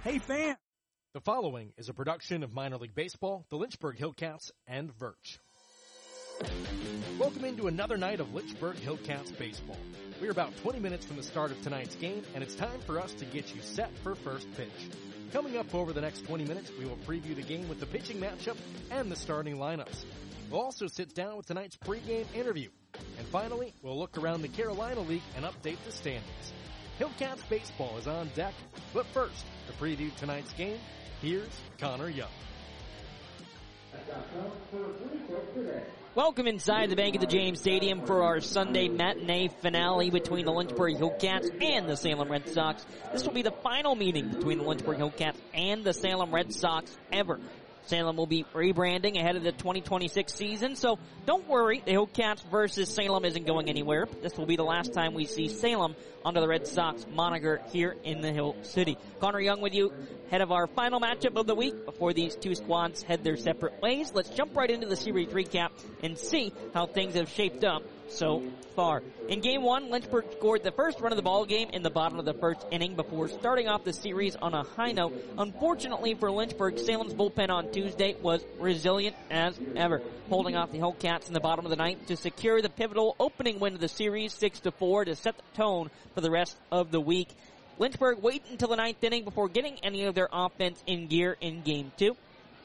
Hey, fan! The following is a production of Minor League Baseball, the Lynchburg Hillcats, and Virch. Welcome into another night of Lynchburg Hillcats baseball. We're about 20 minutes from the start of tonight's game, and it's time for us to get you set for first pitch. Coming up over the next 20 minutes, we will preview the game with the pitching matchup and the starting lineups. We'll also sit down with tonight's pregame interview. And finally, we'll look around the Carolina League and update the standings. Hillcats baseball is on deck, but first, to preview tonight's game, here's Connor Young. Welcome inside the Bank of the James Stadium for our Sunday matinee finale between the Lynchburg Hillcats and the Salem Red Sox. This will be the final meeting between the Lynchburg Hillcats and the Salem Red Sox ever. Salem will be rebranding ahead of the 2026 season, so don't worry, the Hillcats versus Salem isn't going anywhere. This will be the last time we see Salem under the Red Sox moniker here in the Hill City. Connor Young with you, head of our final matchup of the week before these two squads head their separate ways. Let's jump right into the series recap and see how things have shaped up so far. In Game 1, Lynchburg scored the first run of the ball game in the bottom of the first inning before starting off the series on a high note. Unfortunately for Lynchburg, Salem's bullpen on Tuesday was resilient as ever, holding off the Hillcats in the bottom of the ninth to secure the pivotal opening win of the series 6-4 to set the tone for the rest of the week. Lynchburg waited until the ninth inning before getting any of their offense in gear in Game 2.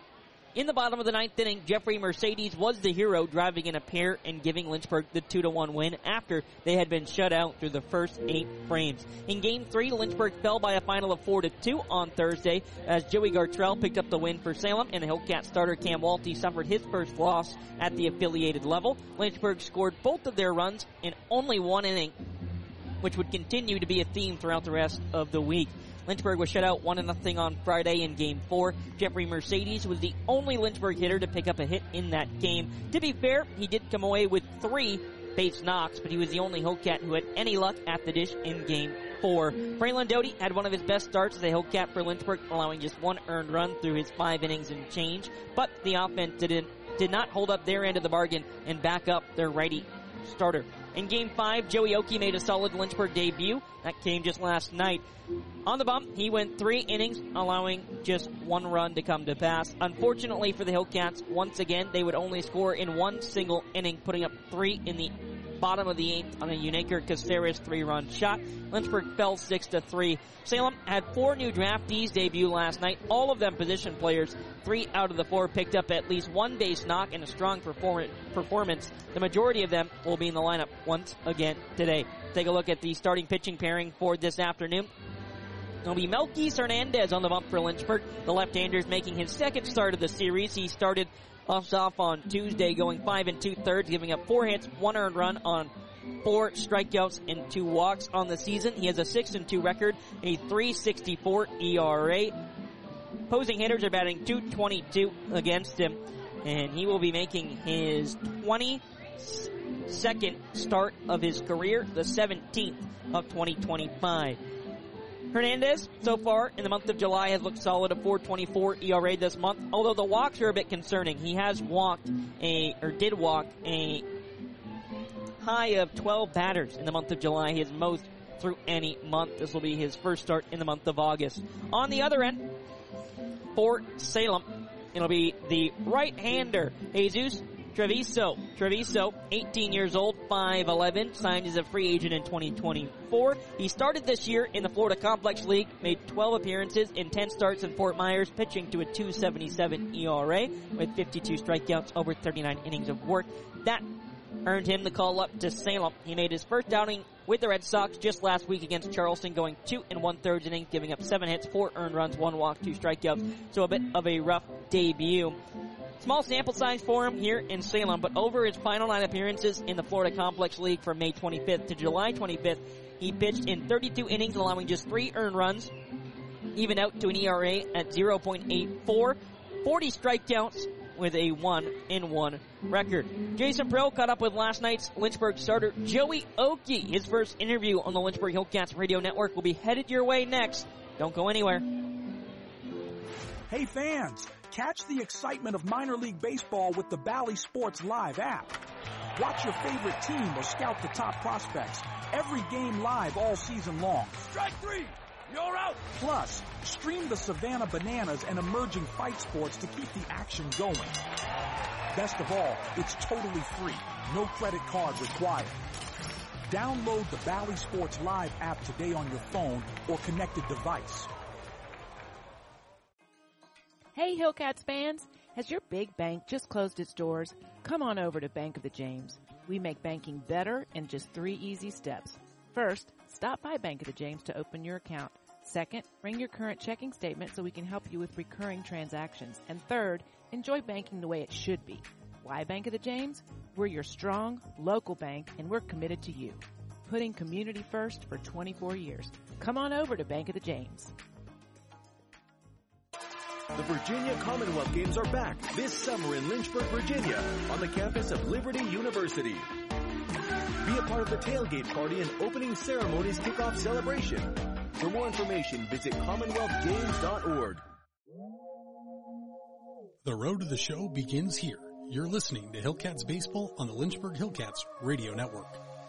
In the bottom of the ninth inning, Jeffrey Mercedes was the hero, driving in a pair and giving Lynchburg the 2-1 win after they had been shut out through the first 8 frames. In Game 3, Lynchburg fell by a final of 4-2 on Thursday as Joey Gartrell picked up the win for Salem, and the Hillcat starter Cam Walty suffered his first loss at the affiliated level. Lynchburg scored both of their runs in only one inning, which would continue to be a theme throughout the rest of the week. Lynchburg was shut out 1-0 on Friday in Game 4. Jeffrey Mercedes was the only Lynchburg hitter to pick up a hit in that game. To be fair, he did come away with 3 base knocks, but he was the only Hillcat who had any luck at the dish in Game 4. Braylon Doty had one of his best starts as a Hillcat for Lynchburg, allowing just 1 earned run through his 5 innings and change, but the offense did not hold up their end of the bargain and back up their righty starter. In Game 5, Joey Oki made a solid Lynchburg debut. That came just last night. On the bump, he went 3 innings, allowing just 1 run to come to pass. Unfortunately for the Hillcats, once again, they would only score in 1 single inning, putting up 3 in the bottom of the 8th on a Unaker Caceres 3-run shot. Lynchburg fell 6-3. Salem had 4 new draftees debut last night, all of them position players. 3 out of the 4 picked up at least 1 base knock and a strong performance. The majority of them will be in the lineup once again today. Take a look at the starting pitching pairing for this afternoon. It'll be Melquis Hernandez on the bump for Lynchburg. The left-hander is making his second start of the series. He started off on Tuesday, going 5 2/3, giving up 4 hits, 1 earned run on 4 strikeouts and 2 walks on the season. He has a 6-2 record, a 3.64 ERA. Opposing hitters are batting .222 against him, and he will be making his 22nd start of his career, the 17th of 2025. Hernandez, so far in the month of July, has looked solid, a 4.24 ERA this month, although the walks are a bit concerning. He has did walk a high of 12 batters in the month of July, his most through any month. This will be his first start in the month of August. On the other end, for Salem, it'll be the right-hander, Jesus Treviso, 18 years old, 5'11", signed as a free agent in 2024. He started this year in the Florida Complex League, made 12 appearances in 10 starts in Fort Myers, pitching to a 2.77 ERA with 52 strikeouts over 39 innings of work. That earned him the call up to Salem. He made his first outing with the Red Sox just last week against Charleston, going 2 1/3 innings, giving up 7 hits, 4 earned runs, 1 walk, 2 strikeouts. So a bit of a rough debut. Small sample size for him here in Salem, but over his final 9 appearances in the Florida Complex League from May 25th to July 25th, he pitched in 32 innings, allowing just 3 earned runs, even out to an ERA at 0.84, 40 strikeouts with a 1-1 record. Jason Prill caught up with last night's Lynchburg starter Joey Oki. His first interview on the Lynchburg Hillcats radio network will be headed your way next. Don't go anywhere. Hey fans, catch the excitement of minor league baseball with the Bally Sports Live app. Watch your favorite team or scout the top prospects. Every game live all season long. Strike 3! You're out! Plus, stream the Savannah Bananas and emerging fight sports to keep the action going. Best of all, it's totally free. No credit card required. Download the Bally Sports Live app today on your phone or connected device. Hey Hillcats fans, has your big bank just closed its doors? Come on over to Bank of the James. We make banking better in just 3 easy steps. First, stop by Bank of the James to open your account. Second, bring your current checking statement so we can help you with recurring transactions. And third, enjoy banking the way it should be. Why Bank of the James? We're your strong, local bank, and we're committed to you. Putting community first for 24 years. Come on over to Bank of the James. The Virginia Commonwealth Games are back this summer in Lynchburg, Virginia, on the campus of Liberty University. Be a part of the tailgate party and opening ceremonies kickoff celebration. For more information, visit CommonwealthGames.org. The road to the show begins here. You're listening to Hillcats Baseball on the Lynchburg Hillcats Radio Network.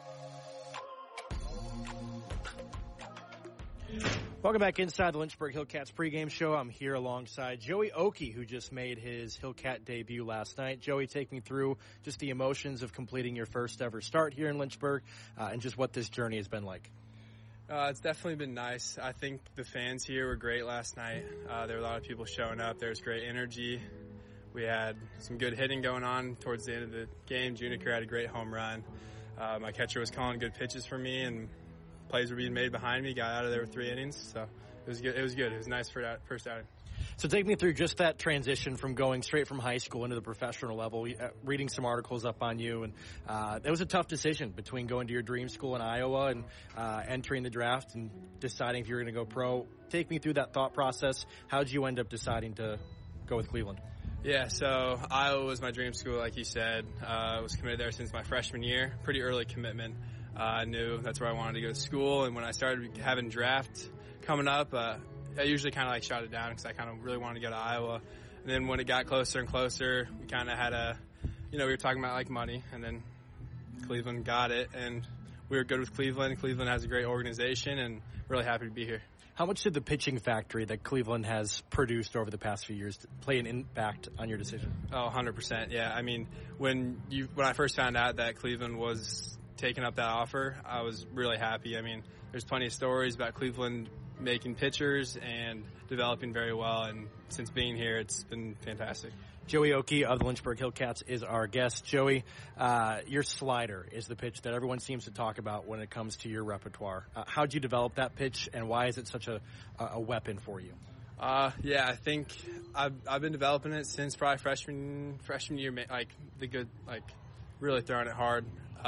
Welcome back inside the Lynchburg Hillcats pregame show. I'm here alongside Joey Okie, who just made his Hillcat debut last night. Joey, take me through just the emotions of completing your first ever start here in Lynchburg and just what this journey has been like. It's definitely been nice. I think the fans here were great last night. There were a lot of people showing up. There was great energy. We had some good hitting going on towards the end of the game. Juniker had a great home run. My catcher was calling good pitches for me, and plays were being made behind me. Got out of there with 3 innings, so it was good. It was good. It was nice for that first outing. So take me through just that transition from going straight from high school into the professional level, reading some articles up on you. And it was a tough decision between going to your dream school in Iowa and entering the draft and deciding if you were going to go pro. Take me through that thought process. How did you end up deciding to go with Cleveland? Yeah, so Iowa was my dream school, like you said. I was committed there since my freshman year. Pretty early commitment. I knew that's where I wanted to go to school. And when I started having draft coming up, I usually kind of like shot it down because I kind of really wanted to go to Iowa. And then when it got closer and closer, we kind of had we were talking about like money, and then Cleveland got it, and we were good with Cleveland. Cleveland has a great organization, and really happy to be here. How much did the pitching factory that Cleveland has produced over the past few years play an impact on your decision? Oh, 100%. Yeah. I mean, when I first found out that Cleveland was taking up that offer, I was really happy. I mean, there's plenty of stories about Cleveland making pitchers and developing very well, and since being here, it's been fantastic. Joey Okie of the Lynchburg Hillcats is our guest. Joey, your slider is the pitch that everyone seems to talk about when it comes to your repertoire. How'd you develop that pitch, and why is it such a weapon for you? Yeah, I think I've been developing it since probably freshman year, really throwing it hard.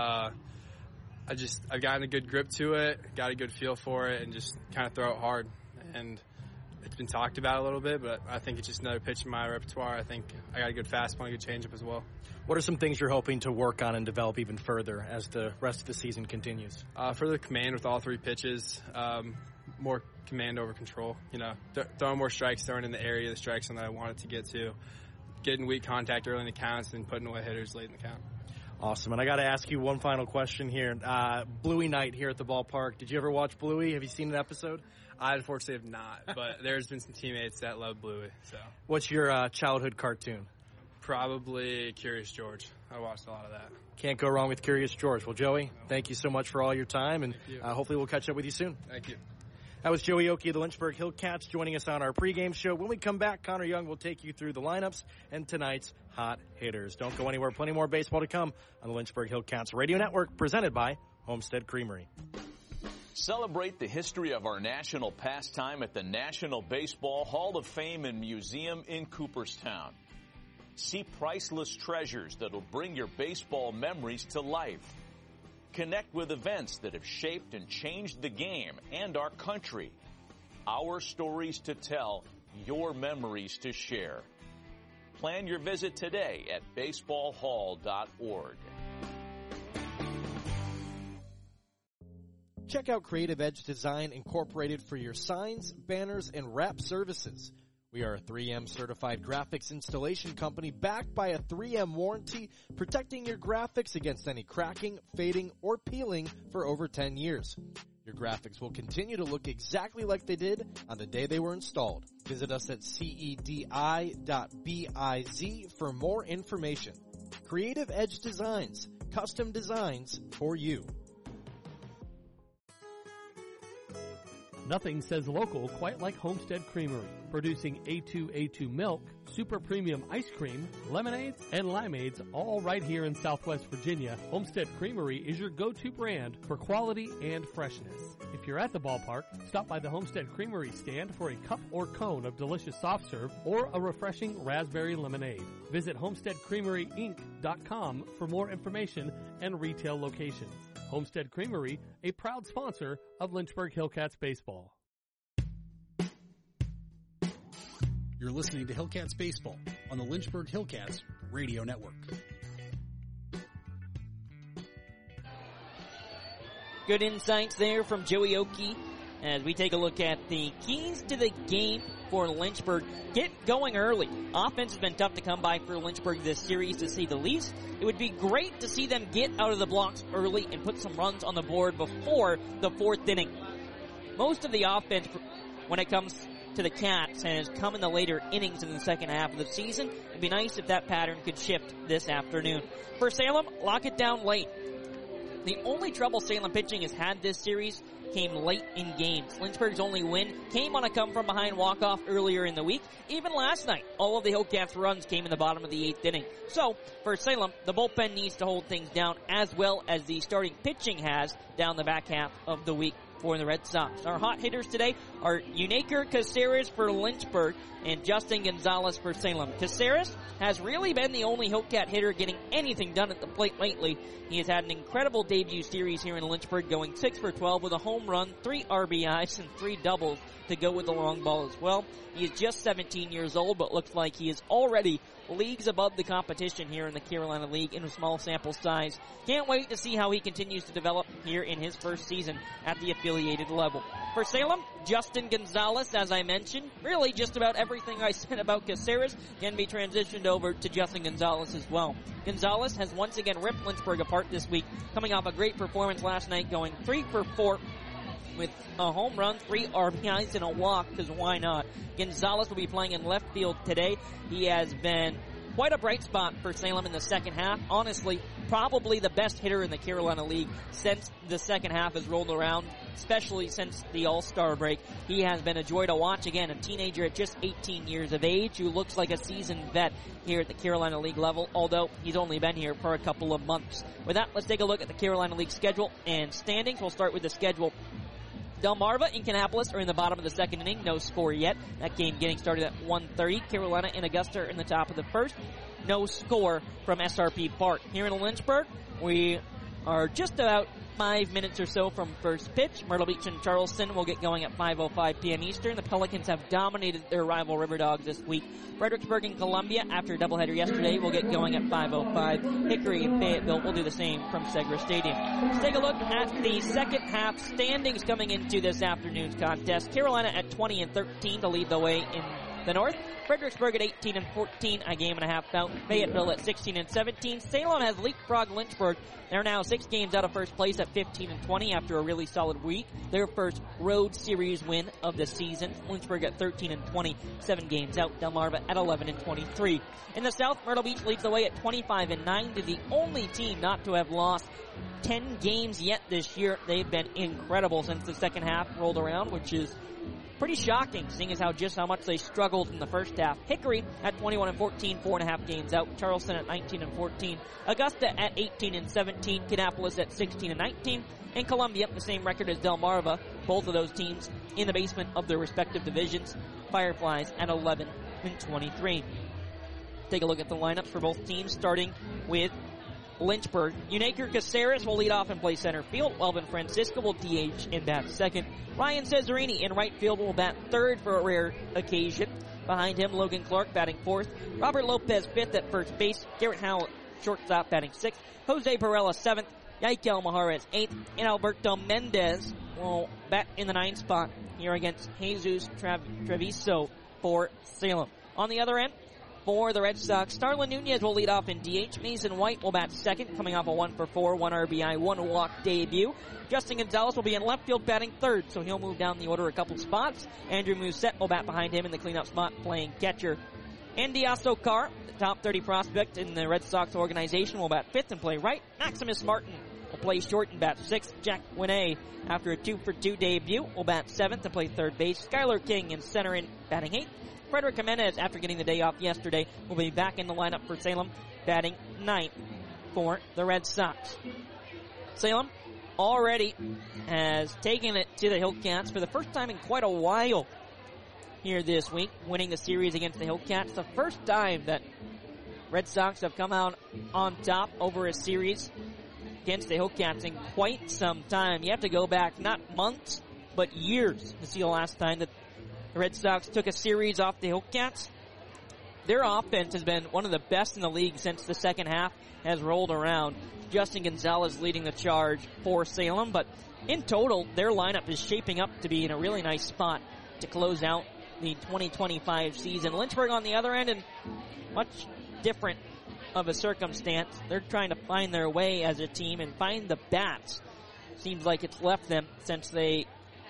I've gotten a good grip to it, got a good feel for it, and just kind of throw it hard. And it's been talked about a little bit, but I think it's just another pitch in my repertoire. I think I got a good fastball and a good changeup as well. What are some things you're hoping to work on and develop even further as the rest of the season continues? Further command with all 3 pitches, more command over control. Throwing more strikes, throwing in the area of the strike zone that I wanted to get to, getting weak contact early in the counts, and putting away hitters late in the count. Awesome. And I got to ask you one final question here. Bluey night here at the ballpark. Did you ever watch Bluey? Have you seen an episode? I unfortunately have not, but there's been some teammates that love Bluey. So, what's your childhood cartoon? Probably Curious George. I watched a lot of that. Can't go wrong with Curious George. Well, Joey, thank you so much for all your time, and hopefully we'll catch up with you soon. Thank you. That was Joey Okie of the Lynchburg Hillcats joining us on our pregame show. When we come back, Connor Young will take you through the lineups and tonight's hot hitters. Don't go anywhere. Plenty more baseball to come on the Lynchburg Hillcats Radio Network, presented by Homestead Creamery. Celebrate the history of our national pastime at the National Baseball Hall of Fame and Museum in Cooperstown. See priceless treasures that'll bring your baseball memories to life. Connect with events that have shaped and changed the game and our country. Our stories to tell, your memories to share. Plan your visit today at baseballhall.org. Check out Creative Edge Design Incorporated for your signs, banners, and wrap services. We are a 3M certified graphics installation company backed by a 3M warranty, protecting your graphics against any cracking, fading, or peeling for over 10 years. Your graphics will continue to look exactly like they did on the day they were installed. Visit us at cedi.biz for more information. Creative Edge Designs, custom designs for you. Nothing says local quite like Homestead Creamery, producing A2 milk, super premium ice cream, lemonades, and limeades, all right here in Southwest Virginia. Homestead Creamery is your go-to brand for quality and freshness. If you're at the ballpark, stop by the Homestead Creamery stand for a cup or cone of delicious soft serve or a refreshing raspberry lemonade. Visit HomesteadCreameryInc.com for more information and retail locations. Homestead Creamery, a proud sponsor of Lynchburg Hillcats baseball. You're listening to Hillcats Baseball on the Lynchburg Hillcats Radio Network. Good insights there from Joey Oakey as we take a look at the keys to the game for Lynchburg. Get going early. Offense has been tough to come by for Lynchburg this series, to say the least. It would be great to see them get out of the blocks early and put some runs on the board before the fourth inning. Most of the offense, when it comes to the Cats, has come in the later innings in the second half of the season. It'd be nice if that pattern could shift this afternoon. For Salem, lock it down late. The only trouble Salem pitching has had this series came late in games. Lynchburg's only win came on a come-from-behind walk-off earlier in the week. Even last night, all of the Hillcats' runs came in the bottom of the eighth inning. So, for Salem, the bullpen needs to hold things down as well as the starting pitching has down the back half of the week for the Red Sox. Our hot hitters today are Unaker Caceres for Lynchburg and Justin Gonzalez for Salem. Caceres has really been the only Hillcat hitter getting anything done at the plate lately. He has had an incredible debut series here in Lynchburg, going 6 for 12 with a home run, 3 RBIs, and 3 doubles to go with the long ball as well. He is just 17 years old, but looks like he is already leagues above the competition here in the Carolina League in a small sample size. Can't wait to see how he continues to develop here in his first season at the affiliated level. For Salem, Justin Gonzalez, as I mentioned, really just about everything I said about Caceres can be transitioned over to Justin Gonzalez as well. Gonzalez has once again ripped Lynchburg apart this week, coming off a great performance last night, going 3 for 4 with a home run, 3 RBIs, and a walk, because why not? Gonzalez will be playing in left field today. He has been quite a bright spot for Salem in the second half. Honestly, probably the best hitter in the Carolina League since the second half has rolled around, especially since the All-Star break. He has been a joy to watch. Again, a teenager at just 18 years of age who looks like a seasoned vet here at the Carolina League level, although he's only been here for a couple of months. With that, let's take a look at the Carolina League schedule and standings. We'll start with the schedule. Delmarva and Kannapolis are in the bottom of the second inning. No score yet. That game getting started at 1:30. Carolina and Augusta are in the top of the first. No score from SRP Park. Here in Lynchburg, we are just about 5 minutes or so from first pitch. Myrtle Beach and Charleston will get going at 5:05 p.m. Eastern. The Pelicans have dominated their rival River Dogs this week. Fredericksburg and Columbia, after a doubleheader yesterday, will get going at 5:05. Hickory and Fayetteville will do the same from Segra Stadium. Let's take a look at the second half standings coming into this afternoon's contest. Carolina at 20-13 to lead the way in the North. Fredericksburg at 18-14, a game and a half out. Fayetteville at 16-17. Salem has leapfrogged Lynchburg. They're now 6 games out of first place at 15-20 after a really solid week. Their first road series win of the season. Lynchburg at 13-20, 7 games out. Delmarva at 11-23. In the South, Myrtle Beach leads the way at 25-9. They're the only team not to have lost 10 games yet this year. They've been incredible since the second half rolled around, which is pretty shocking, seeing as how much they struggled in the first half. Hickory at 21-14, 4.5 games out. Charleston at 19-14. Augusta at 18-17. Kannapolis at 16-19. And Columbia, the same record as Delmarva. Both of those teams in the basement of their respective divisions. Fireflies at 11-23. Take a look at the lineups for both teams, starting with Lynchburg. Unaker Caceres will lead off and play center field. Welvin Francisco will DH and bat second. Ryan Cesarini in right field will bat third for a rare occasion. Behind him, Logan Clark batting fourth. Robert Lopez fifth at first base. Garrett Howell shortstop batting sixth. Jose Perella seventh. Yaikel Maharez eighth. And Alberto Mendez will bat in the ninth spot here against Jesus Treviso for Salem. On the other end, for the Red Sox. Starlin Nunez will lead off in DH. Mason White will bat second, coming off a 1-for-4, 1 RBI, 1 walk debut. Justin Gonzalez will be in left field batting third, so he'll move down the order a couple spots. Andrew Musette will bat behind him in the cleanup spot, playing catcher. Andy Asokar, the top 30 prospect in the Red Sox organization, will bat fifth and play right. Maximus Martin will play short and bat sixth. Jack Winay, after a 2-for-2 debut, will bat seventh and play third base. Skylar King in center in batting eighth. Frederick Jimenez, after getting the day off yesterday, will be back in the lineup for Salem, batting ninth for the Red Sox. Salem already has taken it to the Hillcats for the first time in quite a while here this week, winning the series against the Hillcats. The first time that Red Sox have come out on top over a series against the Hillcats in quite some time. You have to go back not months, but years to see the last time that the Red Sox took a series off the Hillcats. Their offense has been one of the best in the league since the second half has rolled around. Justin Gonzalez leading the charge for Salem, but in total, their lineup is shaping up to be in a really nice spot to close out the 2025 season. Lynchburg on the other end, and much different of a circumstance. They're trying to find their way as a team and find the bats. Seems like it's left them since they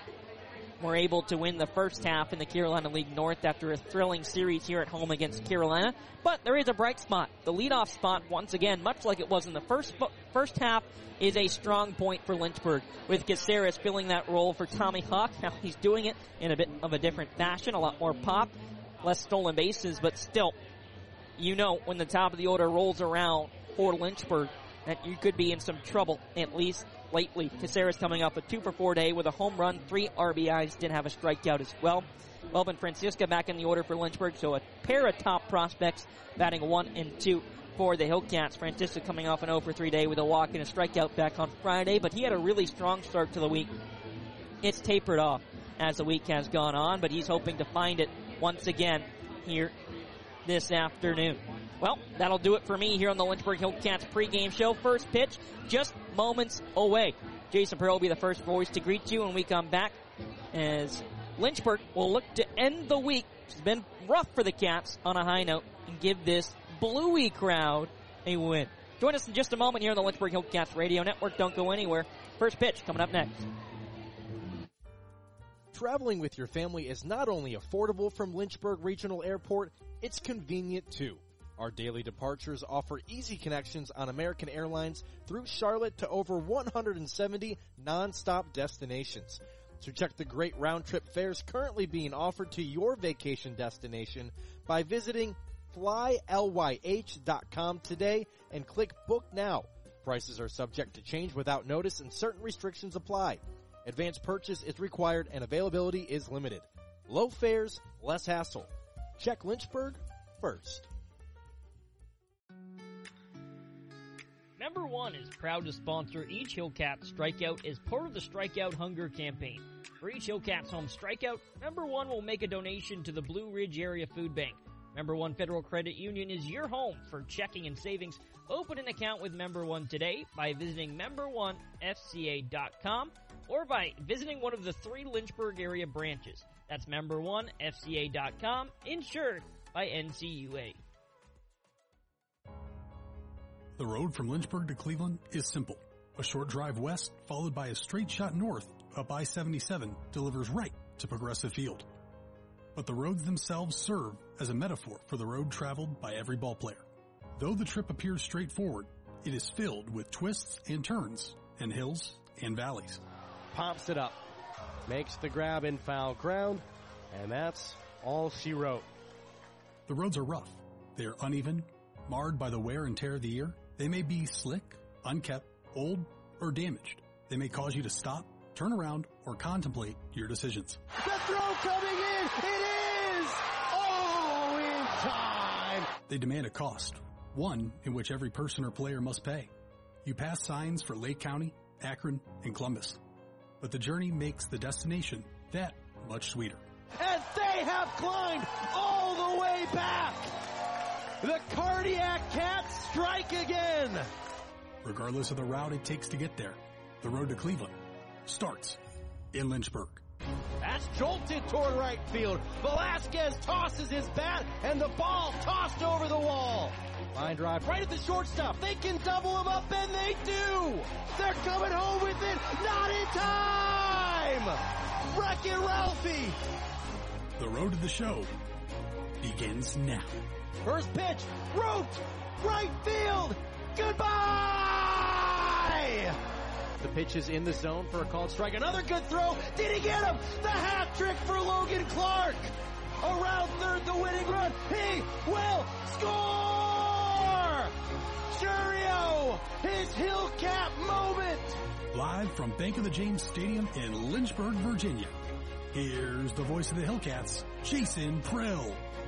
were able to win the first half in the Carolina League North after a thrilling series here at home against Carolina. But there is a bright spot. The leadoff spot, once again, much like it was in the first half, is a strong point for Lynchburg, with Caceres filling that role for Tommy Hawk. Now he's doing it in a bit of a different fashion, a lot more pop, less stolen bases, but still, you know when the top of the order rolls around for Lynchburg that you could be in some trouble, at least lately. Caceres coming off a 2-for-4 day with a home run, 3 RBIs, did have a strikeout as well. Melvin Francisca back in the order for Lynchburg, so a pair of top prospects batting 1 and 2 for the Hillcats. Francisca coming off an 0-for-3 day with a walk and a strikeout back on Friday, but he had a really strong start to the week. It's tapered off as the week has gone on, but he's hoping to find it once again here this afternoon. Well, that'll do it for me here on the Lynchburg Hillcats pregame show. First pitch, just moments away. Jason Pearl will be the first voice to greet you when we come back, as Lynchburg will look to end the week, which has been rough for the Cats, on a high note and give this bluey crowd a win. Join us in just a moment here on the Lynchburg Hillcats Radio Network. Don't go anywhere. First pitch coming up next. Traveling with your family is not only affordable from Lynchburg Regional Airport, it's convenient too. Our daily departures offer easy connections on American Airlines through Charlotte to over 170 non-stop destinations. So check the great round-trip fares currently being offered to your vacation destination by visiting flylyh.com today and click Book Now. Prices are subject to change without notice and certain restrictions apply. Advance purchase is required and availability is limited. Low fares, less hassle. Check Lynchburg first. Number One is proud to sponsor each Hillcat Strikeout as part of the Strikeout Hunger campaign. For each Hillcats home strikeout, Number One will make a donation to the Blue Ridge Area Food Bank. Member One Federal Credit Union is your home for checking and savings. Open an account with Member One today by visiting member1fca.com or by visiting one of the 3 Lynchburg area branches. That's member1fca.com, insured by NCUA. The road from Lynchburg to Cleveland is simple. A short drive west, followed by a straight shot north up I-77, delivers right to Progressive Field. But the roads themselves serve as a metaphor for the road traveled by every ballplayer. Though the trip appears straightforward, it is filled with twists and turns, and hills and valleys. Pops it up, makes the grab in foul ground, and that's all she wrote. The roads are rough. They are uneven, marred by the wear and tear of the year. They may be slick, unkept, old, or damaged. They may cause you to stop, turn around, or contemplate your decisions. The throw coming in! It is! Oh, in time! They demand a cost, one in which every person or player must pay. You pass signs for Lake County, Akron, and Columbus. But the journey makes the destination that much sweeter. As they have climbed all the way back! The Cardiac Cats strike again! Regardless of the route it takes to get there, the road to Cleveland starts in Lynchburg. That's jolted toward right field. Velasquez tosses his bat, and the ball tossed over the wall. Line drive right at the shortstop. They can double him up, and they do. They're coming home with it. Not in time. Wreck-It Ralphie. The road to the show begins now. First pitch, roped, right field. Goodbye. The pitch is in the zone for a called strike. Another good throw. Did he get him? The hat trick for Logan Clark. Around third, the winning run. He will score! Churio, his Hillcat moment. Live from Bank of the James Stadium in Lynchburg, Virginia. Here's the voice of the Hillcats, Jason Prill.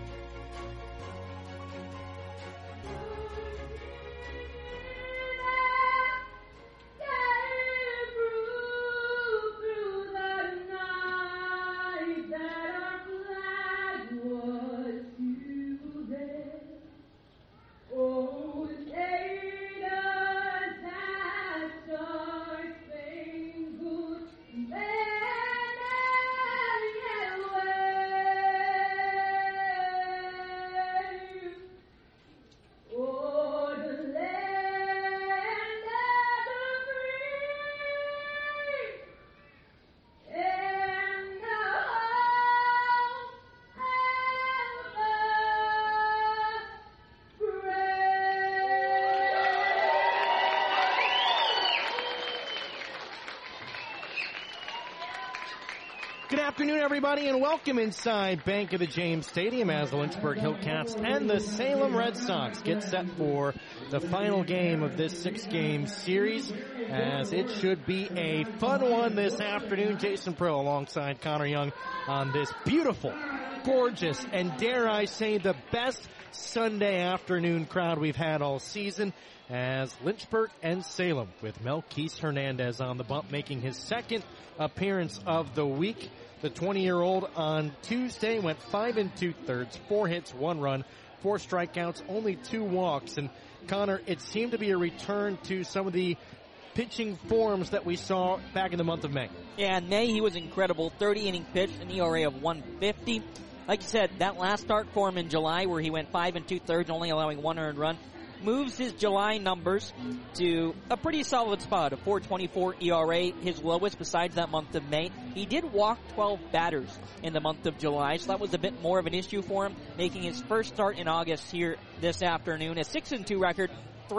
Good afternoon, everybody, and welcome inside Bank of the James Stadium as the Lynchburg Hillcats and the Salem Red Sox get set for the final game of this 6-game series, as it should be a fun one this afternoon. Jason Prill alongside Connor Young on this beautiful, gorgeous, and dare I say the best Sunday afternoon crowd we've had all season, as Lynchburg and Salem, with Melquise Hernandez on the bump, making his second appearance of the week. The 20-year-old on Tuesday went 5 2/3, 4 hits, 1 run, 4 strikeouts, only 2 walks. And Connor, it seemed to be a return to some of the pitching forms that we saw back in the month of May. Yeah, in May he was incredible. 30-inning pitch, an ERA of 150. Like you said, that last start for him in July where he went 5 2/3, only allowing 1 earned run, moves his July numbers to a pretty solid spot, a 4.24 ERA, his lowest besides that month of May. He did walk 12 batters in the month of July, so that was a bit more of an issue for him, making his first start in August here this afternoon. A 6-2 record,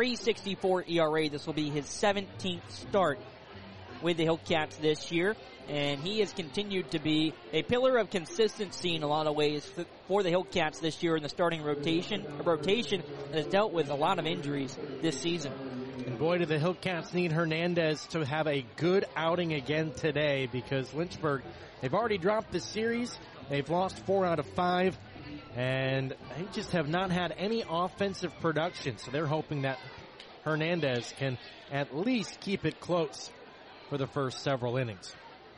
3.64 ERA. This will be his 17th start with the Hillcats this year, and he has continued to be a pillar of consistency in a lot of ways for the Hillcats this year in the starting rotation, a rotation that has dealt with a lot of injuries this season. And boy, do the Hillcats need Hernandez to have a good outing again today, because Lynchburg, they've already dropped the series. They've lost 4 out of 5, and they just have not had any offensive production, so they're hoping that Hernandez can at least keep it close for the first several innings.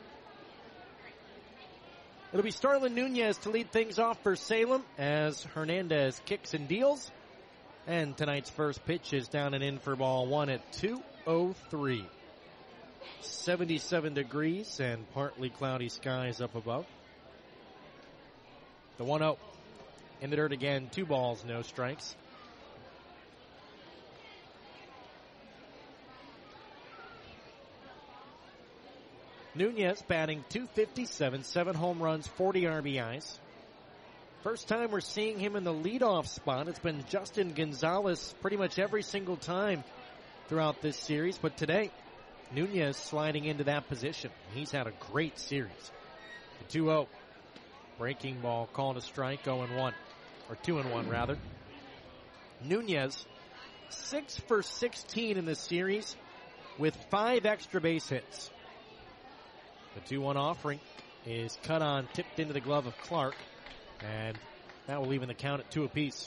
It'll be Starlin Nunez to lead things off for Salem as Hernandez kicks and deals. And tonight's first pitch is down and in for ball 1 at 2:03. 77 degrees and partly cloudy skies up above. The 1-0 in the dirt again, 2 balls, no strikes. Nunez batting .257, 7 home runs, 40 RBIs. First time we're seeing him in the leadoff spot. It's been Justin Gonzalez pretty much every single time throughout this series, but today, Nunez sliding into that position. He's had a great series. The 2-0. Breaking ball called a strike, 0-1, or 2-1 rather. Nunez, 6 for 16 in the series with 5 extra base hits. The 2-1 offering is cut on, tipped into the glove of Clark, and that will even the count at 2 apiece.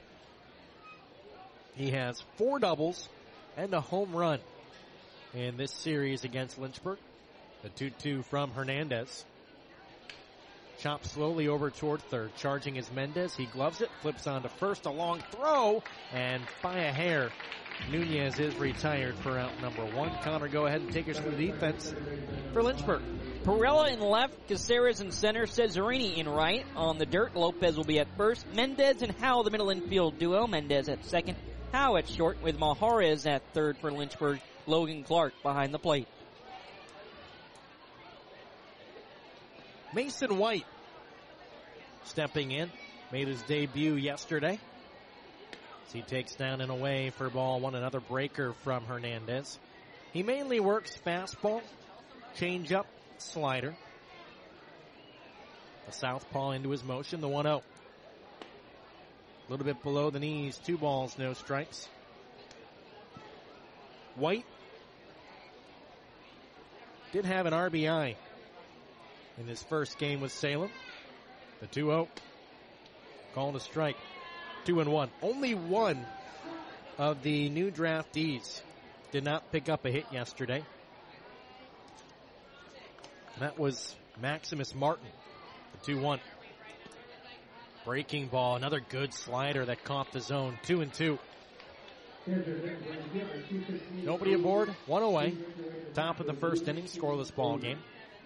He has 4 doubles and a home run in this series against Lynchburg. The 2-2 from Hernandez. Chopped slowly over toward third. Charging is Mendez. He gloves it, flips on to first. A long throw, and by a hair, Nunez is retired for out number 1. Connor, go ahead and take us through the defense for Lynchburg. Perella in left, Caceres in center, Cesarini in right. On the dirt, Lopez will be at first. Mendez and Howe, the middle infield duo. Mendez at second. Howe at short with Mahares at third for Lynchburg. Logan Clark behind the plate. Mason White stepping in. Made his debut yesterday. As he takes down and away for ball 1. Another breaker from Hernandez. He mainly works fastball, changeup, slider. The southpaw into his motion, the 1-0. A little bit below the knees, 2 balls, no strikes. White did have an RBI in his first game with Salem. The 2-0. Called a strike. 2-1. Only one of the new draftees did not pick up a hit yesterday. That was Maximus Martin. The 2-1. Breaking ball. Another good slider that caught the zone. 2-2. Nobody aboard. 1 away. Top of the first inning. Scoreless ball game.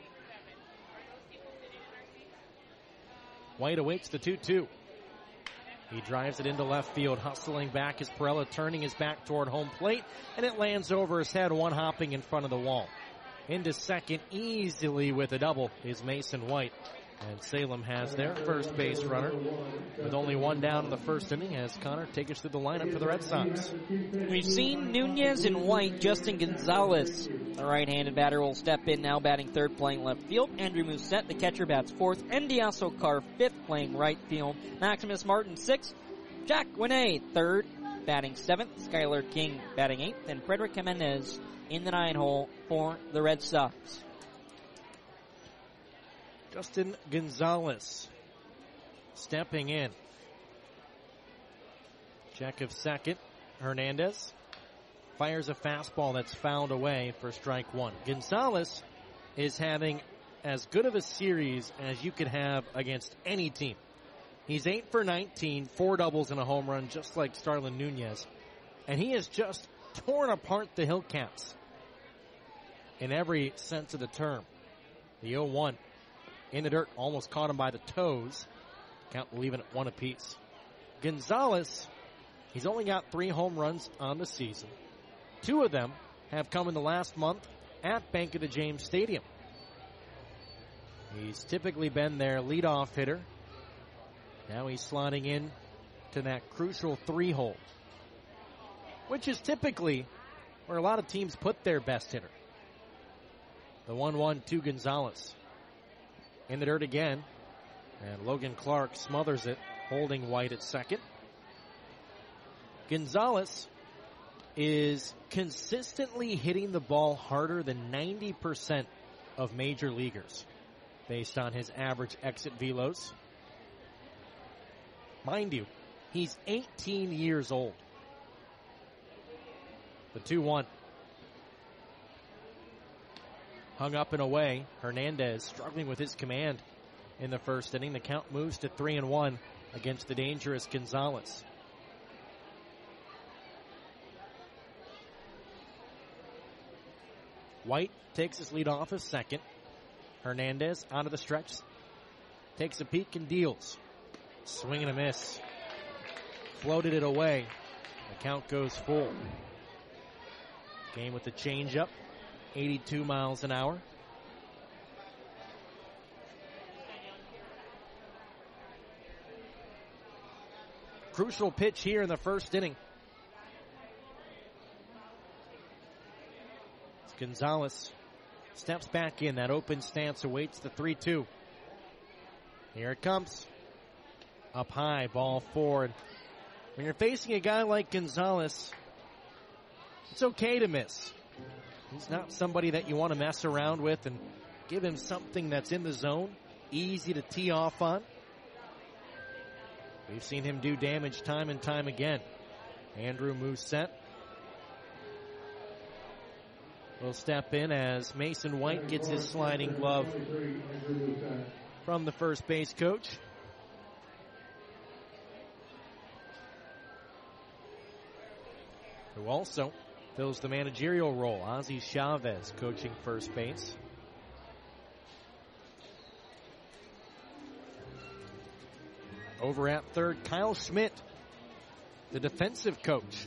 White awaits the 2-2. He drives it into left field. Hustling back is Perella, turning his back toward home plate. And it lands over his head, one hopping in front of the wall. Into second easily with a double is Mason White. And Salem has their first base runner with only 1 down in the first inning as Connor takes us through the lineup for the Red Sox. We've seen Nunez and White. Justin Gonzalez, the right-handed batter, will step in now, batting third, playing left field. Andrew Musette, the catcher, bats fourth. Endiaso Carr, fifth, playing right field. Maximus Martin, sixth. Jack Winay, third, batting seventh. Skylar King, batting eighth. And Frederick Jimenez in the 9-hole for the Red Sox. Justin Gonzalez stepping in. Check of second. Hernandez fires a fastball that's fouled away for strike 1. Gonzalez is having as good of a series as you could have against any team. He's 8 for 19, 4 doubles and a home run, just like Starlin Nunez. And he has just torn apart the Hillcats in every sense of the term. The 0-1. In the dirt, almost caught him by the toes. Count leaving it 1 apiece. Gonzalez, he's only got 3 home runs on the season. 2 of them have come in the last month at Bank of the James Stadium. He's typically been their leadoff hitter. Now he's sliding in to that crucial 3-hole, which is typically where a lot of teams put their best hitter. The 1-1 to Gonzalez. In the dirt again, and Logan Clark smothers it, holding White at second. Gonzalez is consistently hitting the ball harder than 90% of major leaguers based on his average exit velos. Mind you, he's 18 years old. The 2-1. Hung up and away. Hernandez struggling with his command in the first inning. The count moves to 3-1 against the dangerous Gonzalez. White takes his lead off as second. Hernandez out of the stretch. Takes a peek and deals. Swing and a miss. Floated it away. The count goes full. Game with the changeup. 82 miles an hour. Crucial pitch here in the first inning. Gonzalez steps back in. That open stance awaits the 3-2. Here it comes. Up high, ball forward. When you're facing a guy like Gonzalez, it's okay to miss. He's not somebody that you want to mess around with and give him something that's in the zone, easy to tee off on. We've seen him do damage time and time again. Andrew Musette will step in as Mason White gets his sliding glove from the first base coach. who also fills the managerial role. Ozzy Chavez coaching first base. Over at third, Kyle Schmidt, the defensive coach.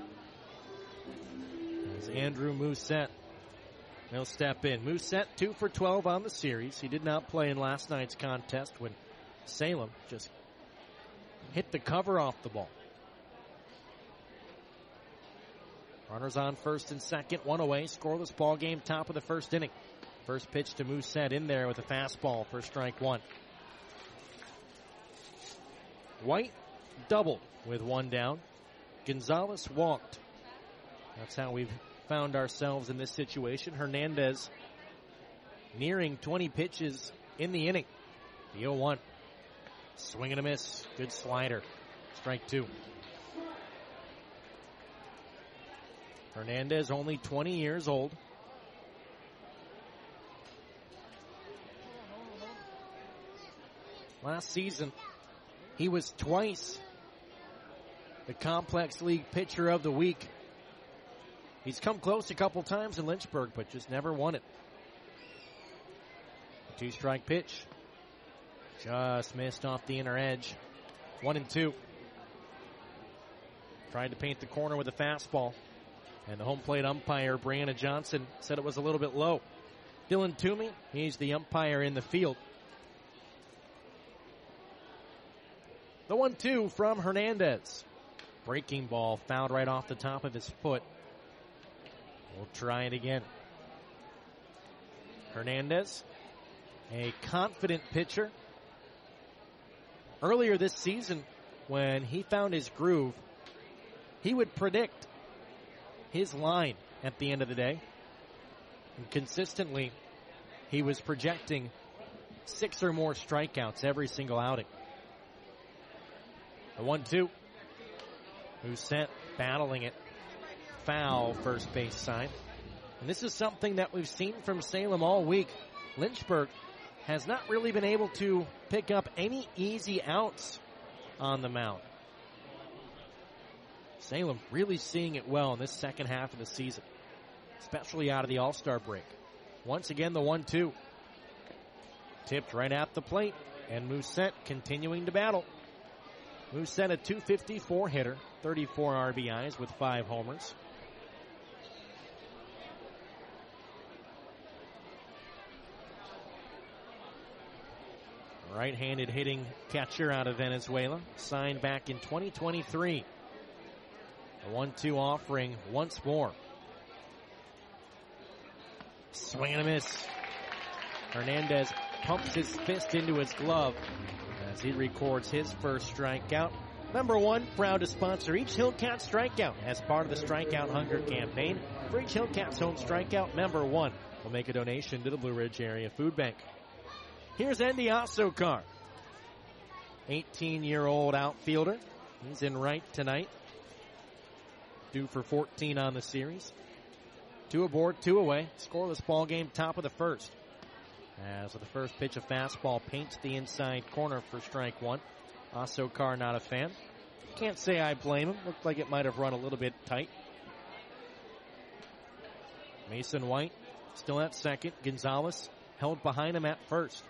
As Andrew Mousset will step in. Mousset 2 for 12 on the series. He did not play in last night's contest when Salem just hit the cover off the ball. Runners on first and second, one away. Scoreless ball game, top of the first inning. First pitch to Mousset in there with a fastball for strike one. White doubled with one down. Gonzalez walked. That's how we've found ourselves in this situation. Hernandez nearing 20 pitches in the inning. The 0-1. Swing and a miss. Good slider. Strike two. Hernandez only 20 years old. Last season, he was twice the Complex League Pitcher of the Week. He's come close a couple times in Lynchburg, but just never won it. Two-strike pitch. Just missed off the inner edge. 1-2. Tried to paint the corner with a fastball. And the home plate umpire, Brianna Johnson, said it was a little bit low. Dylan Toomey, he's the umpire in the field. The 1-2 from Hernandez. Breaking ball fouled right off the top of his foot. We'll try it again. Hernandez, a confident pitcher. Earlier this season, when he found his groove, he would predict his line at the end of the day. And consistently, he was projecting 6 or more strikeouts every single outing. The 1-2. Mousset battling it. Foul first base side. And this is something that we've seen from Salem all week. Lynchburg has not really been able to pick up any easy outs on the mound. Salem really seeing it well in this second half of the season, especially out of the All-Star break. Once again, the 1-2. Tipped right at the plate, and Mousset continuing to battle. Mousset, a .254 hitter, 34 RBIs with 5 homers. Right-handed hitting catcher out of Venezuela, signed back in 2023. A 1-2 offering once more. Swing and a miss. Hernandez pumps his fist into his glove as he records his first strikeout. Number one, proud to sponsor each Hillcat strikeout as part of the Strikeout Hunger campaign. For each Hillcats home strikeout, member one will make a donation to the Blue Ridge Area Food Bank. Here's Endy Asokar, 18-year-old outfielder. He's in right tonight. Due for 14 on the series. 2 aboard, 2 away. Scoreless ball game, top of the first. As with the first pitch, a fastball paints the inside corner for strike one. Asokar not a fan. Can't say I blame him. Looked like it might have run a little bit tight. Mason White still at second. Gonzalez held behind him at first.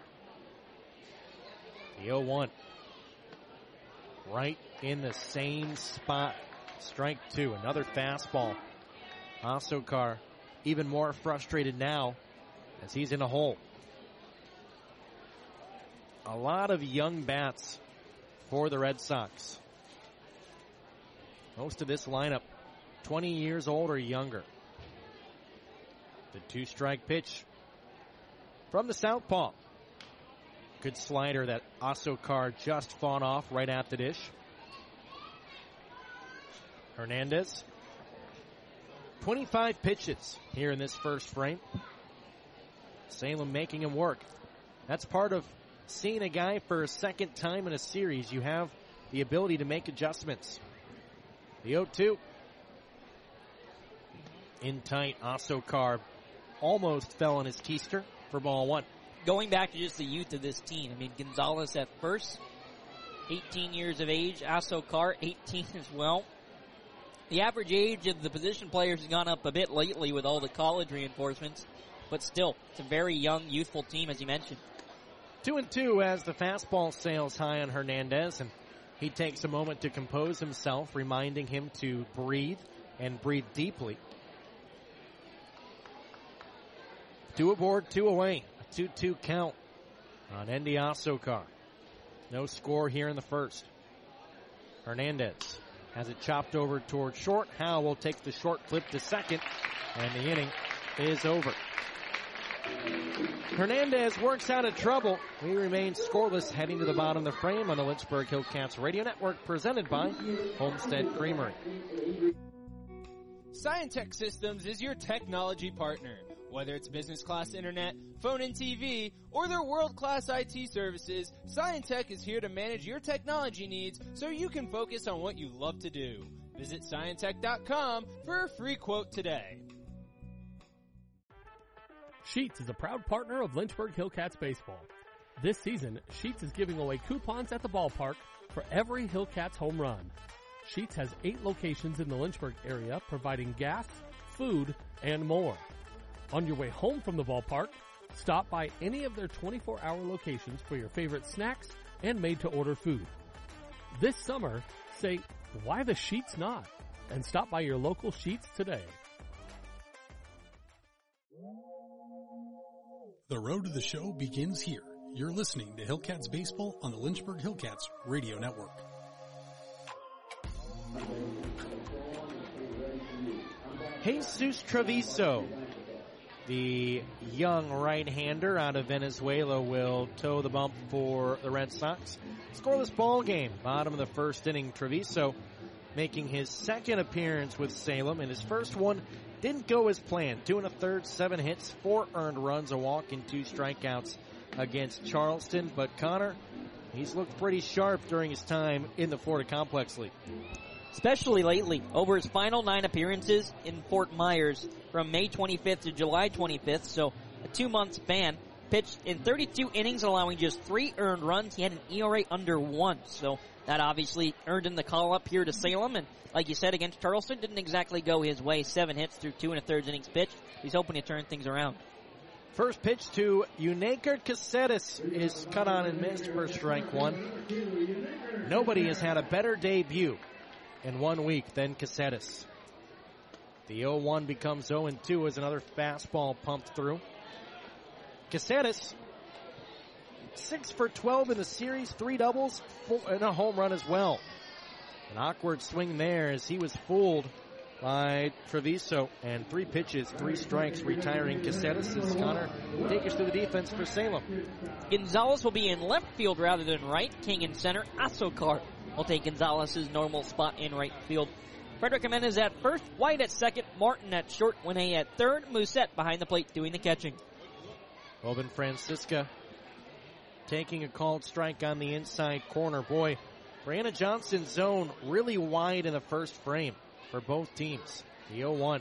The 0-1. Right in the same spot. Strike two. Another fastball. Asokar even more frustrated now as he's in a hole. A lot of young bats for the Red Sox. Most of this lineup 20 years old or younger. The 2-strike pitch from the southpaw. Good slider that Asokar just fought off right at the dish. Hernandez. 25 pitches here in this first frame. Salem making him work. That's part of seeing a guy for a second time in a series. You have the ability to make adjustments. The 0-2. In tight, Asokar almost fell on his keister for ball one. Going back to just the youth of this team, I mean, Gonzalez at first, 18 years of age. Asokar, 18 as well. The average age of the position players has gone up a bit lately with all the college reinforcements, but still, it's a very young, youthful team, as you mentioned. 2-2 as the fastball sails high on Hernandez, and he takes a moment to compose himself, reminding him to breathe and breathe deeply. 2 aboard, 2 away. A 2-2 count on Endy Asokar. No score here in the first. Hernandez has it chopped over towards short. Howe will take the short flip to second, and the inning is over. Hernandez works out of trouble. We remain scoreless heading to the bottom of the frame on the Lynchburg Hillcats Radio Network, presented by Homestead Creamery. Scientech Systems is your technology partner. Whether it's business class internet, phone and TV, or their world-class IT services, Scientech is here to manage your technology needs so you can focus on what you love to do. Visit Scientech.com for a free quote today. Sheetz is a proud partner of Lynchburg Hillcats baseball. This season, Sheetz is giving away coupons at the ballpark for every Hillcats home run. Sheetz has 8 locations in the Lynchburg area, providing gas, food, and more. On your way home from the ballpark, stop by any of their 24-hour locations for your favorite snacks and made-to-order food. This summer, say, why the Sheetz not? And stop by your local Sheetz today. The road to the show begins here. You're listening to Hillcats Baseball on the Lynchburg Hillcats Radio Network. Jesus Treviso, the young right-hander out of Venezuela, will toe the bump for the Red Sox. Scoreless ball game, bottom of the first inning. Treviso making his second appearance with Salem, and his first one didn't go as planned. 2 1/3, 7 hits, 4 earned runs, a walk, and 2 strikeouts against Charleston. But Connor, he's looked pretty sharp during his time in the Florida Complex League. Especially lately, over his final 9 appearances in Fort Myers from May 25th to July 25th, so a 2-month span, pitched in 32 innings, allowing just 3 earned runs. He had an ERA under 1, so that obviously earned him the call up here to Salem, and like you said, against Charleston, didn't exactly go his way. 7 hits through 2 1/3 innings pitched. He's hoping to turn things around. First pitch to Unaker Caceres is cut on and missed for strike 1. Nobody has had a better debut in 1 week than Caceres. The 0-1 becomes 0-2 as another fastball pumped through. Caceres, 6 for 12 in the series, 3 doubles, and a home run as well. An awkward swing there as he was fooled by Treviso, and 3 pitches, 3 strikes, retiring Caceres. As Connor, take us through the defense for Salem. Gonzalez will be in left field rather than right. King in center. Asokar will take Gonzalez's normal spot in right field. Frederick Jimenez at first, White at second, Martin at short, Winay at third, Musette behind the plate doing the catching. Robin Francisca taking a called strike on the inside corner. Boy, Brianna Johnson's zone really wide in the first frame for both teams. The 0-1.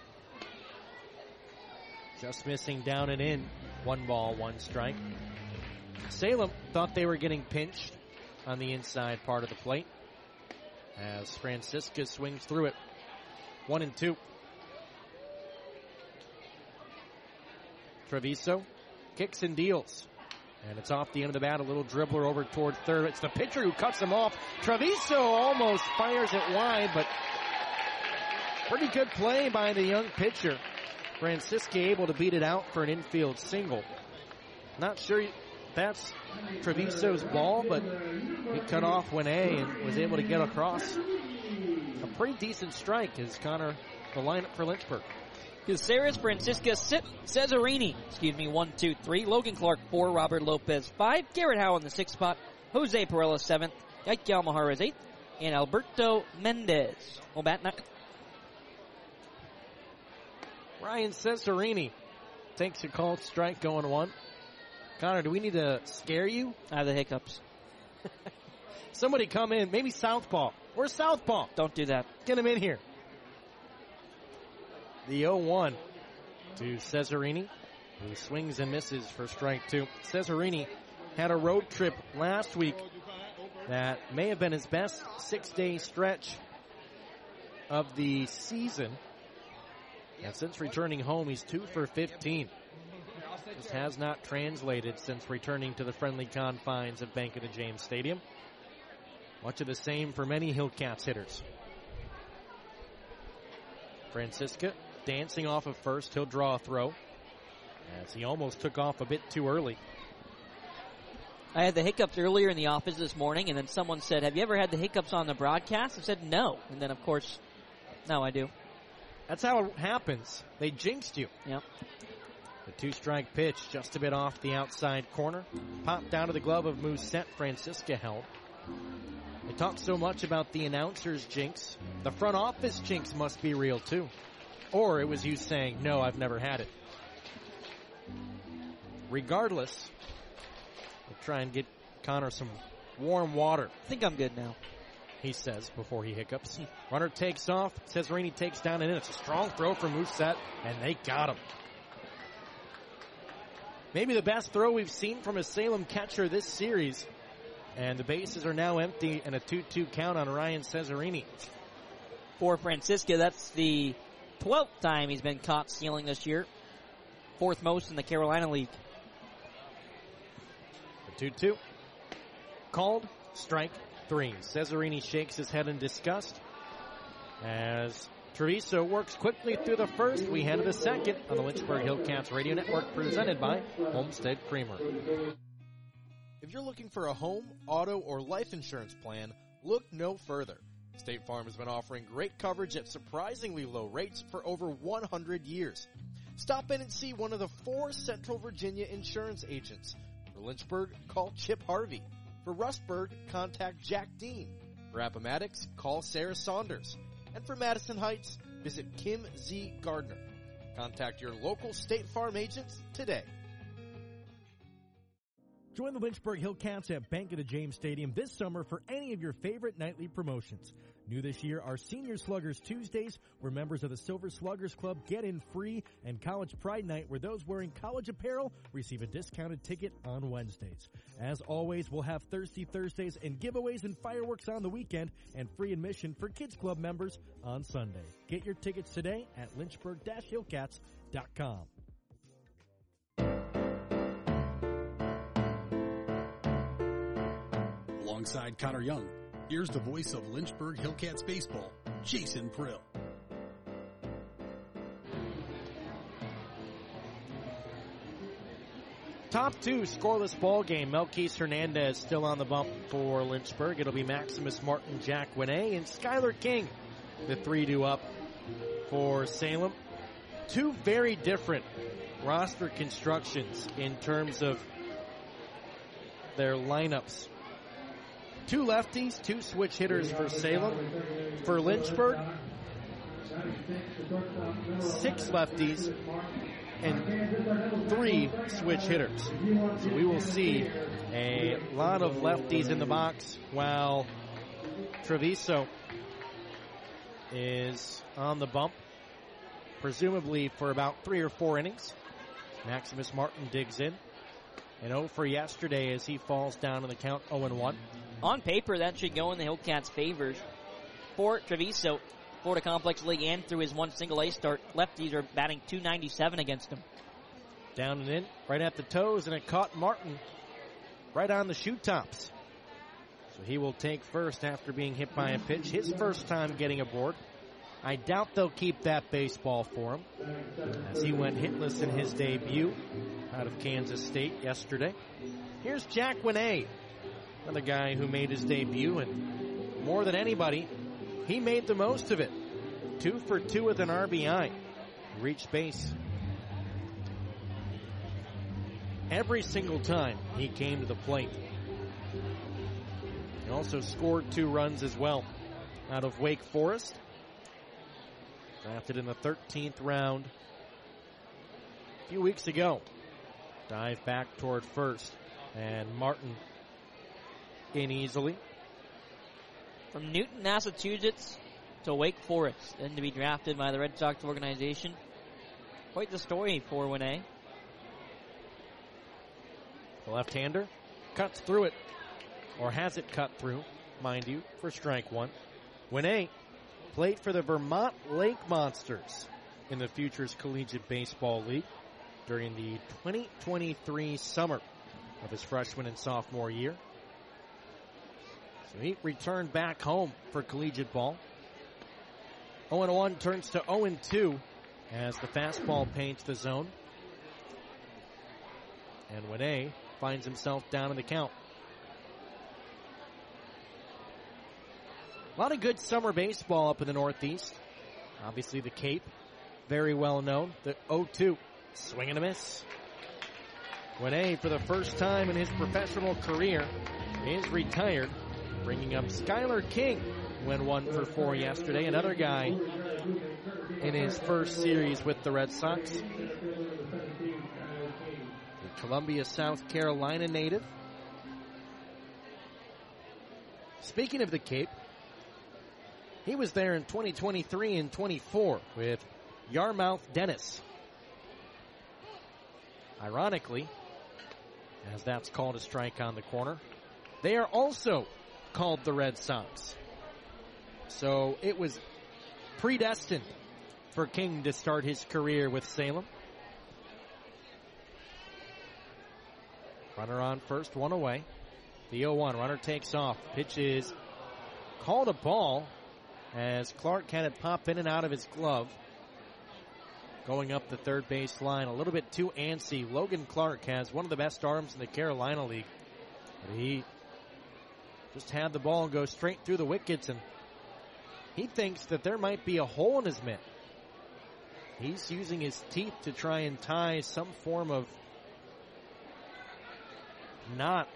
Just missing down and in. 1 ball, 1 strike. Salem thought they were getting pinched on the inside part of the plate as Francisca swings through it. 1-2. Treviso kicks and deals. And it's off the end of the bat, a little dribbler over toward third. It's the pitcher who cuts him off. Treviso almost fires it wide, but pretty good play by the young pitcher. Francisca able to beat it out for an infield single. Not sure that's Treviso's ball, but he cut off Winay and was able to get across. A pretty decent strike is Connor, the lineup for Lynchburg. Caceres, Francisca, Cesarini, 1, 2, 3. Logan Clark, 4. Robert Lopez, 5. Garrett Howe in the 6th spot. Jose Perella, 7th. Ike Almajarez, 8th. And Alberto Mendez will bat 9th. Ryan Cesarini takes a called strike going 1. Connor, do we need to scare you? I have the hiccups. Somebody come in. Maybe Southpaw. Where's Southpaw? Don't do that. Get him in here. The 0-1 to Cesarini, who swings and misses for strike 2. Cesarini had a road trip last week that may have been his best 6-day stretch. of the season. And since returning home, he's 2 for 15. This has not translated since returning to the friendly confines of Bank of the James Stadium. Much of the same for many Hillcats hitters. Francisca dancing off of first. He'll draw a throw as he almost took off a bit too early. I had the hiccups earlier in the office this morning, and then someone said, have you ever had the hiccups on the broadcast? I said, no. And then, of course, now I do. That's how it happens. They jinxed you. Yep. The 2-strike pitch just a bit off the outside corner. Popped down to the glove of Musette. Francisca held. They talk so much about the announcer's jinx. The front office jinx must be real, too. Or it was you saying, no, I've never had it. Regardless, we'll try and get Connor some warm water. I think I'm good now, he says before he hiccups. Runner takes off. Cesarini takes down and in. It's a strong throw from Musette, and they got him. Maybe the best throw we've seen from a Salem catcher this series. And the bases are now empty and a 2-2 count on Ryan Cesarini. For Francisca, that's the 12th time he's been caught stealing this year. 4th most in the Carolina League. The 2-2. Called. Strike 3. Cesarini shakes his head in disgust. As Treviso works quickly through the first, we head to the second on the Lynchburg Hillcats Radio Network, presented by Homestead Creamery. If you're looking for a home, auto, or life insurance plan, look no further. State Farm has been offering great coverage at surprisingly low rates for over 100 years. Stop in and see one of the 4 Central Virginia insurance agents. For Lynchburg, call Chip Harvey. For Rustburg, contact Jack Dean. For Appomattox, call Sarah Saunders. And for Madison Heights, visit Kim Z. Gardner. Contact your local State Farm agents today. Join the Lynchburg Hillcats at Bank of the James Stadium this summer for any of your favorite nightly promotions. New this year are Senior Sluggers Tuesdays, where members of the Silver Sluggers Club get in free, and College Pride Night, where those wearing college apparel receive a discounted ticket on Wednesdays. As always, we'll have Thirsty Thursdays and giveaways and fireworks on the weekend, and free admission for Kids Club members on Sunday. Get your tickets today at lynchburg-hillcats.com. Alongside Connor Young, here's the voice of Lynchburg Hillcats baseball, Jason Prill. Top 2 scoreless ball game. Melquise Hernandez still on the bump for Lynchburg. It'll be Maximus Martin, Jack Winney, and Skylar King, the 3-2 up for Salem. 2 very different roster constructions in terms of their lineups. 2 lefties, 2 switch hitters for Salem. For Lynchburg, 6 lefties and 3 switch hitters. So we will see a lot of lefties in the box while Treviso is on the bump, presumably for about 3 or 4 innings. Maximus Martin digs in. And 0 for yesterday as he falls down in the count 0-1. On paper, that should go in the Hillcats' favors. For Treviso, Florida Complex League, and through his 1 single-A start, lefties are batting .297 against him. Down and in, right at the toes, and it caught Martin right on the shoe tops. So he will take first after being hit by a pitch. His first time getting aboard. I doubt they'll keep that baseball for him, as he went hitless in his debut out of Kansas State yesterday. Here's Jack Winney, another guy who made his debut, and more than anybody, he made the most of it. 2 for 2 with an RBI. Reached base every single time he came to the plate. He also scored 2 runs as well out of Wake Forest. Drafted in the 13th round a few weeks ago. Dive back toward first, and Martin in easily. From Newton, Massachusetts to Wake Forest, then to be drafted by the Red Sox organization. Quite the story for Winney. The left-hander cuts through it, or has it cut through, mind you, for strike 1. Winney played for the Vermont Lake Monsters in the Futures Collegiate Baseball League during the 2023 summer of his freshman and sophomore year. So he returned back home for collegiate ball. 0-1 turns to 0-2 as the fastball paints the zone. And Winay finds himself down in the count. A lot of good summer baseball up in the Northeast. Obviously the Cape, very well known. The 0-2, swing and a miss. Winay, for the first time in his professional career, is retired, bringing up Skylar King, who went 1 for 4 yesterday. Another guy in his first series with the Red Sox. The Columbia, South Carolina native. Speaking of the Cape, he was there in 2023 and 24 with Yarmouth Dennis. Ironically, as that's called a strike on the corner, they are also called the Red Sox. So it was predestined for King to start his career with Salem. Runner on first, one away. The 0-1, runner takes off. Pitch is called a ball as Clark had it pop in and out of his glove. Going up the third base line, a little bit too antsy. Logan Clark has one of the best arms in the Carolina League. But he just had the ball go straight through the wickets, and he thinks that there might be a hole in his mitt. He's using his teeth to try and tie some form of knot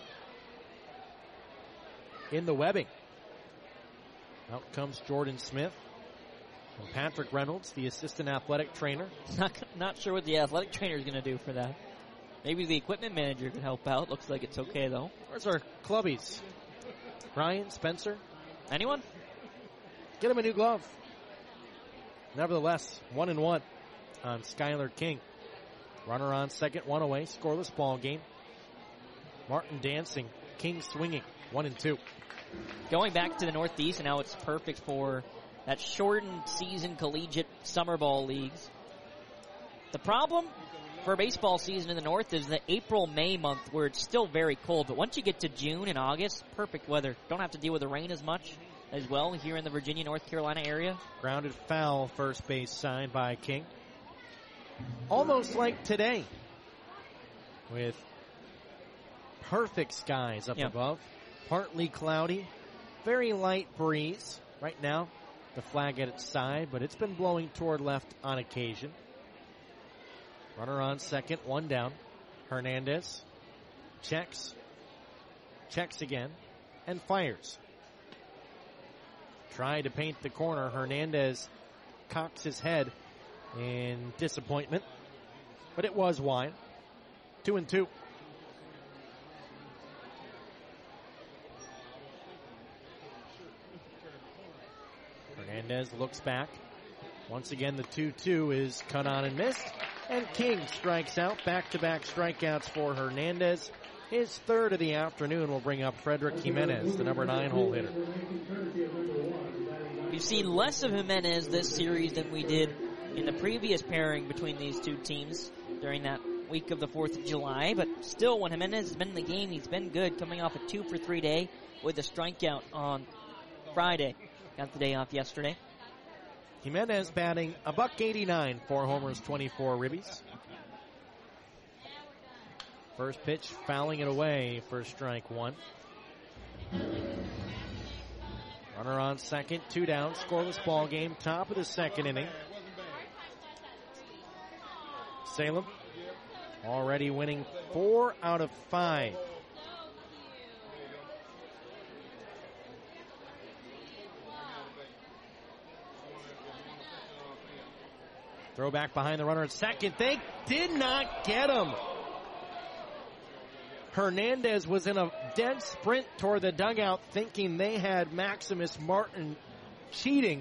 in the webbing. Out comes Jordan Smith. And Patrick Reynolds, the assistant athletic trainer. Not sure what the athletic trainer is going to do for that. Maybe the equipment manager can help out. Looks like it's okay, though. Where's our clubbies? Ryan, Spencer? Anyone? Get him a new glove. Nevertheless, 1-1 on Skylar King. Runner on second, one away. Scoreless ball game. Martin dancing. King swinging. 1-2. Going back to the Northeast, and now it's perfect for that shortened season collegiate summer ball leagues. The problem for a baseball season in the North is the April-May month where it's still very cold. But once you get to June and August, perfect weather. Don't have to deal with the rain as much as well here in the Virginia, North Carolina area. Grounded foul, first base side by King. Almost like today with perfect skies up above. Partly cloudy, very light breeze. Right now, the flag at its side, but it's been blowing toward left on occasion. Runner on second, one down. Hernandez checks again, and fires. Tried to paint the corner. Hernandez cocks his head in disappointment, but it was wide. 2-2. Hernandez looks back. Once again, the 2-2 is cut on and missed. And King strikes out. Back-to-back strikeouts for Hernandez. His third of the afternoon will bring up Frederick Jimenez, the number 9 hole hitter. We've seen less of Jimenez this series than we did in the previous pairing between these two teams during that week of the 4th of July. But still, when Jimenez has been in the game, he's been good, coming off a 2-for-3 day with a strikeout on Friday. Got the day off yesterday. Jimenez batting $189, 4 homers, 24 ribbies. First pitch, fouling it away for strike one. Runner on second, 2 down, scoreless ball game, top of the second inning. Salem already winning 4 out of 5. Throw back behind the runner at second. They did not get him. Hernandez was in a dead sprint toward the dugout thinking they had Maximus Martin cheating.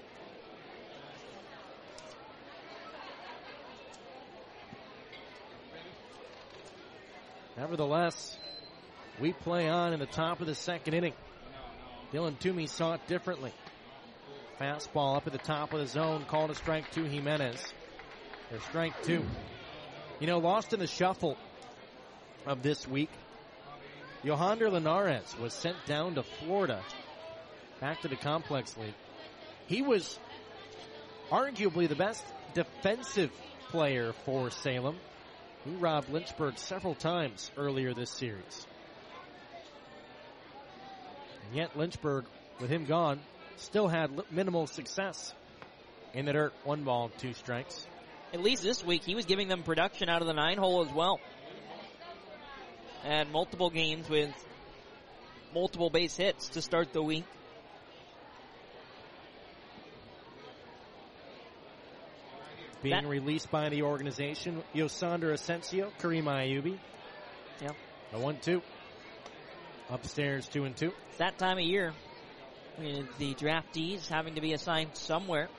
Nevertheless, we play on in the top of the second inning. Dylan Toomey saw it differently. Fastball up at the top of the zone, called a strike to Jimenez. Or strike two. You know, lost in the shuffle of this week, Yohander Linares was sent down to Florida, back to the Complex League. He was arguably the best defensive player for Salem. He robbed Lynchburg several times earlier this series. And yet Lynchburg, with him gone, still had minimal success in the dirt. 1 ball, 2 strikes. At least this week, he was giving them production out of the 9-hole as well. And multiple games with multiple base hits to start the week. Being released by the organization, Yosandra Asensio, Kareem Ayubi. Yep. A 1-2. Upstairs, 2-2. It's that time of year with the draftees having to be assigned somewhere.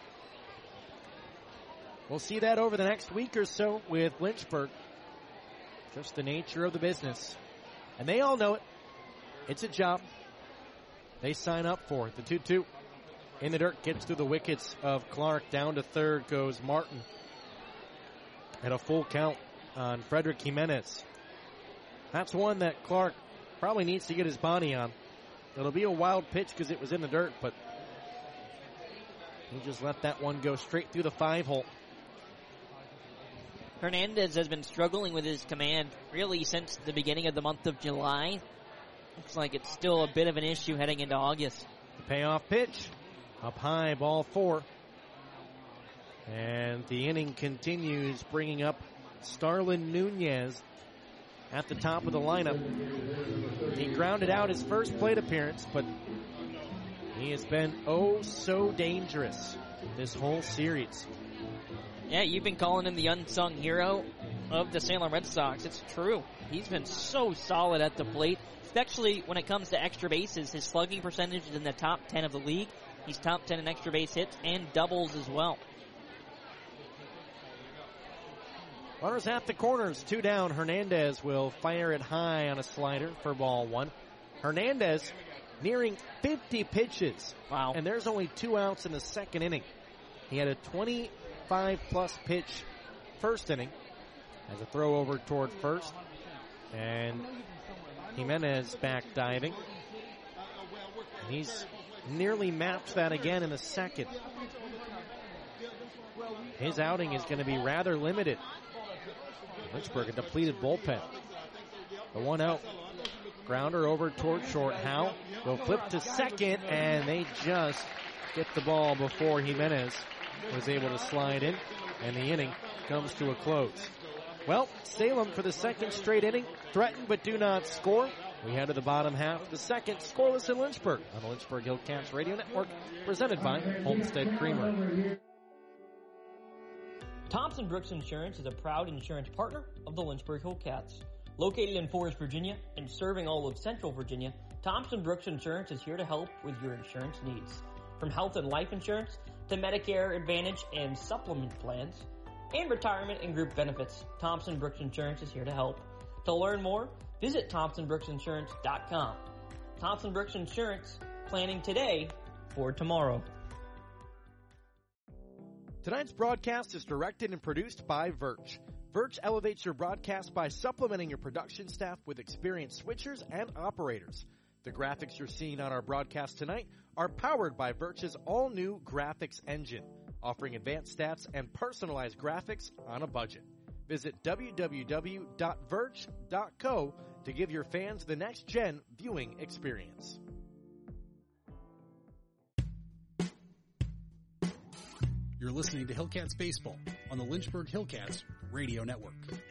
We'll see that over the next week or so with Lynchburg. Just the nature of the business. And they all know it. It's a job. They sign up for it. The 2-2. In the dirt, gets through the wickets of Clark. Down to third goes Martin. And a full count on Frederick Jimenez. That's one that Clark probably needs to get his body on. It'll be a wild pitch because it was in the dirt, but he just let that one go straight through the 5-hole. Hernandez has been struggling with his command really since the beginning of the month of July. Looks like it's still a bit of an issue heading into August. The payoff pitch. Up high, ball 4. And the inning continues, bringing up Starlin Nunez at the top of the lineup. He grounded out his first plate appearance, but he has been oh so dangerous this whole series. Yeah, you've been calling him the unsung hero of the Salem Red Sox. It's true. He's been so solid at the plate, especially when it comes to extra bases. His slugging percentage is in the top 10 of the league. He's top 10 in extra base hits and doubles as well. Runners at the corners, 2 down. Hernandez will fire it high on a slider for ball 1. Hernandez nearing 50 pitches. Wow. And there's only 2 outs in the second inning. He had a 25-plus pitch first inning as a throw over toward first. And Jimenez back diving. He's nearly matched that again in the second. His outing is going to be rather limited. Lynchburg, a depleted bullpen. The 1-0. Grounder over toward short. Howe will flip to second, and they just get the ball before Jimenez was able to slide in, and the inning comes to a close. Well, Salem for the second straight inning, threatened but do not score. We head to the bottom half of the second, scoreless in Lynchburg on the Lynchburg Hillcats Radio Network, presented by Homestead Creamery. Thompson Brooks Insurance is a proud insurance partner of the Lynchburg Hillcats. Located in Forest, Virginia, and serving all of Central Virginia, Thompson Brooks Insurance is here to help with your insurance needs. From health and life insurance to Medicare Advantage and supplement plans, and retirement and group benefits, Thompson Brooks Insurance is here to help. To learn more, visit ThompsonBrooksInsurance.com. Thompson Brooks Insurance, planning today for tomorrow. Tonight's broadcast is directed and produced by Virch. Virch elevates your broadcast by supplementing your production staff with experienced switchers and operators. The graphics you're seeing on our broadcast tonight are powered by Virch's all-new graphics engine, offering advanced stats and personalized graphics on a budget. Visit www.virch.co to give your fans the next-gen viewing experience. You're listening to Hillcats Baseball on the Lynchburg Hillcats Radio Network.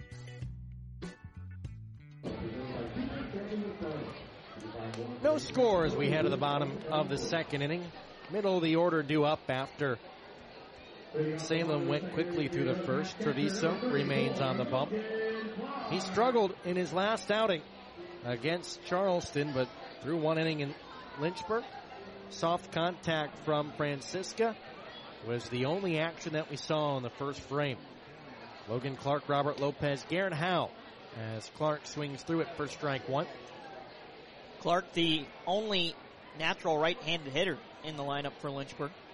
No score as we head to the bottom of the second inning. Middle of the order due up after Salem went quickly through the first. Treviso remains on the bump. He struggled in his last outing against Charleston, but through one inning in Lynchburg. Soft contact from Francisca was the only action that we saw in the first frame. Logan Clark, Robert Lopez, Garrett Howe as Clark swings through it for strike one. Clark, the only natural right-handed hitter in the lineup for Lynchburg.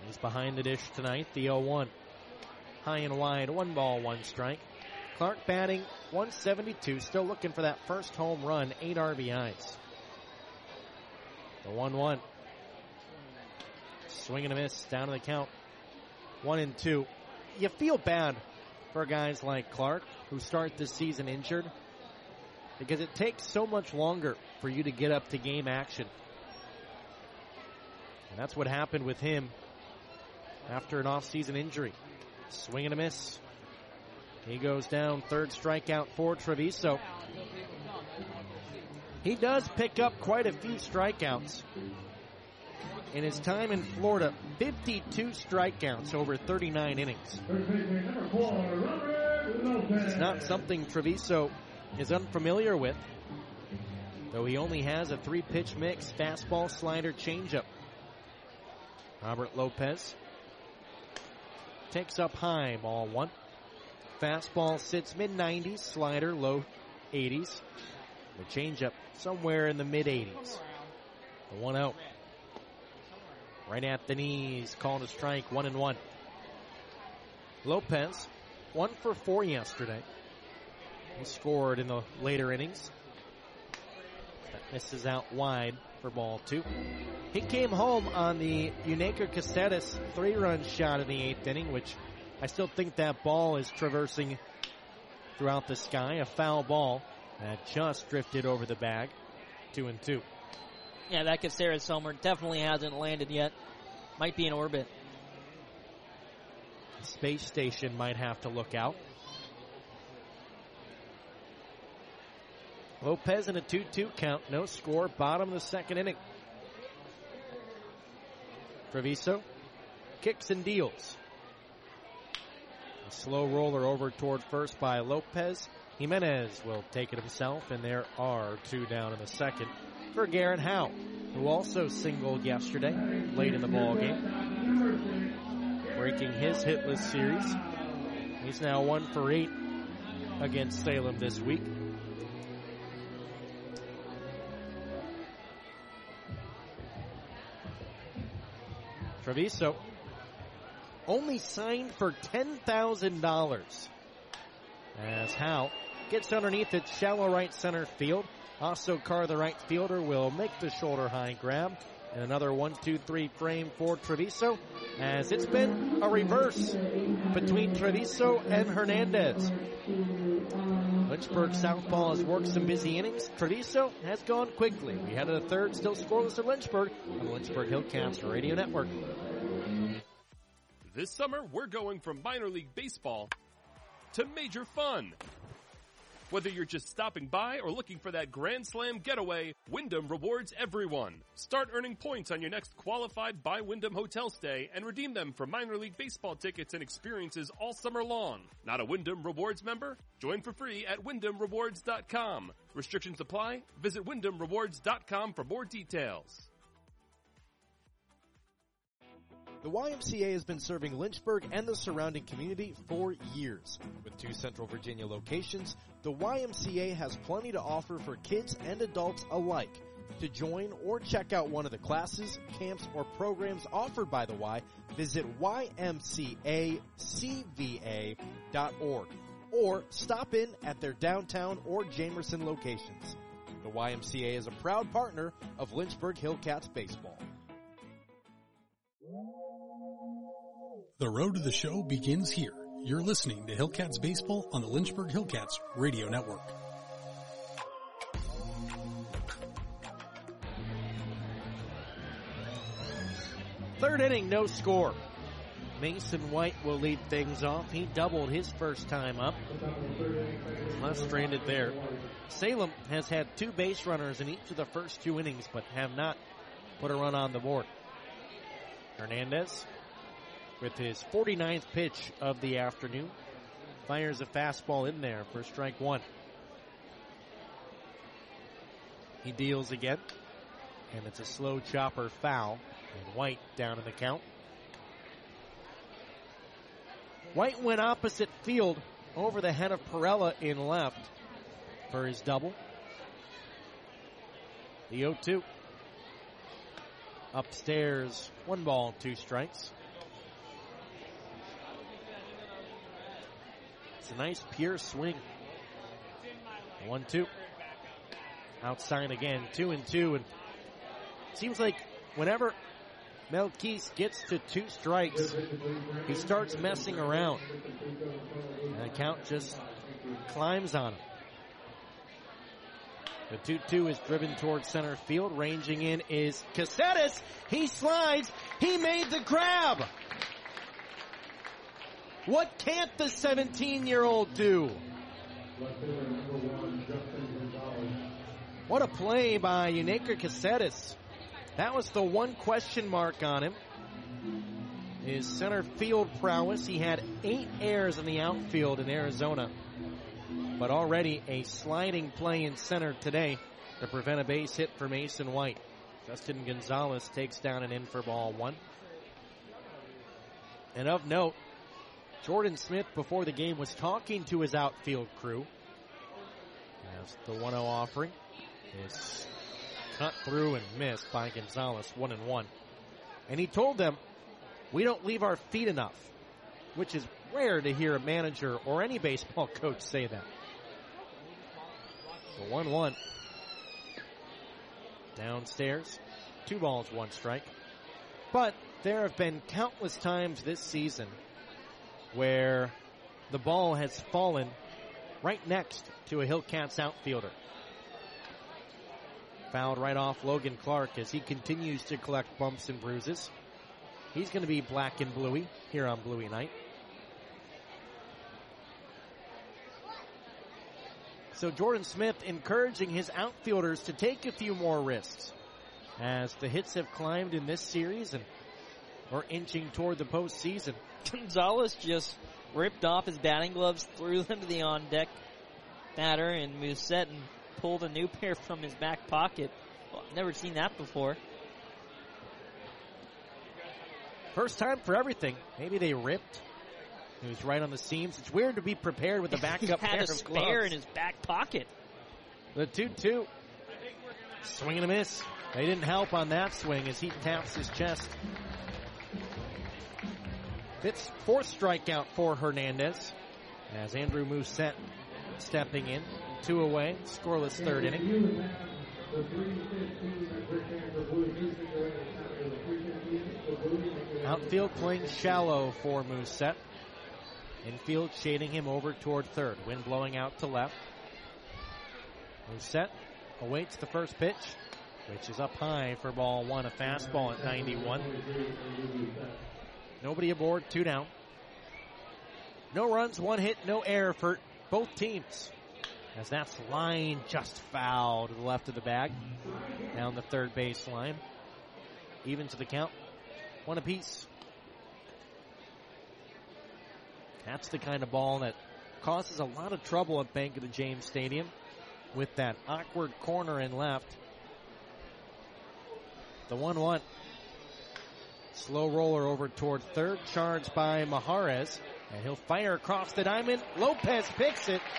He's behind the dish tonight, the 0-1. High and wide, 1 ball, 1 strike. Clark batting 172, still looking for that first home run, 8 RBIs. The 1-1. Swing and a miss, down to the count. 1-2. You feel bad for guys like Clark who start this season injured because it takes so much longer for you to get up to game action. And that's what happened with him after an off-season injury. Swing and a miss. He goes down, 3rd strikeout for Treviso. He does pick up quite a few strikeouts. In his time in Florida, 52 strikeouts over 39 innings. It's not something Treviso is unfamiliar with, though he only has a 3-pitch mix, fastball, slider, changeup. Robert Lopez takes up high, ball 1. Fastball sits mid-90s, slider low 80s. The changeup somewhere in the mid-80s. The 1 out. Right at the knees, called a strike, 1-1. Lopez, 1 for 4 yesterday. He scored in the later innings. That misses out wide for ball 2. He came home on the Unaker Caceres 3-run shot in the 8th inning, which I still think that ball is traversing throughout the sky. A foul ball that just drifted over the bag. 2-2. Yeah, that Caceres homer definitely hasn't landed yet. Might be in orbit. The space station might have to look out. Lopez in a 2-2 count. No score. Bottom of the 2nd inning. Treviso kicks and deals. A slow roller over toward first by Lopez. Jimenez will take it himself, and there are 2 down in the 2nd for Garrett Howe, who also singled yesterday, late in the ball game, breaking his hitless series. He's now 1 for 8 against Salem this week. Treviso only signed for $10,000 as Howe gets underneath it, shallow right center field. Also, Carr, the right fielder, will make the shoulder high grab. And another 1-2-3 frame for Treviso, as it's been a reverse between Treviso and Hernandez. Lynchburg Southpaw has worked some busy innings. Treviso has gone quickly. We had a 3rd, still scoreless at Lynchburg on the Lynchburg Hillcats Radio Network. This summer, we're going from minor league baseball to major fun. Whether you're just stopping by or looking for that Grand Slam getaway, Wyndham rewards everyone. Start earning points on your next qualified by Wyndham hotel stay and redeem them for minor league baseball tickets and experiences all summer long. Not a Wyndham Rewards member? Join for free at WyndhamRewards.com. Restrictions apply. Visit WyndhamRewards.com for more details. The YMCA has been serving Lynchburg and the surrounding community for years. With 2 Central Virginia locations, the YMCA has plenty to offer for kids and adults alike. To join or check out one of the classes, camps, or programs offered by the Y, visit ymcacva.org or stop in at their downtown or Jamerson locations. The YMCA is a proud partner of Lynchburg Hillcats baseball. The road to the show begins here. You're listening to Hillcats Baseball on the Lynchburg Hillcats Radio Network. Third inning, no score. Mason White will lead things off. He doubled his first time up. Left stranded there. Salem has had 2 base runners in each of the first 2 innings, but have not put a run on the board. Hernandez, with his 49th pitch of the afternoon, fires a fastball in there for strike 1. He deals again, and it's a slow chopper foul, and White down in the count. White went opposite field over the head of Perella in left for his double. The 0-2. Upstairs, 1 ball, 2 strikes. It's a nice, pure swing. 1-2. Outside again, 2-2. And it seems like whenever Melquise gets to 2 strikes, he starts messing around. And the count just climbs on him. The 2-2 is driven towards center field. Ranging in is Caceres. He slides. He made the grab. What can't the 17-year-old do? What a play by Yuniker Caceres. That was the one question mark on him. His center field prowess. He had 8 errors in the outfield in Arizona. But already a sliding play in center today to prevent a base hit for Mason White. Justin Gonzalez takes down an in for ball 1. And of note, Jordan Smith before the game was talking to his outfield crew as the 1-0 offering is cut through and missed by Gonzalez, 1-1. And he told them, we don't leave our feet enough, which is rare to hear a manager or any baseball coach say that. The 1-1. Downstairs, 2 balls, 1 strike. But there have been countless times this season where the ball has fallen right next to a Hillcats outfielder. Fouled right off Logan Clark as he continues to collect bumps and bruises. He's going to be black and bluey here on Bluey Night. So Jordan Smith encouraging his outfielders to take a few more risks as the hits have climbed in this series and we're inching toward the postseason. Gonzalez just ripped off his batting gloves, threw them to the on-deck batter, and Musette and pulled a new pair from his back pocket. Well, I've never seen that before. First time for everything. Maybe they ripped. He was right on the seams. It's weird to be prepared with a backup pair of gloves. He had a spare in his back pocket. The 2-2. Swing and a miss. They didn't help on that swing as he taps his chest. 4th strikeout for Hernandez as Andrew Musette stepping in. 2 away. Scoreless 3rd inning. Outfield playing shallow for Musette. Infield shading him over toward 3rd. Wind blowing out to left. Musette awaits the first pitch, which is up high for ball 1. A fastball at 91. Nobody aboard, 2 down. No runs, 1 hit, no error for both teams. As that's line just foul to the left of the bag. Down the 3rd baseline. Even to the count. 1 apiece. That's the kind of ball that causes a lot of trouble at Bank of the James Stadium with that awkward corner and left. The 1-1. Slow roller over toward 3rd, charged by Maharez, and he'll fire across the diamond. Lopez picks it.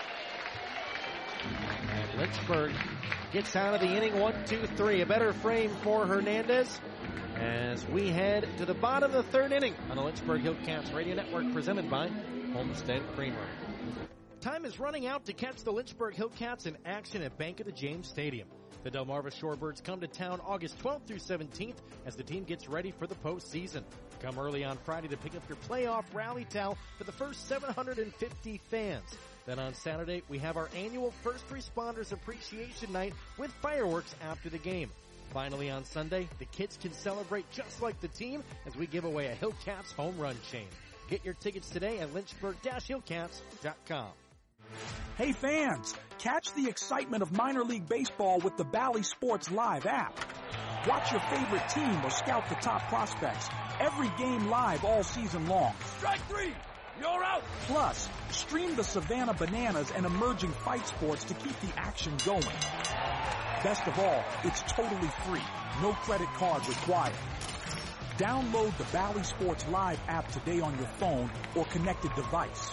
And Lynchburg gets out of the inning 1-2-3. A better frame for Hernandez as we head to the bottom of the 3rd inning on the Lynchburg Hillcats Radio Network, presented by Homestead Creamery. Time is running out to catch the Lynchburg Hillcats in action at Bank of the James Stadium. The Delmarva Shorebirds come to town August 12th through 17th as the team gets ready for the postseason. Come early on Friday to pick up your playoff rally towel for the first 750 fans. Then on Saturday, we have our annual First Responders Appreciation Night with fireworks after the game. Finally on Sunday, the kids can celebrate just like the team as we give away a Hillcats home run chain. Get your tickets today at lynchburg-hillcats.com. Hey fans, catch the excitement of minor league baseball with the Bally Sports Live app. Watch your favorite team or scout the top prospects. Every game live all season long. Strike 3! You're out! Plus, stream the Savannah Bananas and emerging fight sports to keep the action going. Best of all, it's totally free. No credit card required. Download the Bally Sports Live app today on your phone or connected device.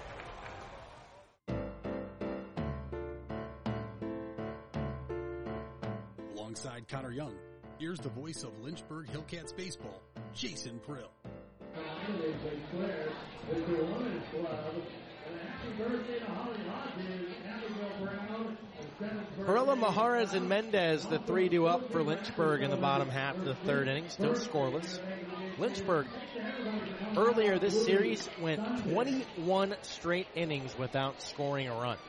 Alongside Connor Young, here's the voice of Lynchburg Hillcats baseball, Jason Prill. Perella, Maharas, and Mendez, the 3-2 up for Lynchburg in the bottom half of the third inning. Still scoreless. Lynchburg, earlier this series, went 21 straight innings without scoring a run.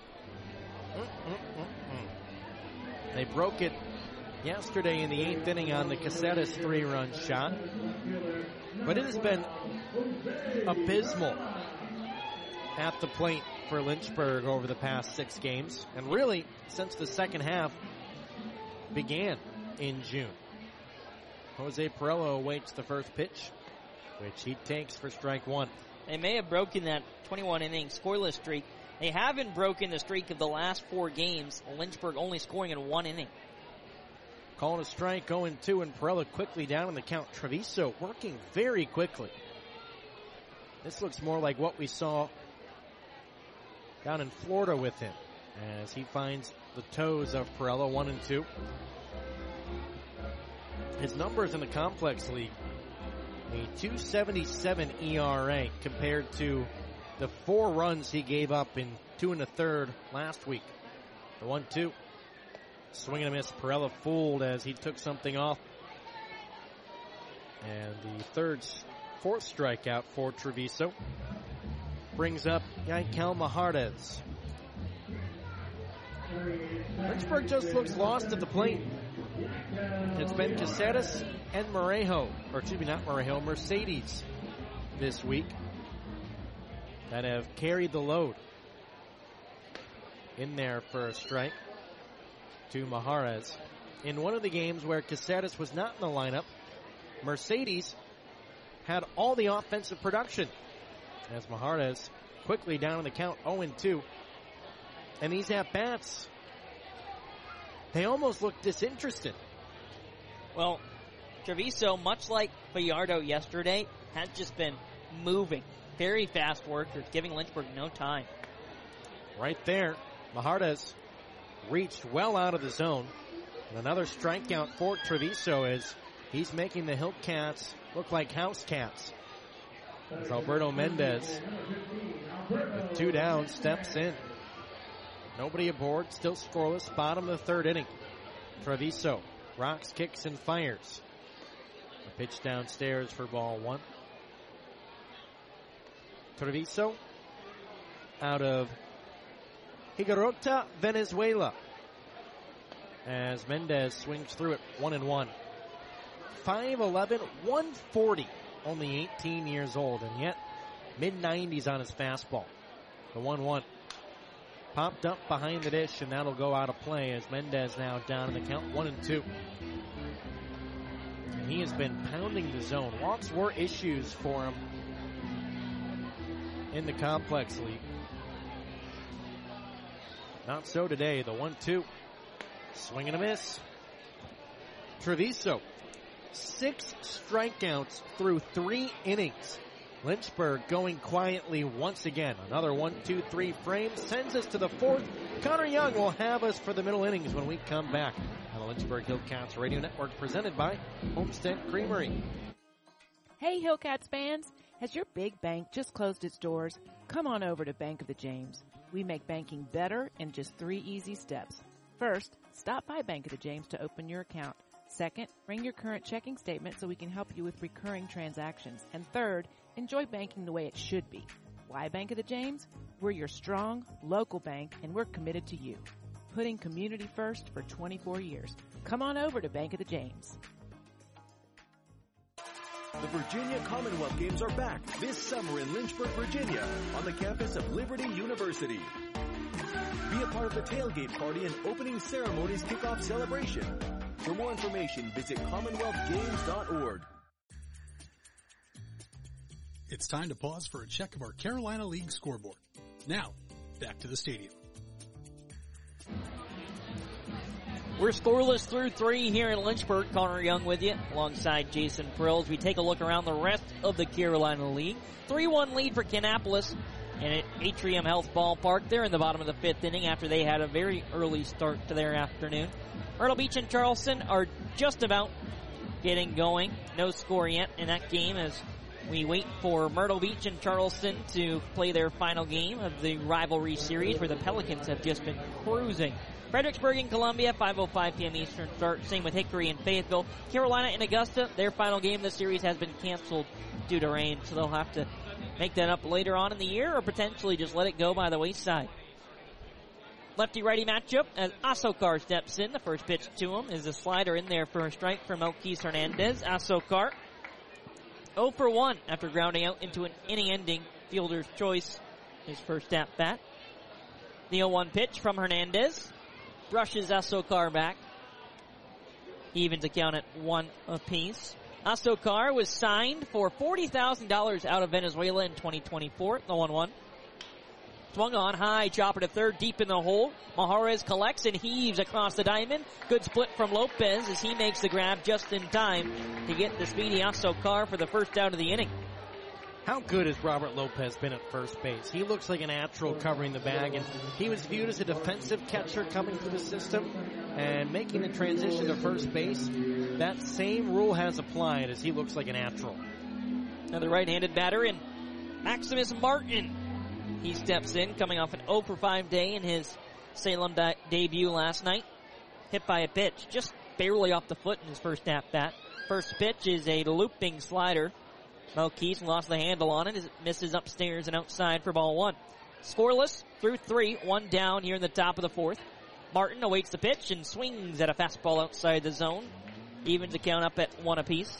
They broke it yesterday in the 8th inning on the Caceres 3-run shot. But it has been abysmal at the plate for Lynchburg over the past 6 games, and really since the second half began in June. Jose Perella awaits the first pitch, which he takes for strike one. They may have broken that 21-inning scoreless streak. They haven't broken the streak of the last 4 games, Lynchburg only scoring in 1 inning. Calling a strike, 0-2, and Perella quickly down in the count. Treviso working very quickly. This looks more like what we saw down in Florida with him, as he finds the toes of Perella, 1-2. His numbers in the Complex League, a .277 ERA compared to the 4 runs he gave up in 2 1/3 last week. The 1-2. Swing and a miss. Perella fooled as he took something off. And the fourth strikeout for Treviso brings up Yankel Mahardes. Lynchburg just looks lost at the plate. It's been Caceres and Mercedes this week that have carried the load. In there for a strike to Mahardes. In one of the games where Caceres was not in the lineup, Mercedes had all the offensive production, as Mahardes quickly down in the count, 0-2. And these at-bats, they almost look disinterested. Well, Treviso, much like Fajardo yesterday, has just been moving. Very fast workers, giving Lynchburg no time. Right there, Mahardes reached well out of the zone. And another strikeout for Treviso as he's making the Hillcats look like house cats. As Alberto Mendez, with 2 down, steps in. Nobody aboard, still scoreless, bottom of the third inning. Treviso rocks, kicks, and fires. A pitch downstairs for ball 1. Treviso out of Higuerota, Venezuela, as Mendez swings through it, 1-1. 5'11", 140, only 18 years old, and yet mid-90s on his fastball. The 1-1 popped up behind the dish, and that'll go out of play as Mendez now down in the count, 1-2. And he has been pounding the zone. Walks were issues for him in the Complex League. Not so today. The 1-2. Swing and a miss. Treviso, 6 strikeouts through 3 innings. Lynchburg going quietly once again. Another 1-2-3 frame sends us to the 4th. Connor Young will have us for the middle innings when we come back on the Lynchburg Hillcats Radio Network, presented by Homestead Creamery. Hey Hillcats fans, has your big bank just closed its doors? Come on over to Bank of the James. We make banking better in just 3 easy steps. First, stop by Bank of the James to open your account. Second, bring your current checking statement so we can help you with recurring transactions. And third, enjoy banking the way it should be. Why Bank of the James? We're your strong, local bank, and we're committed to you. Putting community first for 24 years. Come on over to Bank of the James. The Virginia Commonwealth Games are back this summer in Lynchburg, Virginia, on the campus of Liberty University. Be a part of the tailgate party and opening ceremonies kickoff celebration. For more information, visit CommonwealthGames.org. It's time to pause for a check of our Carolina League scoreboard. Now, back to the stadium. We're scoreless through 3 here in Lynchburg. Connor Young with you, alongside Jason Prills. We take a look around the rest of the Carolina League. 3-1 lead for Kannapolis and at Atrium Health Ballpark. They're in the bottom of the 5th inning after they had a very early start to their afternoon. Myrtle Beach and Charleston are just about getting going. No score yet in that game as We wait for Myrtle Beach and Charleston to play their final game of the rivalry series where the Pelicans have just been cruising. Fredericksburg and Columbia, 5:05 p.m. Eastern start. Same with Hickory and Fayetteville. Carolina and Augusta, their final game of the series has been canceled due to rain, so they'll have to make that up later on in the year or potentially just let it go by the wayside. Lefty-righty matchup as Asokar steps in. The first pitch to him is a slider in there for a strike from Melquise Hernandez. Asokar 0 for 1 after grounding out into an inning-ending fielder's choice, his first at-bat. The 0-1 pitch from Hernandez brushes Asokar back. Evens the count at 1 apiece. Asokar was signed for $40,000 out of Venezuela in 2024. The 1-1. Swung on high, chopper to third, deep in the hole. Majarez collects and heaves across the diamond. Good split from Lopez as he makes the grab just in time to get the speedy Asokar for the first out of the inning. How good has Robert Lopez been at first base? He looks like a natural covering the bag, and he was viewed as a defensive catcher coming through the system and making the transition to first base. That same rule has applied as he looks like a natural. Another right-handed batter in Maximus Martin. He steps in, coming off an 0 for 5 day in his Salem debut last night. Hit by a pitch, just barely off the foot in his first at-bat. First pitch is a looping slider. Melquise lost the handle on it as it misses upstairs and outside for ball 1. Scoreless through 3, 1 down here in the top of the 4th. Martin awaits the pitch and swings at a fastball outside the zone. Evens the count up at 1 apiece.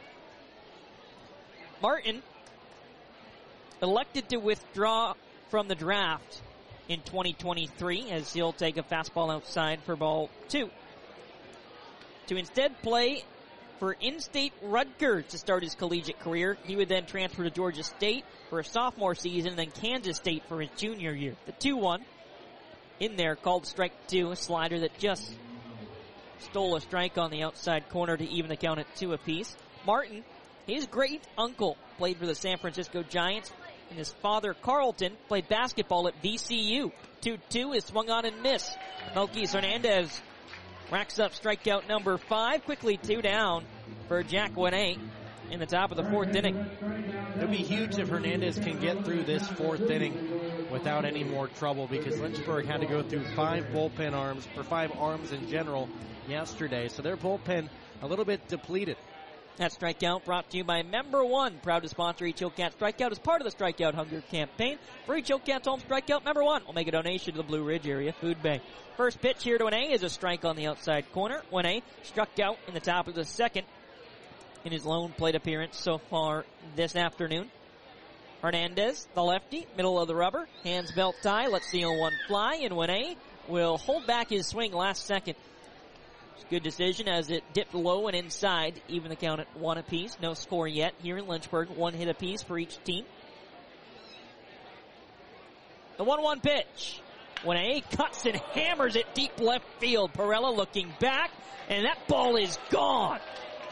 Martin elected to withdraw from the draft in 2023 as he'll take a fastball outside for ball 2. To instead play for in-state Rutgers to start his collegiate career. He would then transfer to Georgia State for a sophomore season and then Kansas State for his junior year. The 2-1 in there called strike 2, a slider that just stole a strike on the outside corner to even the count at 2 apiece. Martin, his great uncle, played for the San Francisco Giants, and his father, Carlton, played basketball at VCU. 2-2 is swung on and missed. Melquise Hernandez racks up strikeout number 5. Quickly 2 down for Jack Winay in the top of the 4th inning. It would be huge if Hernandez can get through this 4th inning without any more trouble because Lynchburg had to go through 5 bullpen arms, or 5 arms in general, yesterday. So their bullpen a little bit depleted. That strikeout brought to you by Member One, proud to sponsor each Hillcats Strikeout as part of the Strikeout Hunger campaign. For each Hillcats home strikeout, Member One will make a donation to the Blue Ridge Area Food Bank. First pitch here to Winay is a strike on the outside corner. Winay struck out in the top of the 2nd in his lone plate appearance so far this afternoon. Hernandez, the lefty, middle of the rubber, hands belt tie, lets the 0-1 fly, and Winay will hold back his swing last second. Good decision as it dipped low and inside, even the count at 1 apiece. No score yet here in Lynchburg. 1 hit apiece for each team. The 1-1 pitch. Winay cuts and hammers it deep left field. Perella looking back, and that ball is gone.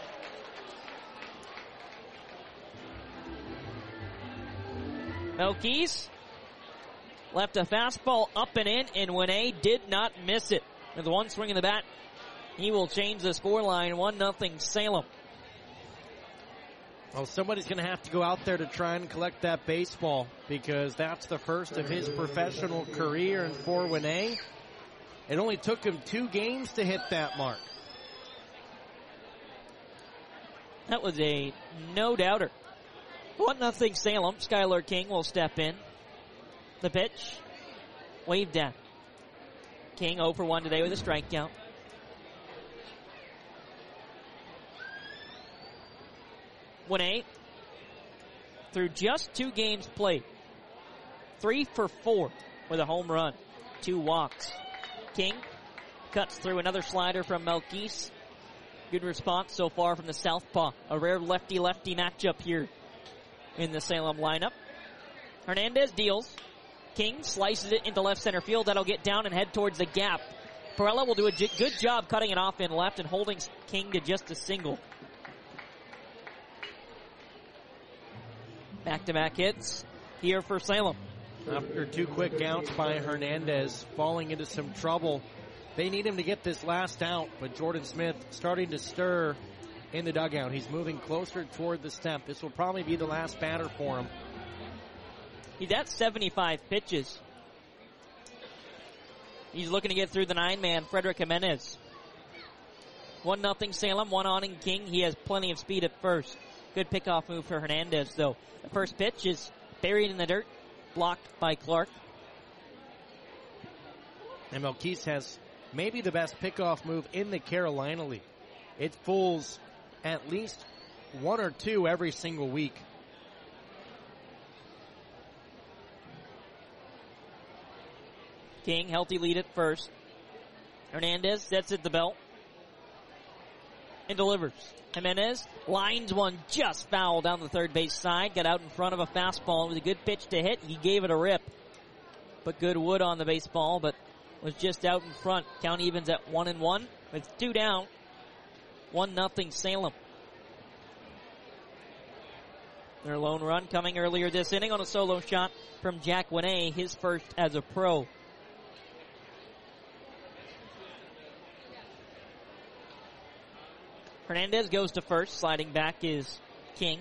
Melquise left a fastball up and in, and Winay did not miss it. With one swing of the bat, he will change the scoreline, 1-0 Salem. Well, somebody's going to have to go out there to try and collect that baseball because that's the first of his professional career. And for Winay, it only took him 2 games to hit that mark. That was a no-doubter. 1-0 Salem. Skylar King will step in. The pitch, waved down. King 0 for 1 today with a strikeout. Winay, through just 2 games played, 3 for 4 with a home run, 2 walks. King cuts through another slider from Melquise. Good response so far from the southpaw. A rare lefty-lefty matchup here in the Salem lineup. Hernandez deals. King slices it into left center field. That'll get down and head towards the gap. Perella will do a good job cutting it off in left and holding King to just a single. Back-to-back hits here for Salem. After 2 quick outs by Hernandez, falling into some trouble. They need him to get this last out, but Jordan Smith starting to stir in the dugout. He's moving closer toward the step. This will probably be the last batter for him. He's at 75 pitches. He's looking to get through the 9-man, Frederick Jimenez. 1-0 Salem, 1 on in King. He has plenty of speed at first. Good pickoff move for Hernandez, though. The first pitch is buried in the dirt, blocked by Clark. And Melquise has maybe the best pickoff move in the Carolina League. It fools at least one or two every single week. King, healthy lead at first. Hernandez sets at the belt and delivers. Jimenez lines one just foul down the third base side. Got out in front of a fastball. It was a good pitch to hit. He gave it a rip. Put good wood on the baseball, but was just out in front. Count evens at 1-1 with 2 down. 1-0 Salem. Their lone run coming earlier this inning on a solo shot from Jack Winney, his first as a pro. Hernandez goes to first. Sliding back is King.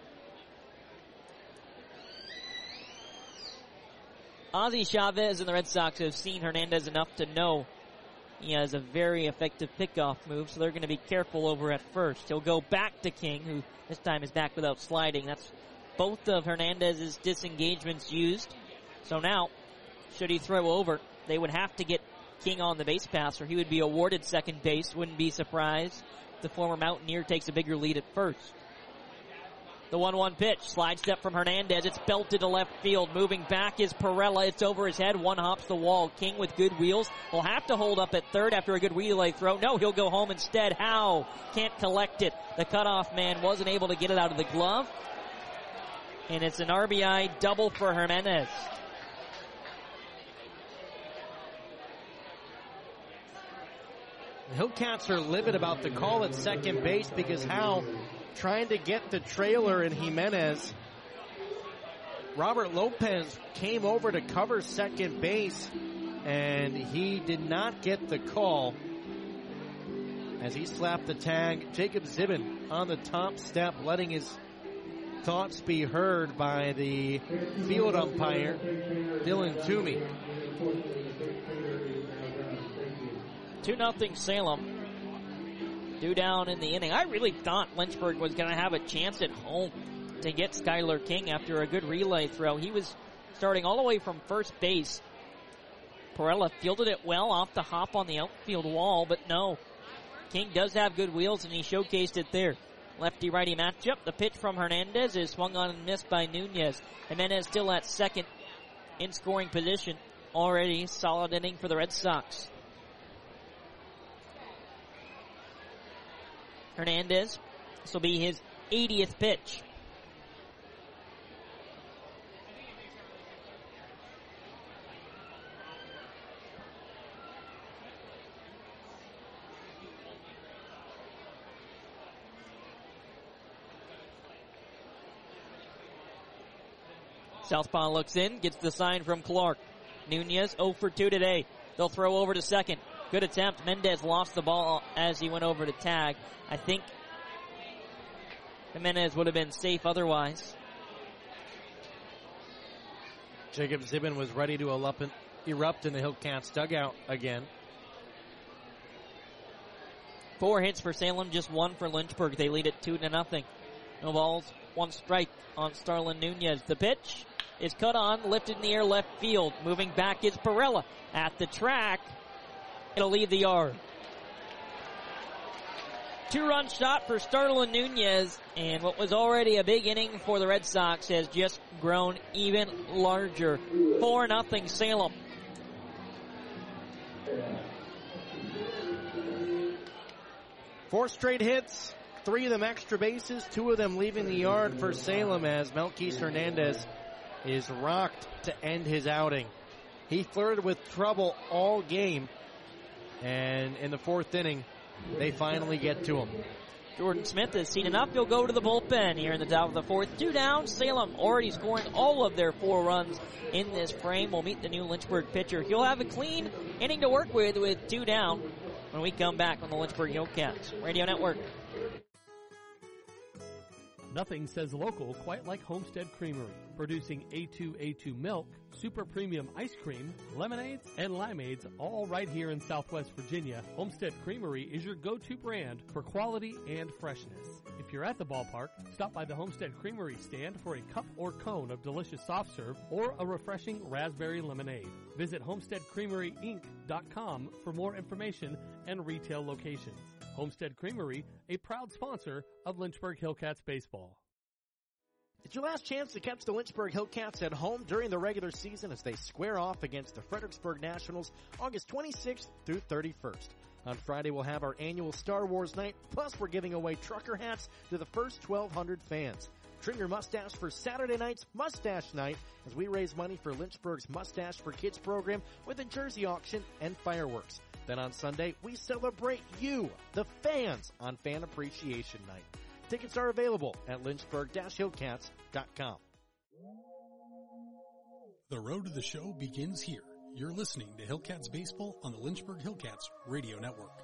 Ozzie Chavez and the Red Sox have seen Hernandez enough to know he has a very effective pickoff move, so they're going to be careful over at first. He'll go back to King, who this time is back without sliding. That's both of Hernandez's disengagements used. So now, should he throw over, they would have to get King on the base pass, or he would be awarded second base. Wouldn't be surprised. The former Mountaineer takes a bigger lead at first. The 1-1 pitch. Slide step from Hernandez. It's belted to left field. Moving back is Perella. It's over his head. One hops the wall. King with good wheels will have to hold up at third after a good relay throw. No, he'll go home instead. How? Can't collect it. The cutoff man wasn't able to get it out of the glove. And it's an RBI double for Jimenez. The Hillcats are livid about the call at second base because Howe trying to get the trailer in Jimenez. Robert Lopez came over to cover second base, and he did not get the call as he slapped the tag. Jacob Zibin on the top step, letting his thoughts be heard by the field umpire, Dylan Toomey. 2-0 Salem. 2 down in the inning. I really thought Lynchburg was going to have a chance at home to get Skylar King after a good relay throw. He was starting all the way from first base. Perella fielded it well off the hop on the outfield wall, but no. King does have good wheels, and he showcased it there. Lefty-righty matchup. The pitch from Hernandez is swung on and missed by Nunez. Jimenez still at second in scoring position. Already solid inning for the Red Sox. Hernandez, this will be his 80th pitch. Southpaw looks in, gets the sign from Clark. Nunez 0 for 2 today. They'll throw over to second. Good attempt. Mendez lost the ball as he went over to tag. I think Jimenez would have been safe otherwise. Jacob Zibin was ready to erupt in the Hillcats dugout again. 4 hits for Salem, just 1 for Lynchburg. They lead it 2-0. No balls, 1 strike on Starlin Nunez. The pitch is cut on, lifted in the air left field. Moving back is Perella at the track. It'll leave the yard. 2-run shot for Starlin Nunez, and what was already a big inning for the Red Sox has just grown even larger. 4-0 Salem. Four straight hits, 3 of them extra bases, 2 of them leaving the yard for Salem as Melquise Hernandez is rocked to end his outing. He flirted with trouble all game, and in the 4th inning, they finally get to him. Jordan Smith has seen enough. He'll go to the bullpen here in the top of the 4th. 2 down. Salem already scoring all of their 4 runs in this frame. We'll meet the new Lynchburg pitcher. He'll have a clean inning to work with 2 down when we come back on the Lynchburg Hillcats Radio Network. Nothing says local quite like Homestead Creamery, producing A2A2 milk, super premium ice cream, lemonades, and limeades, all right here in Southwest Virginia. Homestead Creamery is your go-to brand for quality and freshness. If you're at the ballpark, stop by the Homestead Creamery stand for a cup or cone of delicious soft serve or a refreshing raspberry lemonade. Visit HomesteadCreameryInc.com for more information and retail locations. Homestead Creamery, a proud sponsor of Lynchburg Hillcats baseball. It's your last chance to catch the Lynchburg Hillcats at home during the regular season as they square off against the Fredericksburg Nationals August 26th through 31st. On Friday, we'll have our annual Star Wars night, plus we're giving away trucker hats to the first 1,200 fans. Trim your mustache for Saturday night's Mustache Night as we raise money for Lynchburg's Mustache for Kids program with a jersey auction and fireworks. Then on Sunday, we celebrate you, the fans, on Fan Appreciation Night. Tickets are available at lynchburg-hillcats.com. The road to the show begins here. You're listening to Hillcats Baseball on the Lynchburg Hillcats Radio Network.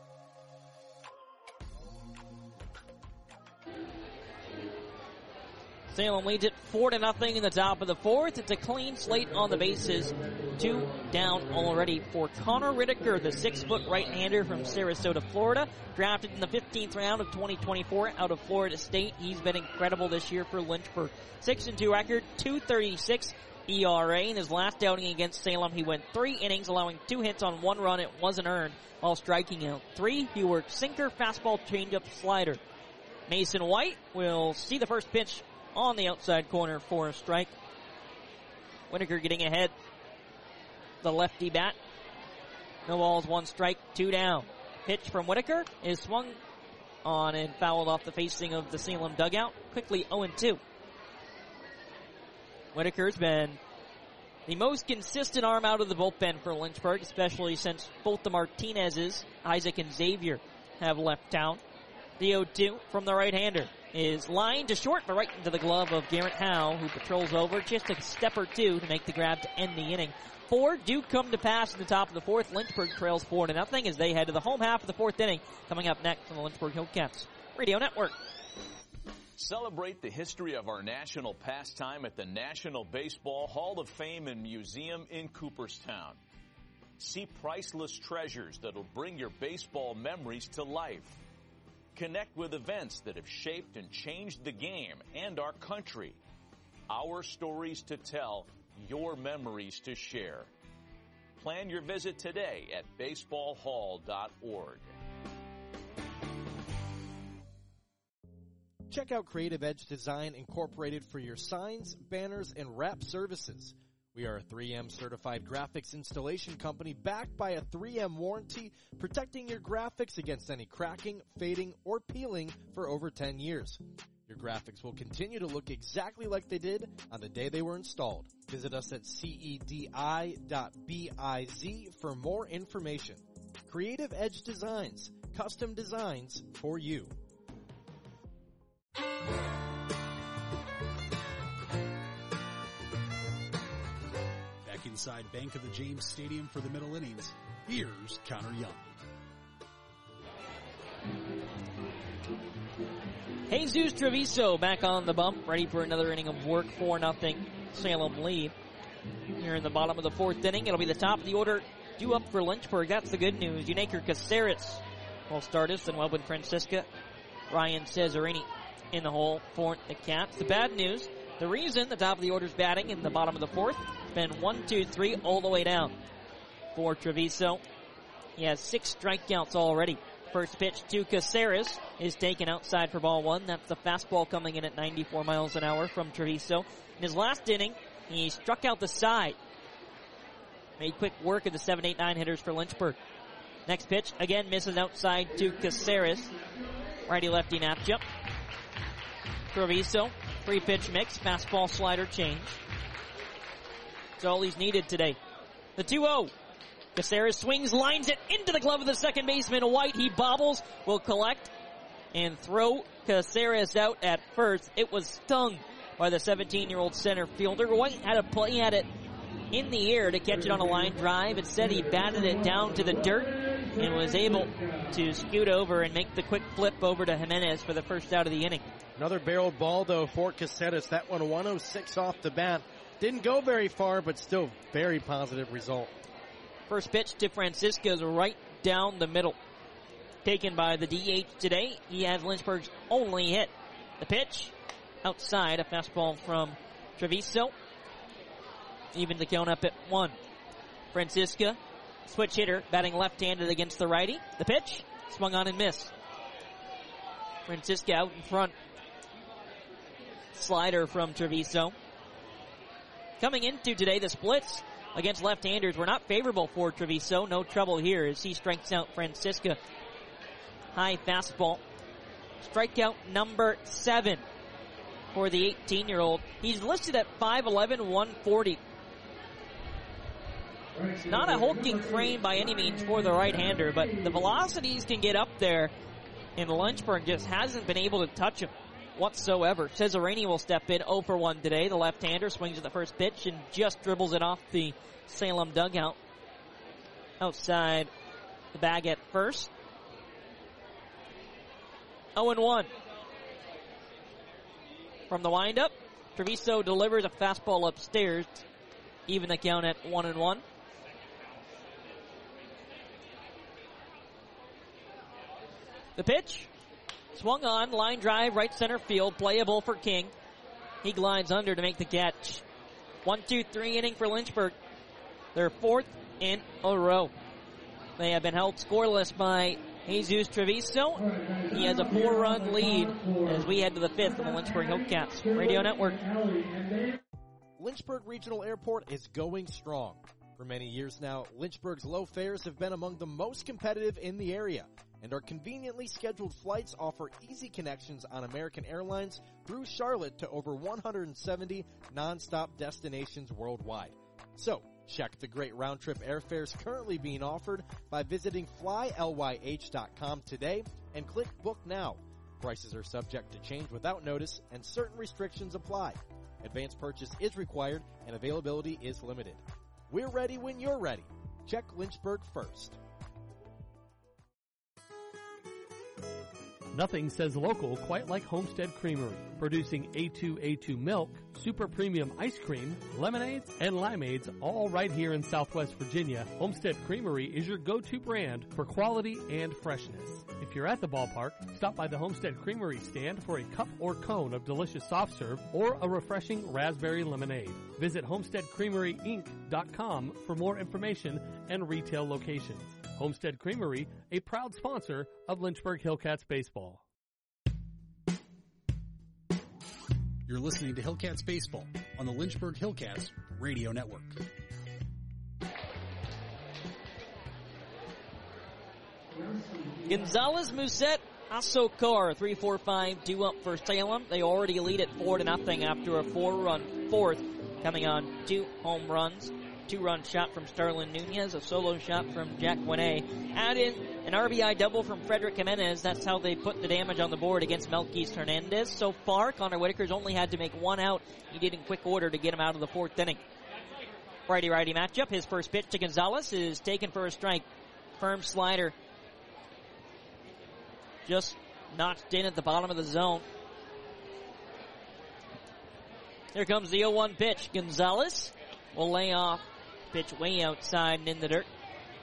Salem leads it 4-0 in the top of the fourth. It's a clean slate on the bases. 2 down already for Connor Riddicker, the 6-foot right-hander from Sarasota, Florida. Drafted in the 15th round of 2024 out of Florida State. He's been incredible this year for Lynchburg. 6-2 record, .236 ERA. In his last outing against Salem, he went 3 innings, allowing 2 hits on 1 run. It wasn't earned while striking out 3. He worked sinker, fastball, changeup, slider. Mason White will see the first pitch on the outside corner for a strike. Whitaker getting ahead. The lefty bat. No balls, 1 strike, 2 down. Pitch from Whitaker is swung on and fouled off the facing of the Salem dugout. Quickly 0-2. Whitaker's been the most consistent arm out of the bullpen for Lynchburg, especially since both the Martinezes, Isaac and Xavier, have left town. The 0-2 from the right-hander is lined to short, but right into the glove of Garrett Howe, who patrols over just a step or 2 to make the grab to end the inning. 4 do come to pass in the top of the fourth. Lynchburg trails 4-0 as they head to the home half of the fourth inning. Coming up next on the Lynchburg Hillcats Radio Network. Celebrate the history of our national pastime at the National Baseball Hall of Fame and Museum in Cooperstown. See priceless treasures that'll bring your baseball memories to life. Connect with events that have shaped and changed the game and our country. Our stories to tell, your memories to share. Plan your visit today at baseballhall.org. Check out Creative Edge Design Incorporated for your signs, banners, and wrap services. We are a 3M certified graphics installation company backed by a 3M warranty, protecting your graphics against any cracking, fading, or peeling for over 10 years. Your graphics will continue to look exactly like they did on the day they were installed. Visit us at cedi.biz for more information. Creative Edge Designs, custom designs for you. Back inside Bank of the James Stadium for the middle innings, here's Connor Young. Jesus Treviso back on the bump, ready for another inning of work. 4-0 Salem lead. Here in the bottom of the fourth inning, it'll be the top of the order due up for Lynchburg. That's the good news. Unaker Caceres will start us, then Welwyn Francisca, Ryan Cesarini in the hole for the Cats. The bad news, the reason the top of the order's batting in the bottom of the fourth, it's been 1, 2, 3 all the way down for Treviso. He has 6 strikeouts already. First pitch to Caceres is taken outside for ball 1. That's the fastball coming in at 94 miles an hour from Treviso. In his last inning, he struck out the side. Made quick work of the 7, 8, 9 hitters for Lynchburg. Next pitch, again misses outside to Caceres. Righty-lefty matchup. Treviso, 3-pitch mix, fastball, slider, change. That's all he's needed today. The 2-0. Caceres swings, lines it into the glove of the second baseman, White. He bobbles, will collect, and throw Caceres out at first. It was stung by the 17-year-old center fielder. White had a play at it in the air to catch it on a line drive. Instead, he batted it down to the dirt and was able to scoot over and make the quick flip over to Jimenez for the first out of the inning. Another barreled ball, though, for Caceres. That one 106 off the bat. Didn't go very far, but still very positive result. First pitch to Francisco's right down the middle. Taken by the DH today. He has Lynchburg's only hit. The pitch outside, a fastball from Treviso. Even the count up at 1. Francisca, switch hitter, batting left-handed against the righty. The pitch, swung on and missed. Francisca out in front. Slider from Treviso. Coming into today, the splits against left-handers were not favorable for Treviso. No trouble here as he strikes out Francisca. High fastball. Strikeout number 7 for the 18-year-old. He's listed at 5'11", 140. Not a hulking frame by any means for the right-hander, but the velocities can get up there, and Lynchburg just hasn't been able to touch him whatsoever. Cesarini will step in 0 for 1 today. The left-hander swings at the first pitch and just dribbles it off the Salem dugout. Outside the bag at first. 0-1. From the windup, Treviso delivers a fastball upstairs. Even the count at 1-1. The pitch, swung on, line drive, right center field, playable for King. He glides under to make the catch. 1-2-3 inning for Lynchburg. Their 4th in a row. They have been held scoreless by Jesus Treviso. He has a 4-run lead as we head to the 5th of the Lynchburg Hillcats Radio Network. Lynchburg Regional Airport is going strong. For many years now, Lynchburg's low fares have been among the most competitive in the area, and our conveniently scheduled flights offer easy connections on American Airlines through Charlotte to over 170 nonstop destinations worldwide. So, check the great round-trip airfares currently being offered by visiting flylyh.com today and click Book Now. Prices are subject to change without notice, and certain restrictions apply. Advance purchase is required, and availability is limited. We're ready when you're ready. Check Lynchburg first. Nothing says local quite like Homestead Creamery, producing A2A2 milk, super premium ice cream, lemonades, and limeades, all right here in Southwest Virginia. Homestead Creamery is your go-to brand for quality and freshness. If you're at the ballpark, stop by the Homestead Creamery stand for a cup or cone of delicious soft serve or a refreshing raspberry lemonade. Visit HomesteadCreameryInc.com for more information and retail locations. Homestead Creamery, a proud sponsor of Lynchburg Hillcats baseball. You're listening to Hillcats baseball on the Lynchburg Hillcats Radio Network. Gonzalez, Musette, Asokar, 3-4-5, due up for Salem. They already lead at 4-0 after a 4-run fourth, coming on 2 home runs. 2-run shot from Starlin Nunez, a solo shot from Jack Winney. Add in an RBI double from Frederick Jimenez. That's how they put the damage on the board against Melquise Hernandez. So far, Connor Whitaker's only had to make 1 out. He did in quick order to get him out of the 4th inning. Righty-righty matchup. His first pitch to Gonzalez is taken for a strike. Firm slider. Just notched in at the bottom of the zone. Here comes the 0-1 pitch. Gonzalez will lay off. Pitch way outside and in the dirt.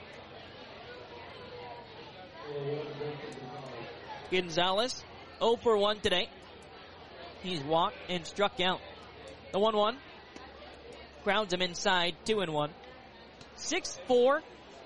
Gonzalez, 0 for 1 today. He's walked and struck out. The 1-1. Grounds him inside, 2-1. 6'4",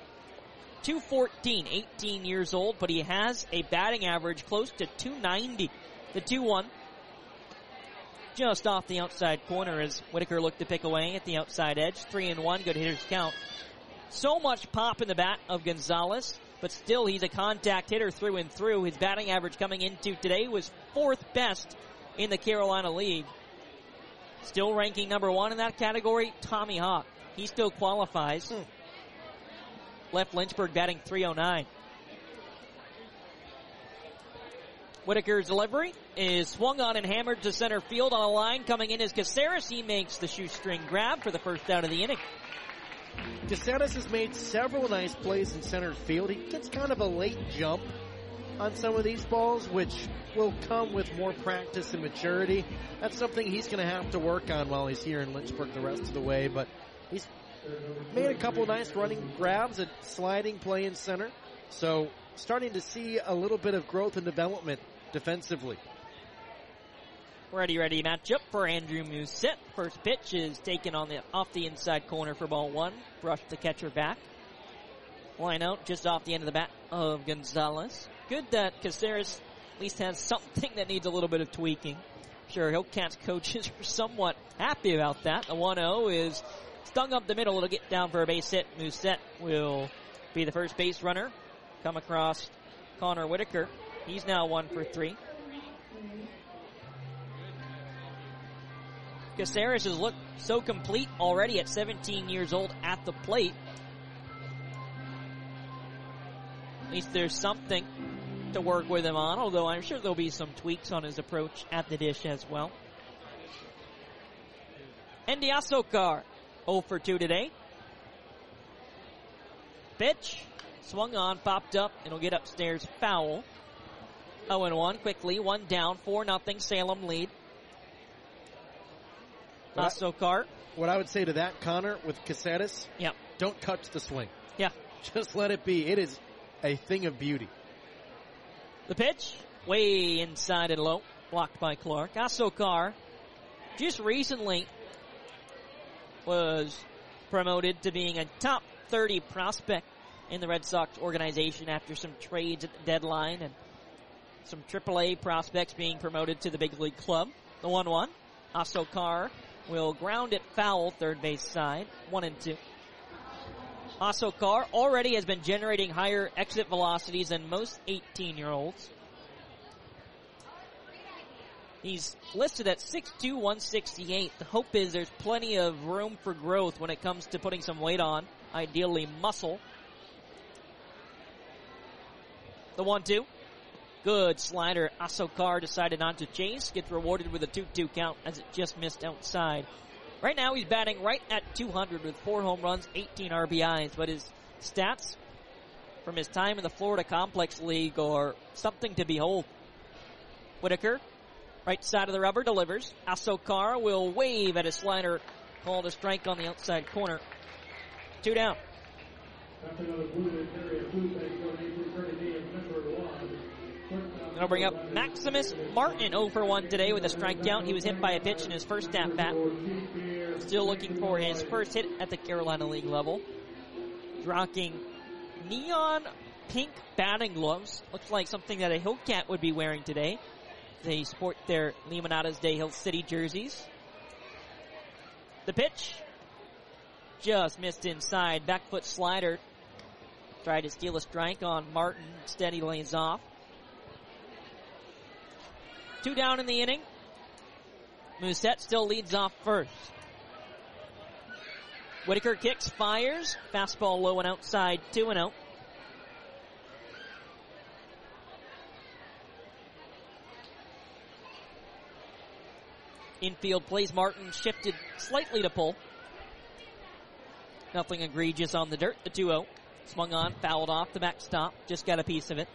214, 18 years old, but he has a batting average close to 290. The 2-1. Just off the outside corner as Whitaker looked to pick away at the outside edge. 3-1, good hitters count. So much pop in the bat of Gonzalez, but still he's a contact hitter through and through. His batting average coming into today was 4th best in the Carolina League. Still ranking number 1 in that category, Tommy Hawk. He still qualifies. Left Lynchburg batting .309. Whitaker's delivery is swung on and hammered to center field. On a line coming in is Caceres. He makes the shoestring grab for the first out of the inning. Caceres has made several nice plays in center field. He gets kind of a late jump, on some of these balls, which will come with more practice and maturity. That's something he's going to have to work on while he's here in Lynchburg the rest of the way, but he's made a couple nice running grabs at sliding play in center. So starting to see a little bit of growth and development defensively. Ready matchup for Andrew Musette. First pitch is taken off the inside corner for ball one. Brush the catcher back. Line out just off the end of the bat of Gonzalez. Good that Caceres at least has something that needs a little bit of tweaking. Sure, Hillcats coaches are somewhat happy about that. The 1-0 is stung up the middle. It'll get down for a base hit. Musette will be the first base runner. Come across Connor Whitaker. He's now 1 for 3. Caceres has looked so complete already at 17 years old at the plate. At least there's something to work with him on, although I'm sure there'll be some tweaks on his approach at the dish as well. Andy Asokar, 0 for 2 today. Pitch, swung on, popped up, and will get upstairs foul. 0-1 quickly, one down, 4-0 Salem lead. Asokar. What I would say to that, Connor, with Caceres, yep, don't touch the swing. Yeah. Just let it be. It is a thing of beauty. The pitch, way inside and low, blocked by Clark. Asokar just recently was promoted to being a top 30 prospect in the Red Sox organization after some trades at the deadline and some AAA prospects being promoted to the big league club. The 1-1. Asokar will ground it foul, third base side, 1-2. Asokar already has been generating higher exit velocities than most 18-year-olds. He's listed at 6'2", 168. The hope is there's plenty of room for growth when it comes to putting some weight on, ideally muscle. The 1-2. Good slider. Asokar decided not to chase. Gets rewarded with a 2-2 count as it just missed outside. Right now he's batting right at 200 with 4 home runs, 18 RBIs. But his stats from his time in the Florida Complex League are something to behold. Whitaker, right side of the rubber, delivers. Asokar will wave at his slider. Called a strike on the outside corner. 2 down. That'll bring up Maximus Martin, 0 for 1 today with a strikeout. He was hit by a pitch in his first at-bat. Still looking for his first hit at the Carolina League level. He's rocking neon pink batting gloves. Looks like something that a Hillcat would be wearing today. They sport their Limonada's Day Hill City jerseys. The pitch just missed inside. Back foot slider. Tried to steal a strike on Martin. Instead he lays off. 2 down in the inning. Musette still leads off first. Whitaker kicks, fires. Fastball low and outside, 2-0. Infield plays. Martin shifted slightly to pull. Nothing egregious on the dirt. The 2-0. Swung on, fouled off the backstop. Just got a piece of it.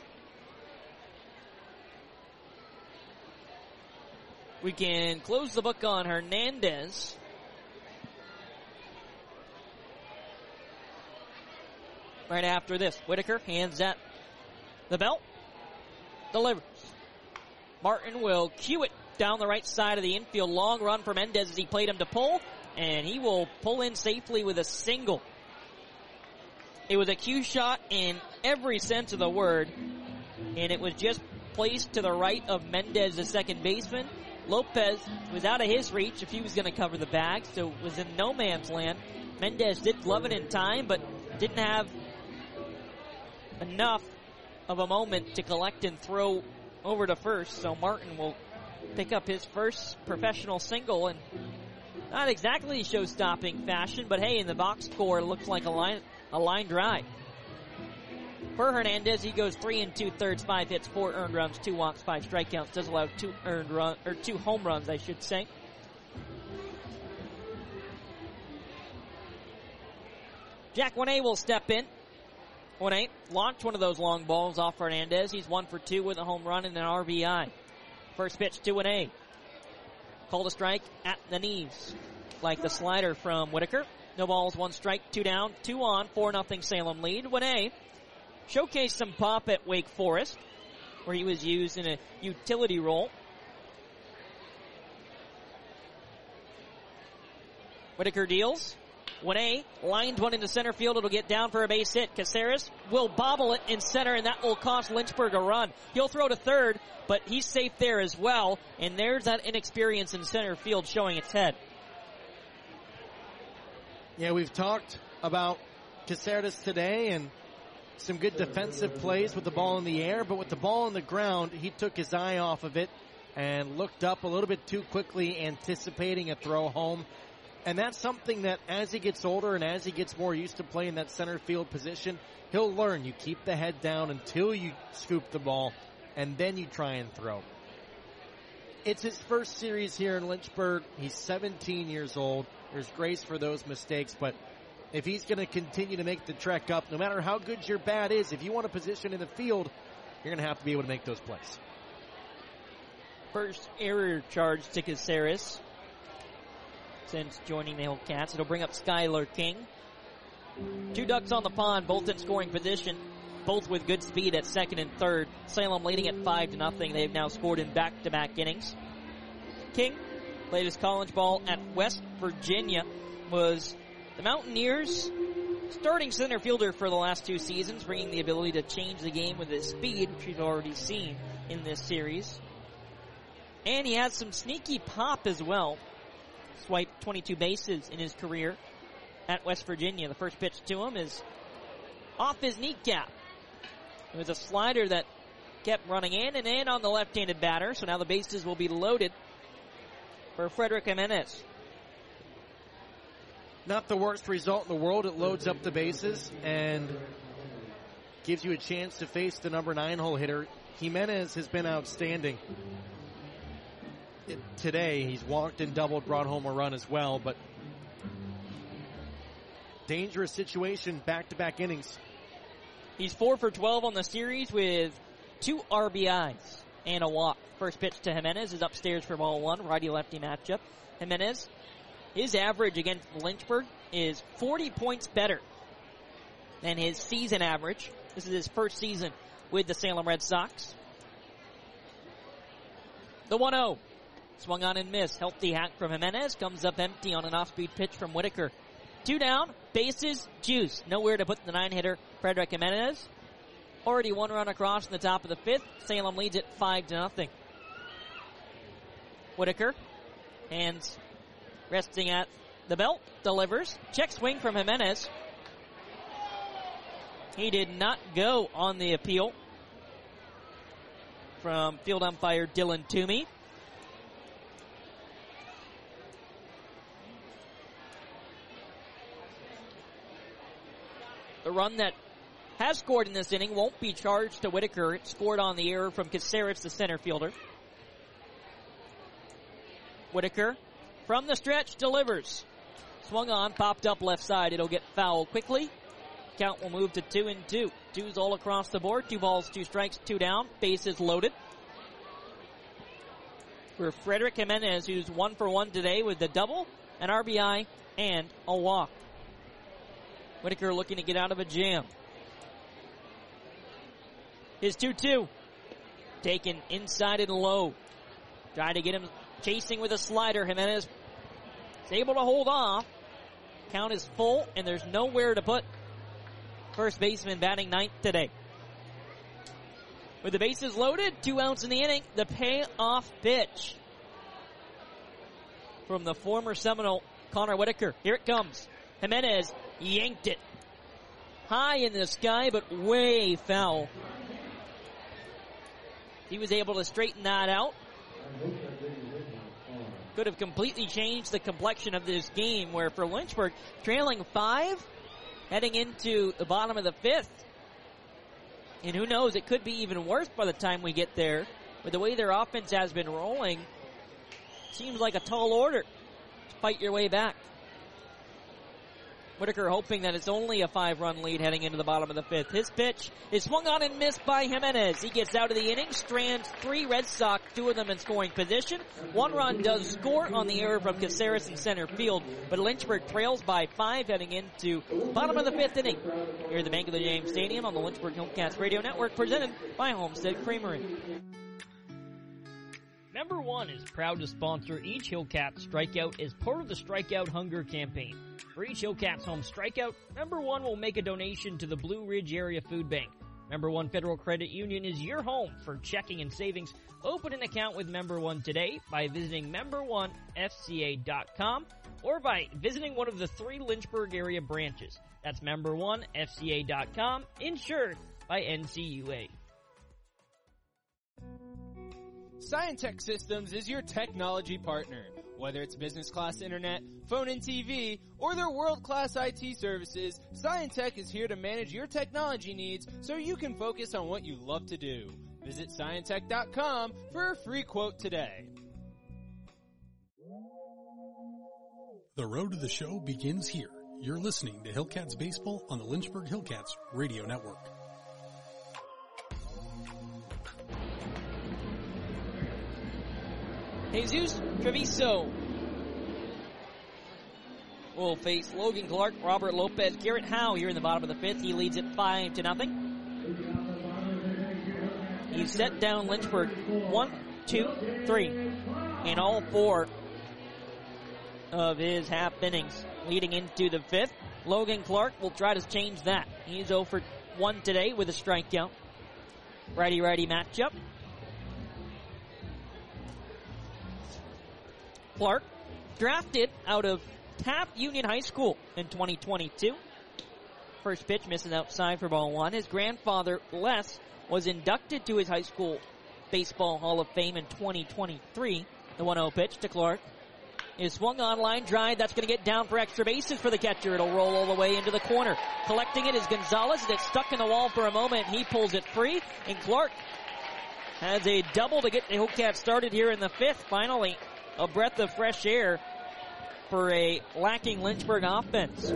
We can close the book on Hernandez. Right after this, Whitaker hands at the belt. Delivers. Martin will cue it down the right side of the infield. Long run for Mendez as he played him to pull. And he will pull in safely with a single. It was a cue shot in every sense of the word. And it was just placed to the right of Mendez, the second baseman. Lopez was out of his reach if he was going to cover the bag, so was in no man's land. Mendez did glove it in time, but didn't have enough of a moment to collect and throw over to first, so Martin will pick up his first professional single, and not exactly show-stopping fashion, but hey, in the box score, it looks like a line drive. For Hernandez, he goes 3 2/3, 5 hits, 4 earned runs, 2 walks, 5 strikeouts. Does allow 2 home runs, I should say. Jack Winay will step in. 1-8 launched one of those long balls off Hernandez. He's 1 for 2 with a home run and an RBI. First pitch to 1-A. Called a strike at the knees. Like the slider from Whitaker. No balls, 1 strike, 2 down, 2 on, 4-0 Salem lead. 1-A showcased some pop at Wake Forest, where he was used in a utility role. Whitaker deals. 1-A, lined one into center field. It'll get down for a base hit. Caceres will bobble it in center, and that will cost Lynchburg a run. He'll throw to third, but he's safe there as well. And there's that inexperience in center field showing its head. Yeah, we've talked about Caceres today and some good defensive plays with the ball in the air, but with the ball on the ground, he took his eye off of it and looked up a little bit too quickly, anticipating a throw home. And that's something that as he gets older and as he gets more used to playing that center field position, he'll learn. You keep the head down until you scoop the ball, and then you try and throw. It's his first series here in Lynchburg. He's 17 years old. There's grace for those mistakes, but if he's going to continue to make the trek up, no matter how good your bat is, if you want a position in the field, you're going to have to be able to make those plays. First error charge to Caceres since joining the Hillcats. It'll bring up Skylar King. 2 Ducks on the pond, both in scoring position, both with good speed at second and third. Salem leading at 5-0. They've now scored in back-to-back innings. King played his college ball at West Virginia, was the Mountaineers' starting center fielder for the last 2 seasons, bringing the ability to change the game with his speed, which we've already seen in this series. And he has some sneaky pop as well. Swiped 22 bases in his career at West Virginia. The first pitch to him is off his kneecap. It was a slider that kept running in and in on the left-handed batter, so now the bases will be loaded for Frederick Jimenez. Not the worst result in the world. It loads up the bases and gives you a chance to face the number 9 hole hitter. Jimenez has been outstanding. Today, he's walked and doubled, brought home a run as well, but dangerous situation, back-to-back innings. He's 4 for 12 on the series with 2 RBIs and a walk. First pitch to Jimenez is upstairs for ball 1, righty-lefty matchup. Jimenez, his average against Lynchburg is 40 points better than his season average. This is his first season with the Salem Red Sox. The 1-0. Swung on and missed. Healthy hack from Jimenez. Comes up empty on an off-speed pitch from Whitaker. 2 down. Bases juice. Nowhere to put the 9-hitter Frederick Jimenez. Already 1 run across in the top of the 5th. Salem leads it 5-0. Whitaker. Hands resting at the belt. Delivers. Check swing from Jimenez. He did not go on the appeal from field umpire Dylan Toomey. The run that has scored in this inning won't be charged to Whitaker. It scored on the error from Caceres, the center fielder. Whitaker from the stretch delivers. Swung on, popped up left side. It'll get foul quickly. Count will move to 2-2. 2's all across the board. 2 balls, 2 strikes, 2 down. Bases loaded. For Frederick Jimenez, who's 1 for 1 today with the double, an RBI, and a walk. Whitaker looking to get out of a jam. His 2-2. Taken inside and low. Trying to get him chasing with a slider. Jimenez is able to hold off. Count is full, and there's nowhere to put first baseman batting 9th today. With the bases loaded, 2 outs in the inning, the payoff pitch from the former Seminole Connor Whitaker. Here it comes. Jimenez yanked it high in the sky, but way foul. He was able to straighten that out. Could have completely changed the complexion of this game, where for Lynchburg, trailing 5, heading into the bottom of the 5th. And who knows, it could be even worse by the time we get there. With the way their offense has been rolling, seems like a tall order to fight your way back. Whitaker hoping that it's only a 5-run lead heading into the bottom of the 5th. His pitch is swung on and missed by Jimenez. He gets out of the inning, strands 3 Red Sox, 2 of them in scoring position. 1 run does score on the error from Caceres in center field, but Lynchburg trails by 5 heading into bottom of the 5th inning. Here at the Bank of the James Stadium on the Lynchburg Hillcats Radio Network, presented by Homestead Creamery. Member One is proud to sponsor each Hillcats strikeout as part of the Strikeout Hunger campaign. For each Hillcats home strikeout, Member One will make a donation to the Blue Ridge Area Food Bank. Member One Federal Credit Union is your home for checking and savings. Open an account with Member One today by visiting member1fca.com or by visiting one of the 3 Lynchburg area branches. That's member1fca.com, insured by NCUA. Scientech Systems is your technology partner. Whether it's business class internet, phone and TV, or their world-class IT services, Scientech is here to manage your technology needs so you can focus on what you love to do. Visit Scientech.com for a free quote today. The road to the show begins here. You're listening to Hillcats Baseball on the Lynchburg Hillcats Radio Network. Jesus Treviso will face Logan Clark, Robert Lopez, Garrett Howe here in the bottom of the 5th. He leads it 5-0. He's set down Lynchburg 1, 2, 3 in all 4 of his half innings. Leading into the 5th, Logan Clark will try to change that. He's 0 for 1 today with a strikeout. Righty-righty matchup. Clark, drafted out of Taft Union High School in 2022. First pitch misses outside for ball 1. His grandfather, Les, was inducted to his high school baseball Hall of Fame in 2023. The 1-0 pitch to Clark is swung on, line drive. That's going to get down for extra bases for the catcher. It'll roll all the way into the corner. Collecting it is Gonzalez, and it's stuck in the wall for a moment. He pulls it free, and Clark has a double to get the Hillcats started here in the 5th. Finally, a breath of fresh air for a lacking Lynchburg offense.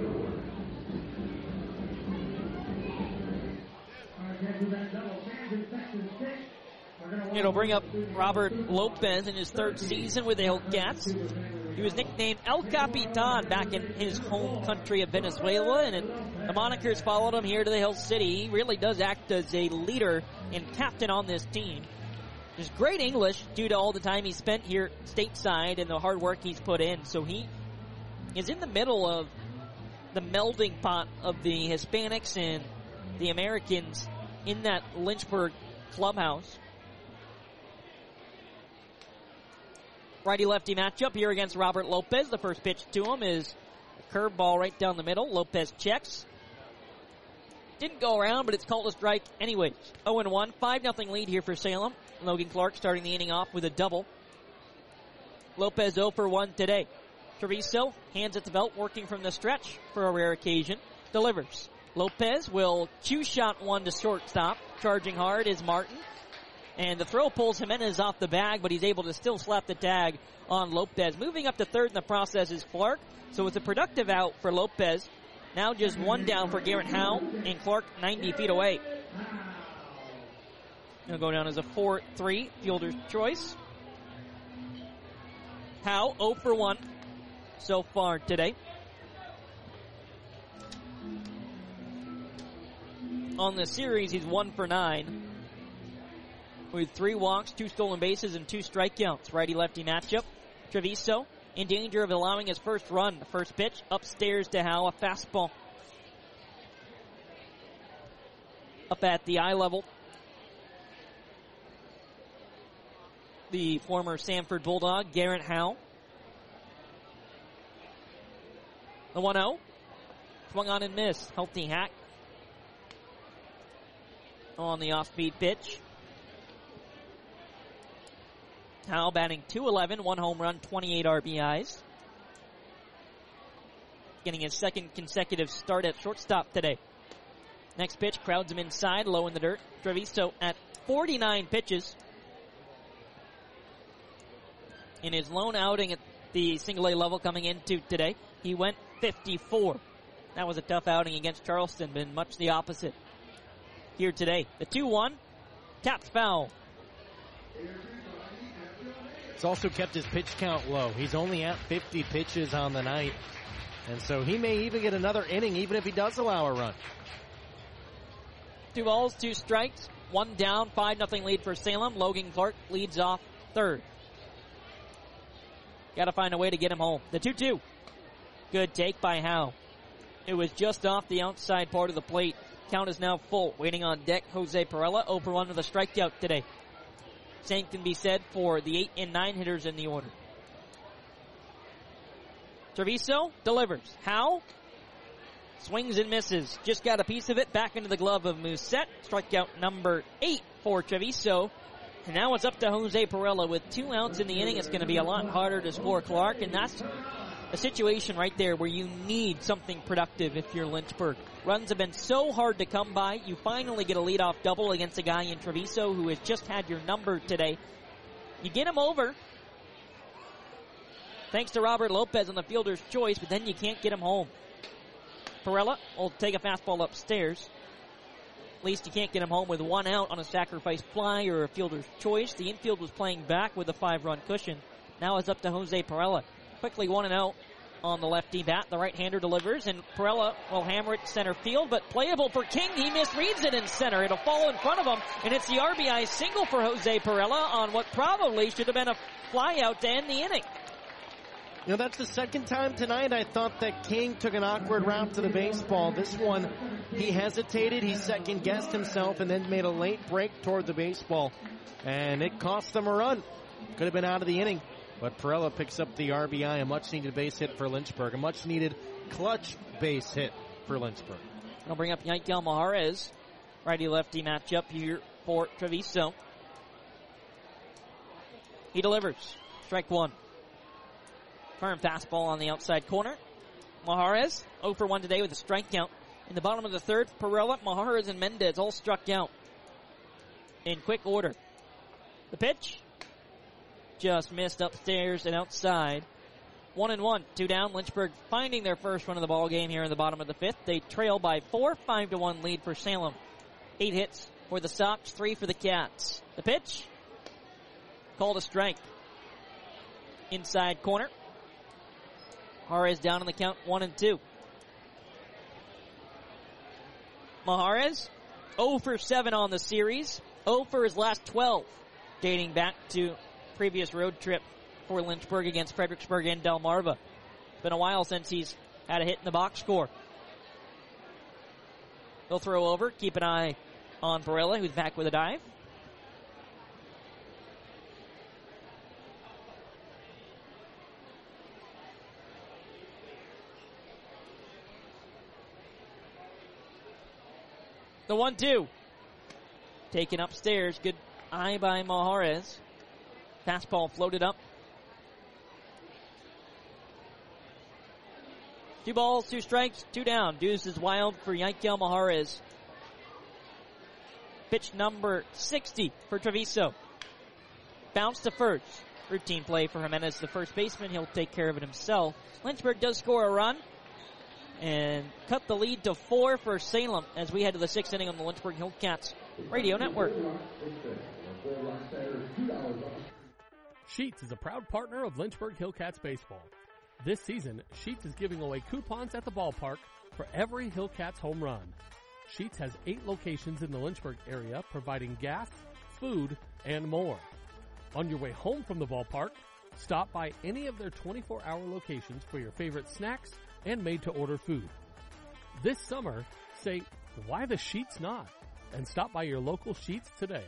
It'll bring up Robert Lopez in his 3rd season with the Hillcats. He was nicknamed El Capitan back in his home country of Venezuela, and the monikers followed him here to the Hill City. He really does act as a leader and captain on this team. There's great English due to all the time he spent here stateside and the hard work he's put in. So he is in the middle of the melding pot of the Hispanics and the Americans in that Lynchburg clubhouse. Righty-lefty matchup here against Robert Lopez. The first pitch to him is a curveball right down the middle. Lopez checks. Didn't go around, but it's called a strike anyways. 0-1, 5-0 lead here for Salem. Logan Clark starting the inning off with a double. Lopez 0 for 1 today. Treviso hands at the belt, working from the stretch for a rare occasion. Delivers. Lopez will two-shot one to shortstop. Charging hard is Martin. And the throw pulls Jimenez off the bag, but he's able to still slap the tag on Lopez. Moving up to 3rd in the process is Clark. So it's a productive out for Lopez. Now just 1 down for Garrett Howe, and Clark 90 feet away. He'll go down as a 4-3 fielder's choice. Howe 0 for 1 so far today. On the series, he's 1 for 9. With 3 walks, 2 stolen bases, and 2 strikeouts. Righty-lefty matchup. Treviso in danger of allowing his first run. The first pitch upstairs to Howe, a fastball. Up at the eye level. The former Sanford Bulldog, Garrett Howe. The 1-0. Swung on and missed. Healthy hack on the off-speed pitch. Howe batting .211, 1 home run, 28 RBIs. Getting his 2nd consecutive start at shortstop today. Next pitch, crowds him inside, low in the dirt. Treviso at 49 pitches. In his lone outing at the single-A level coming into today, he went 54. That was a tough outing against Charleston, been much the opposite here today. The 2-1, tapped foul. It's also kept his pitch count low. He's only at 50 pitches on the night. And so he may even get another inning even if he does allow a run. 2 balls, 2 strikes, 1 down, 5-0 lead for Salem. Logan Clark leads off third. Got to find a way to get him home. The 2-2. Good take by Howe. It was just off the outside part of the plate. Count is now full. Waiting on deck, Jose Perella, 0 for 1 with a strikeout today. Same can be said for the 8 and 9 hitters in the order. Treviso delivers. Howe swings and misses. Just got a piece of it back into the glove of Musette. Strikeout number 8 for Treviso. And now it's up to Jose Perella with 2 outs in the inning. It's going to be a lot harder to score Clark, and that's a situation right there where you need something productive if you're Lynchburg. Runs have been so hard to come by. You finally get a leadoff double against a guy in Treviso who has just had your number today. You get him over, thanks to Robert Lopez on the fielder's choice, but then you can't get him home. Perella will take a fastball upstairs. At least you can't get him home with 1 out on a sacrifice fly or a fielder's choice. The infield was playing back with a 5-run cushion. Now it's up to Jose Perella. Quickly 1 out on the lefty bat. The right-hander delivers, and Perella will hammer it to center field, but playable for King. He misreads it in center. It'll fall in front of him, and it's the RBI single for Jose Perella on what probably should have been a fly out to end the inning. You know, that's the second time tonight I thought that King took an awkward route to the baseball. This one, he hesitated, he second-guessed himself, and then made a late break toward the baseball. And it cost them a run. Could have been out of the inning. But Perella picks up the RBI, a much-needed base hit for Lynchburg, a much-needed clutch base hit for Lynchburg. I'll bring up Yankel Majarez. Righty-lefty matchup here for Treviso. He delivers. Strike 1. Firm fastball on the outside corner. Majarez, 0 for 1 today with a strikeout. In the bottom of the third, Perella, Majarez, and Mendez all struck out in quick order. The pitch just missed upstairs and outside. 1-1, 2 down. Lynchburg finding their first run of the ball game here in the bottom of the 5th. They trail by 4, 5-1 lead for Salem. 8 hits for the Sox, 3 for the Cats. The pitch called a strike. Inside corner. Majarez down on the count, 1-2. Majarez, 0 for 7 on the series, 0 for his last 12, dating back to previous road trip for Lynchburg against Fredericksburg and Delmarva. It's been a while since he's had a hit in the box score. He'll throw over, keep an eye on Perella, who's back with a dive. The 1-2. Taken upstairs. Good eye by Majarez. Fastball floated up. 2 balls, 2 strikes, 2 down. Deuce is wild for Yankel Majarez. Pitch number 60 for Treviso. Bounce to first. Routine play for Jimenez, the first baseman. He'll take care of it himself. Lynchburg does score a run and cut the lead to 4 for Salem as we head to the 6th inning on the Lynchburg Hillcats Radio Network. Sheetz is a proud partner of Lynchburg Hillcats baseball. This season, Sheetz is giving away coupons at the ballpark for every Hillcats home run. Sheetz has 8 locations in the Lynchburg area providing gas, food, and more. On your way home from the ballpark, stop by any of their 24-hour locations for your favorite snacks and made-to-order food. This summer, say, why the Sheetz not? And stop by your local Sheetz today.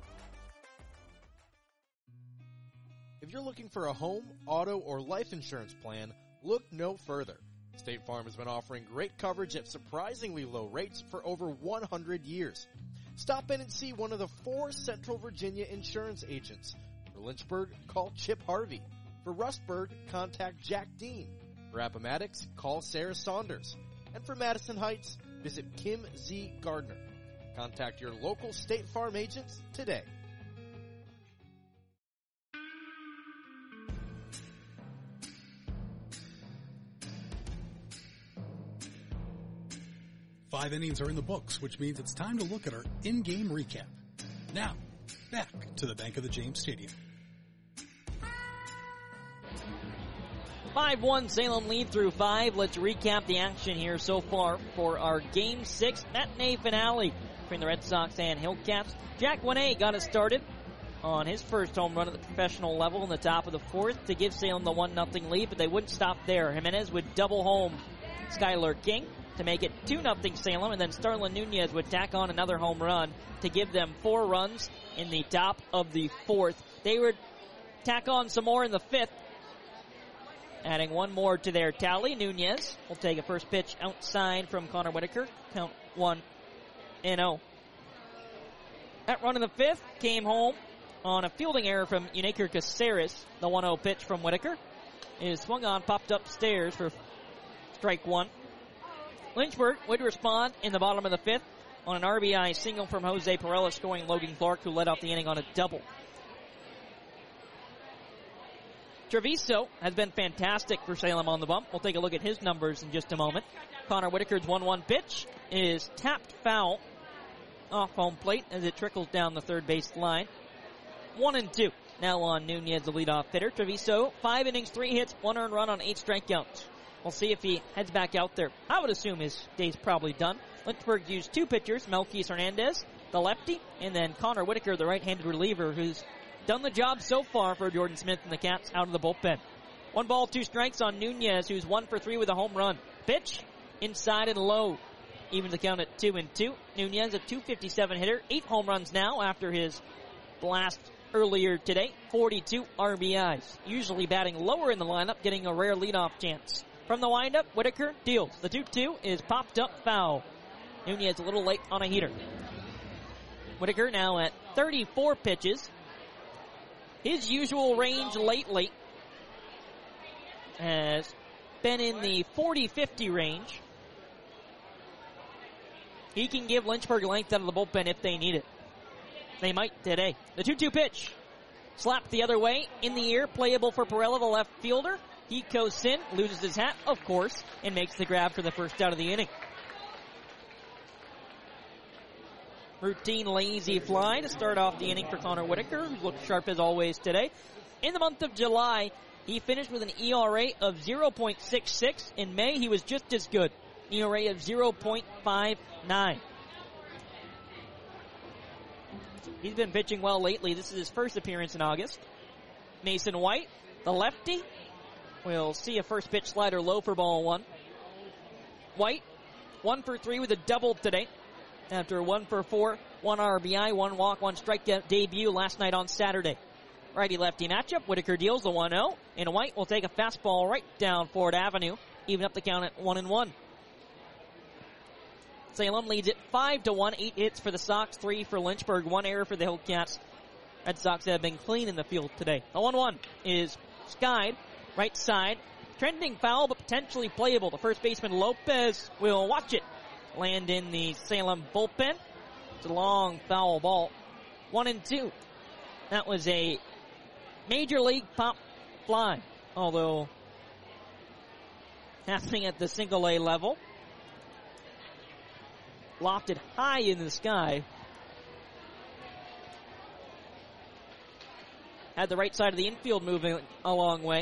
If you're looking for a home, auto, or life insurance plan, look no further. State Farm has been offering great coverage at surprisingly low rates for over 100 years. Stop in and see one of the 4 Central Virginia insurance agents. For Lynchburg, call Chip Harvey. For Rustburg, contact Jack Dean. For Appomattox, call Sarah Saunders. And for Madison Heights, visit Kim Z. Gardner. Contact your local State Farm agents today. 5 innings are in the books, which means it's time to look at our in-game recap. Now, back to the Bank of the James Stadium. 5-1 Salem lead through 5. Let's recap the action here so far for our Game 6 matinee finale between the Red Sox and Hillcats. Jack Winay got us started on his first home run at the professional level in the top of the 4th to give Salem the 1-0 lead, but they wouldn't stop there. Jimenez would double home Skylar King to make it 2-0 Salem, and then Starlin Nunez would tack on another home run to give them 4 runs in the top of the 4th. They would tack on some more in the 5th, adding 1 more to their tally. Nunez will take a first pitch outside from Connor Whitaker. Count 1-0. That run in the 5th came home on a fielding error from Uniker Caceres. The 1-0 pitch from Whitaker is swung on, popped upstairs for strike 1. Lynchburg would respond in the bottom of the 5th on an RBI single from Jose Perella, scoring Logan Clark, who led off the inning on a double. Treviso has been fantastic for Salem on the bump. We'll take a look at his numbers in just a moment. Connor Whitaker's 1-1 pitch is tapped foul off home plate as it trickles down the third base line. 1-2. Now on Nunez, the leadoff hitter. Treviso, 5 innings, 3 hits, 1 earned run on 8 strikeouts. We'll see if he heads back out there. I would assume his day's probably done. Lynchburg used 2 pitchers, Melquise Hernandez, the lefty, and then Connor Whitaker, the right-handed reliever, who's done the job so far for Jordan Smith and the Cats out of the bullpen. 1 ball, 2 strikes on Nunez, who's 1 for 3 with a home run. Pitch, inside and low. Even the count at 2-2. Nunez, a .257 hitter, 8 home runs now after his blast earlier today. 42 RBIs. Usually batting lower in the lineup, getting a rare leadoff chance. From the windup, Whitaker deals. The 2-2 is popped up foul. Nunez a little late on a heater. Whitaker now at 34 pitches. His usual range lately has been in the 40-50 range. He can give Lynchburg length out of the bullpen if they need it. They might today. The 2-2 pitch. Slapped the other way. In the air. Playable for Perella, the left fielder. He goes in, loses his hat, of course, and makes the grab for the first out of the inning. Routine lazy fly to start off the inning for Connor Whitaker, who's looked sharp as always today. In the month of July, he finished with an ERA of 0.66. In May, he was just as good. ERA of 0.59. He's been pitching well lately. This is his first appearance in August. Mason White, the lefty, will see a first pitch slider low for ball 1. White, 1 for 3 with a double today. After 1 for 4, 1 RBI, 1 walk, 1 strikeout debut last night on Saturday. Righty-lefty matchup. Whitaker deals the 1-0, and White will take a fastball right down Ford Avenue, even up the count at 1-1. Salem leads it 5-1. 8 hits for the Sox, 3 for Lynchburg, 1 error for the Hillcats. Red Sox have been clean in the field today. The 1-1 is skied, right side. Trending foul, but potentially playable. The first baseman Lopez will watch it land in the Salem bullpen. It's a long foul ball. 1-2. That was a major league pop fly, although happening at the single A level. Lofted high in the sky. Had the right side of the infield moving a long way.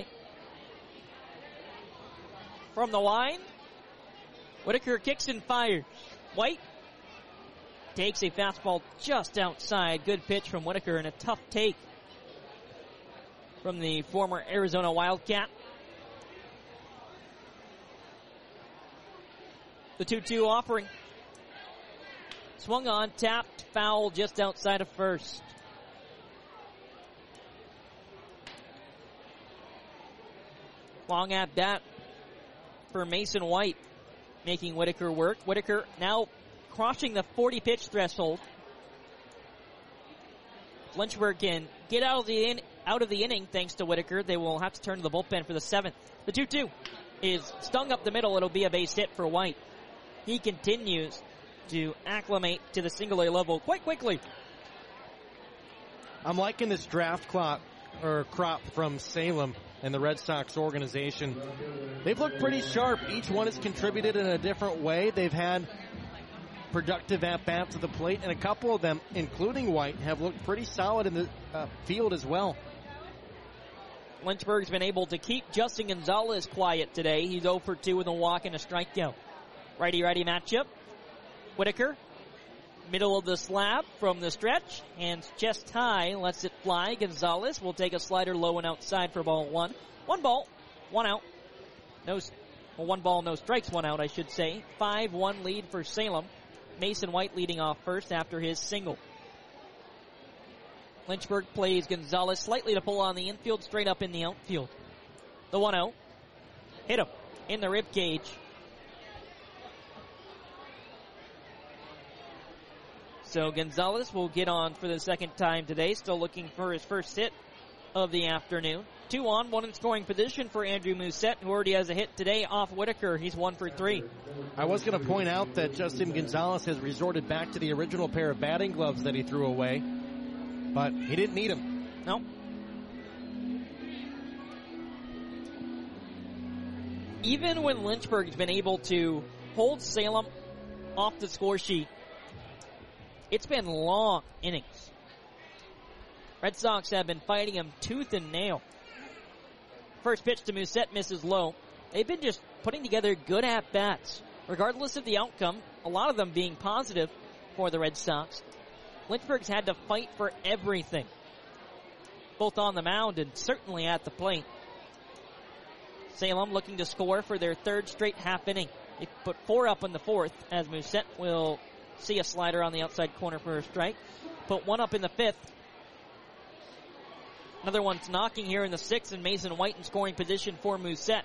From the line, Whitaker kicks and fires. White takes a fastball just outside. Good pitch from Whitaker and a tough take from the former Arizona Wildcat. The 2-2 offering. Swung on, tapped, foul just outside of first. Long at bat for Mason White, making Whitaker work. Whitaker now crossing the 40 pitch threshold. Lynchburg can get out of the inning thanks to Whitaker. They will have to turn to the bullpen for the 7th. The 2-2 is stung up the middle. It'll be a base hit for White. He continues to acclimate to the single A level quite quickly. I'm liking this draft crop from Salem and the Red Sox organization. They've looked pretty sharp. Each one has contributed in a different way. They've had productive at-bats at the plate, and a couple of them, including White, have looked pretty solid in the field as well. Lynchburg's been able to keep Justin Gonzalez quiet today. He's 0 for 2 with a walk and a strikeout. Righty-righty matchup. Whitaker, middle of the slab from the stretch, hands chest high, lets it fly. Gonzalez will take a slider low and outside for ball one. 1 ball, 1 out. No, well, 1 ball, no strikes, 1 out, I should say. 5-1 lead for Salem. Mason White leading off first after his single. Lynchburg plays Gonzalez slightly to pull on the infield, straight up in the outfield. The 1-0. Hit him in the rib cage. So Gonzalez will get on for the second time today, still looking for his first hit of the afternoon. 2 on, 1 in scoring position for Andrew Musette, who already has a hit today off Whitaker. He's 1 for 3. I was going to point out that Justin Gonzalez has resorted back to the original pair of batting gloves that he threw away, but he didn't need them. No. Even when Lynchburg's been able to hold Salem off the score sheet, it's been long innings. Red Sox have been fighting him tooth and nail. First pitch to Musette misses low. They've been just putting together good at-bats. Regardless of the outcome, a lot of them being positive for the Red Sox. Lynchburg's had to fight for everything, both on the mound and certainly at the plate. Salem looking to score for their third straight half inning. They put 4 up in the fourth as Musette will see a slider on the outside corner for a strike. Put 1 up in the fifth. Another one's knocking here in the sixth, and Mason White in scoring position for Musette.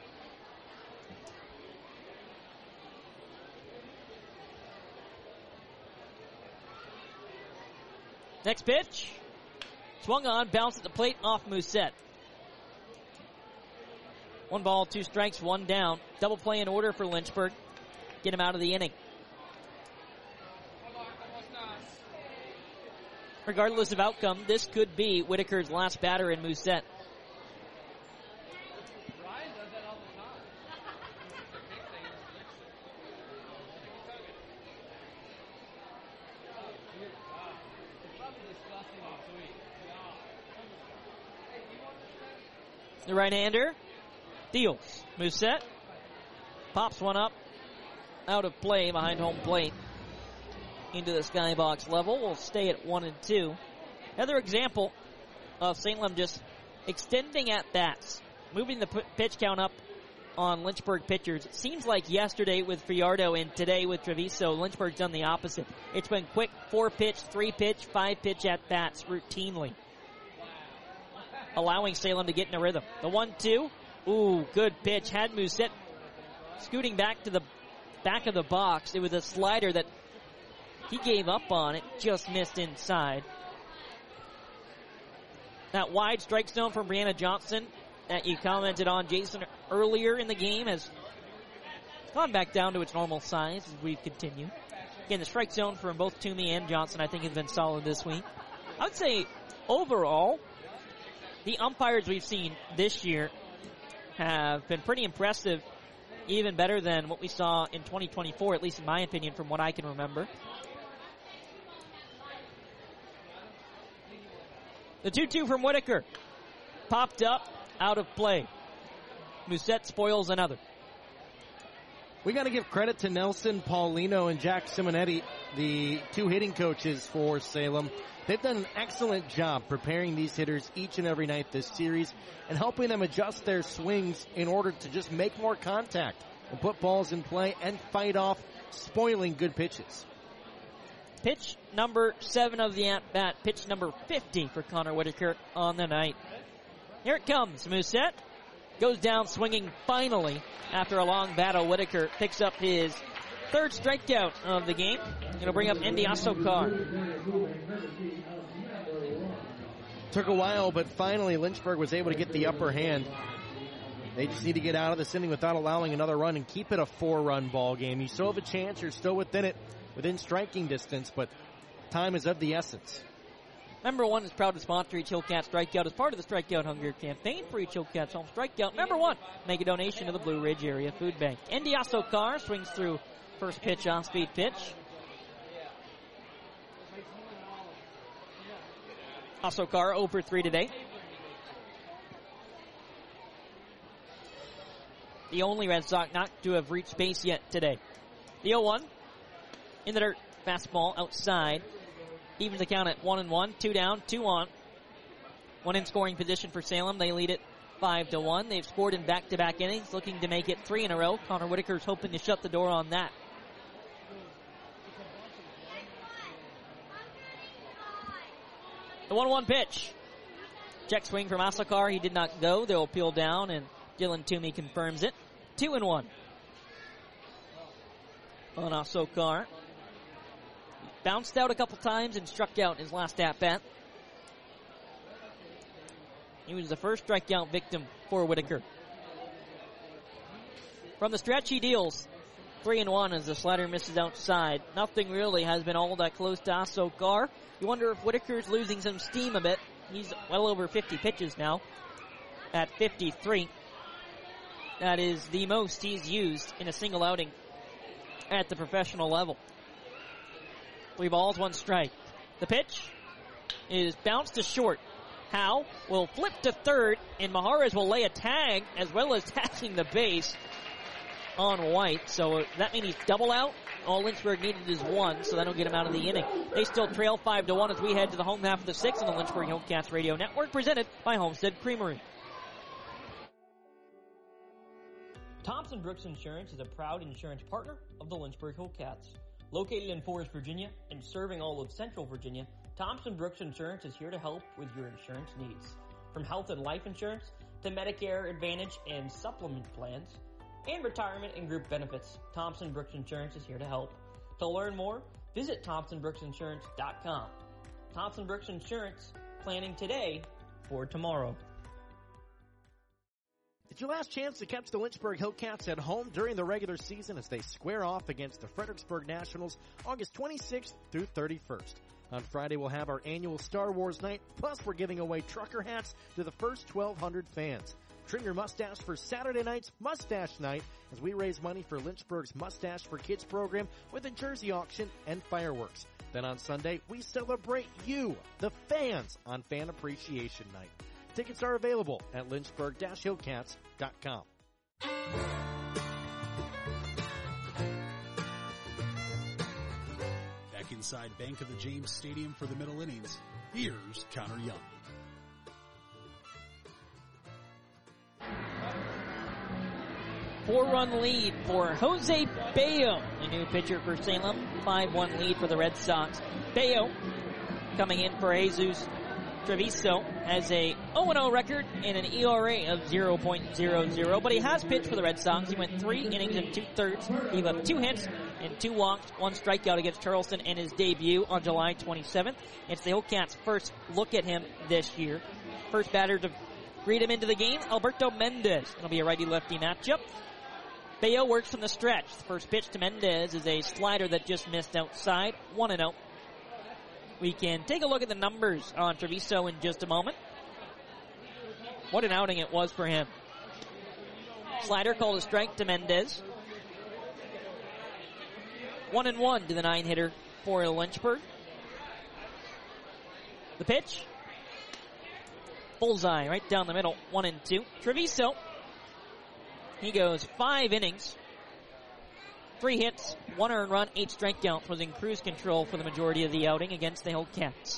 Next pitch. Swung on, bounced at the plate off Musette. 1 ball, 2 strikes, 1 down. Double play in order for Lynchburg. Get him out of the inning. Regardless of outcome, this could be Whitaker's last batter in Musette. The right-hander deals. Musette pops one up out of play behind home plate into the skybox level. Will stay at 1-2. Another example of Salem just extending at bats, moving the pitch count up on Lynchburg pitchers. It seems like yesterday with Fiardo and today with Treviso, Lynchburg's done the opposite. It's been quick 4-pitch, 3-pitch, 5-pitch at bats routinely, allowing Salem to get in a rhythm. The 1-2. Ooh, good pitch. Had Musette scooting back to the back of the box. It was a slider that he gave up on. It just missed inside. That wide strike zone from Brianna Johnson that you commented on, Jason, earlier in the game has gone back down to its normal size as we continue. Again, the strike zone from both Toomey and Johnson I think has been solid this week. I would say overall, the umpires we've seen this year have been pretty impressive, even better than what we saw in 2024, at least in my opinion, from what I can remember. The 2-2 from Whitaker. Popped up, out of play. Musette spoils another. We got to give credit to Nelson Paulino and Jack Simonetti, the 2 hitting coaches for Salem. They've done an excellent job preparing these hitters each and every night this series and helping them adjust their swings in order to just make more contact and put balls in play and fight off spoiling good pitches. Pitch number 7 of the at-bat. Pitch number 50 for Connor Whitaker on the night. Here it comes. Musette goes down swinging finally after a long battle. Whitaker picks up his 3rd strikeout of the game. It'll bring up Indy Asokar. Took a while, but finally Lynchburg was able to get the upper hand. They just need to get out of this inning without allowing another run and keep it a 4-run ball game. You still have a chance. You're still within it, within striking distance, but time is of the essence. Number 1 is proud to sponsor each Hillcat Strikeout as part of the Strikeout Hunger campaign. For each Hillcat's home strikeout, Number 1, make a donation to the Blue Ridge Area Food Bank. Indy Asokar swings through first pitch off-speed pitch. Asokar 0 for 3 today. The only Red Sox not to have reached base yet today. The 0-1 in the dirt. Fastball outside. Evens the count at 1-1. 2 down, 2 on. One in scoring position for Salem. They lead it 5-1. They've scored in back-to-back innings, looking to make it 3 in a row. Connor Whitaker's hoping to shut the door on that. The 1-1 pitch. Check swing from Asokar. He did not go. They'll peel down, and Dylan Toomey confirms it. 2-1 on Asokar. Bounced out a couple times and struck out in his last at-bat. He was the first strikeout victim for Whitaker. From the stretch, he deals 3-1 as the slider misses outside. Nothing really has been all that close to Asokar. You wonder if Whitaker's losing some steam a bit. He's well over 50 pitches now at 53. That is the most he's used in a single outing at the professional level. 3 balls, 1 strike. The pitch is bounced to short. Howe will flip to third, and Maharas will lay a tag as well as tagging the base on White. So that means he's double out. All Lynchburg needed is 1, so that'll get him out of the inning. They still trail 5-1 as we head to the home half of the 6th on the Lynchburg Hillcats Radio Network, presented by Homestead Creamery. Thompson Brooks Insurance is a proud insurance partner of the Lynchburg Hillcats. Located in Forest, Virginia, and serving all of Central Virginia, Thompson Brooks Insurance is here to help with your insurance needs. From health and life insurance to Medicare Advantage and supplement plans, and retirement and group benefits, Thompson Brooks Insurance is here to help. To learn more, visit ThompsonBrooksInsurance.com. Thompson Brooks Insurance, planning today for tomorrow. It's your last chance to catch the Lynchburg Hillcats at home during the regular season as they square off against the Fredericksburg Nationals August 26th through 31st. On Friday, we'll have our annual Star Wars night, plus we're giving away trucker hats to the first 1,200 fans. Trim your mustache for Saturday night's Mustache Night as we raise money for Lynchburg's Mustache for Kids program with a jersey auction and fireworks. Then on Sunday, we celebrate you, the fans, on Fan Appreciation Night. Tickets are available at lynchburg-hillcats.com. Back inside Bank of the James Stadium for the middle innings, here's Connor Young. Four-run lead for Jose Bayo, the new pitcher for Salem. 5-1 lead for the Red Sox. Bayo coming in for Jesus Treviso has a 0-0 record and an ERA of 0.00, but he has pitched for the Red Sox. He went 3 innings and 2/3. He left 2 hits and 2 walks, 1 strikeout against Charleston in his debut on July 27th. It's the Hillcats' first look at him this year. First batter to greet him into the game, Alberto Mendez. It'll be a righty-lefty matchup. Bayo works from the stretch. The first pitch to Mendez is a slider that just missed outside. 1-0. We can take a look at the numbers on Treviso in just a moment. What an outing it was for him. Slider called a strike to Mendez. 1-1 to the 9-hitter for Lynchburg. The pitch. Bullseye right down the middle. 1-2. Treviso. He goes 5 innings. 3 hits, 1 earned run, 8 strikeouts, was in cruise control for the majority of the outing against the Hillcats.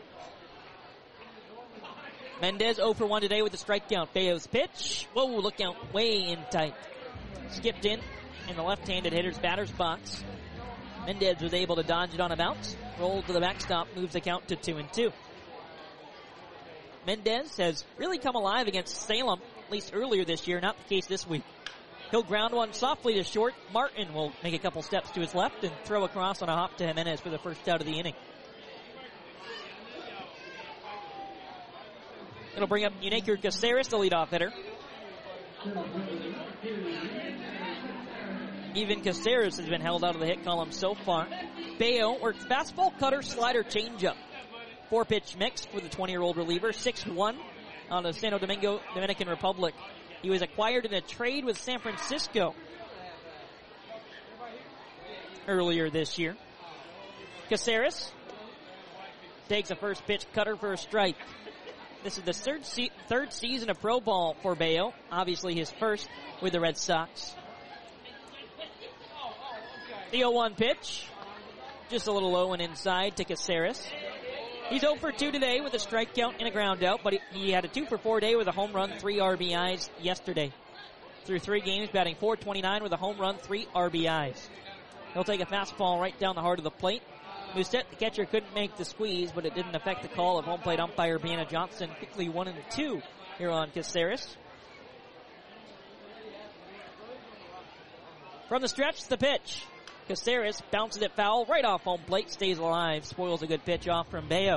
Mendez 0 for 1 today with the strikeout. Bayo's pitch. Whoa, look out, way in tight. Skipped in the left-handed hitter's batter's box. Mendez was able to dodge it on a bounce. Rolled to the backstop, moves the count to 2-2. Mendez has really come alive against Salem, at least earlier this year, not the case this week. He'll ground one softly to short. Martin will make a couple steps to his left and throw across on a hop to Jimenez for the first out of the inning. It'll bring up Yuneker Caceres, the leadoff hitter. Even Caceres has been held out of the hit column so far. Bayo worked fastball, cutter, slider, changeup. 4-pitch mix for the 20-year-old reliever. 6-1 out of Santo Domingo, Dominican Republic. He was acquired in a trade with San Francisco earlier this year. Caceres takes a first pitch cutter for a strike. This is the third season of pro ball for Bayo. Obviously his first with the Red Sox. The 0-1 pitch. Just a little low and inside to Caceres. He's 0 for 2 today with a strikeout and a ground out, but he had a 2 for 4 day with a home run, 3 RBIs yesterday. Through 3 games, batting .429 with a home run, 3 RBIs. He'll take a fastball right down the heart of the plate. Musette, the catcher, couldn't make the squeeze, but it didn't affect the call of home plate umpire Brianna Johnson. Quickly 1-2 here on Caceres. From the stretch, the pitch. Caceres bounces it foul right off home plate, stays alive, spoils a good pitch off from Bayo.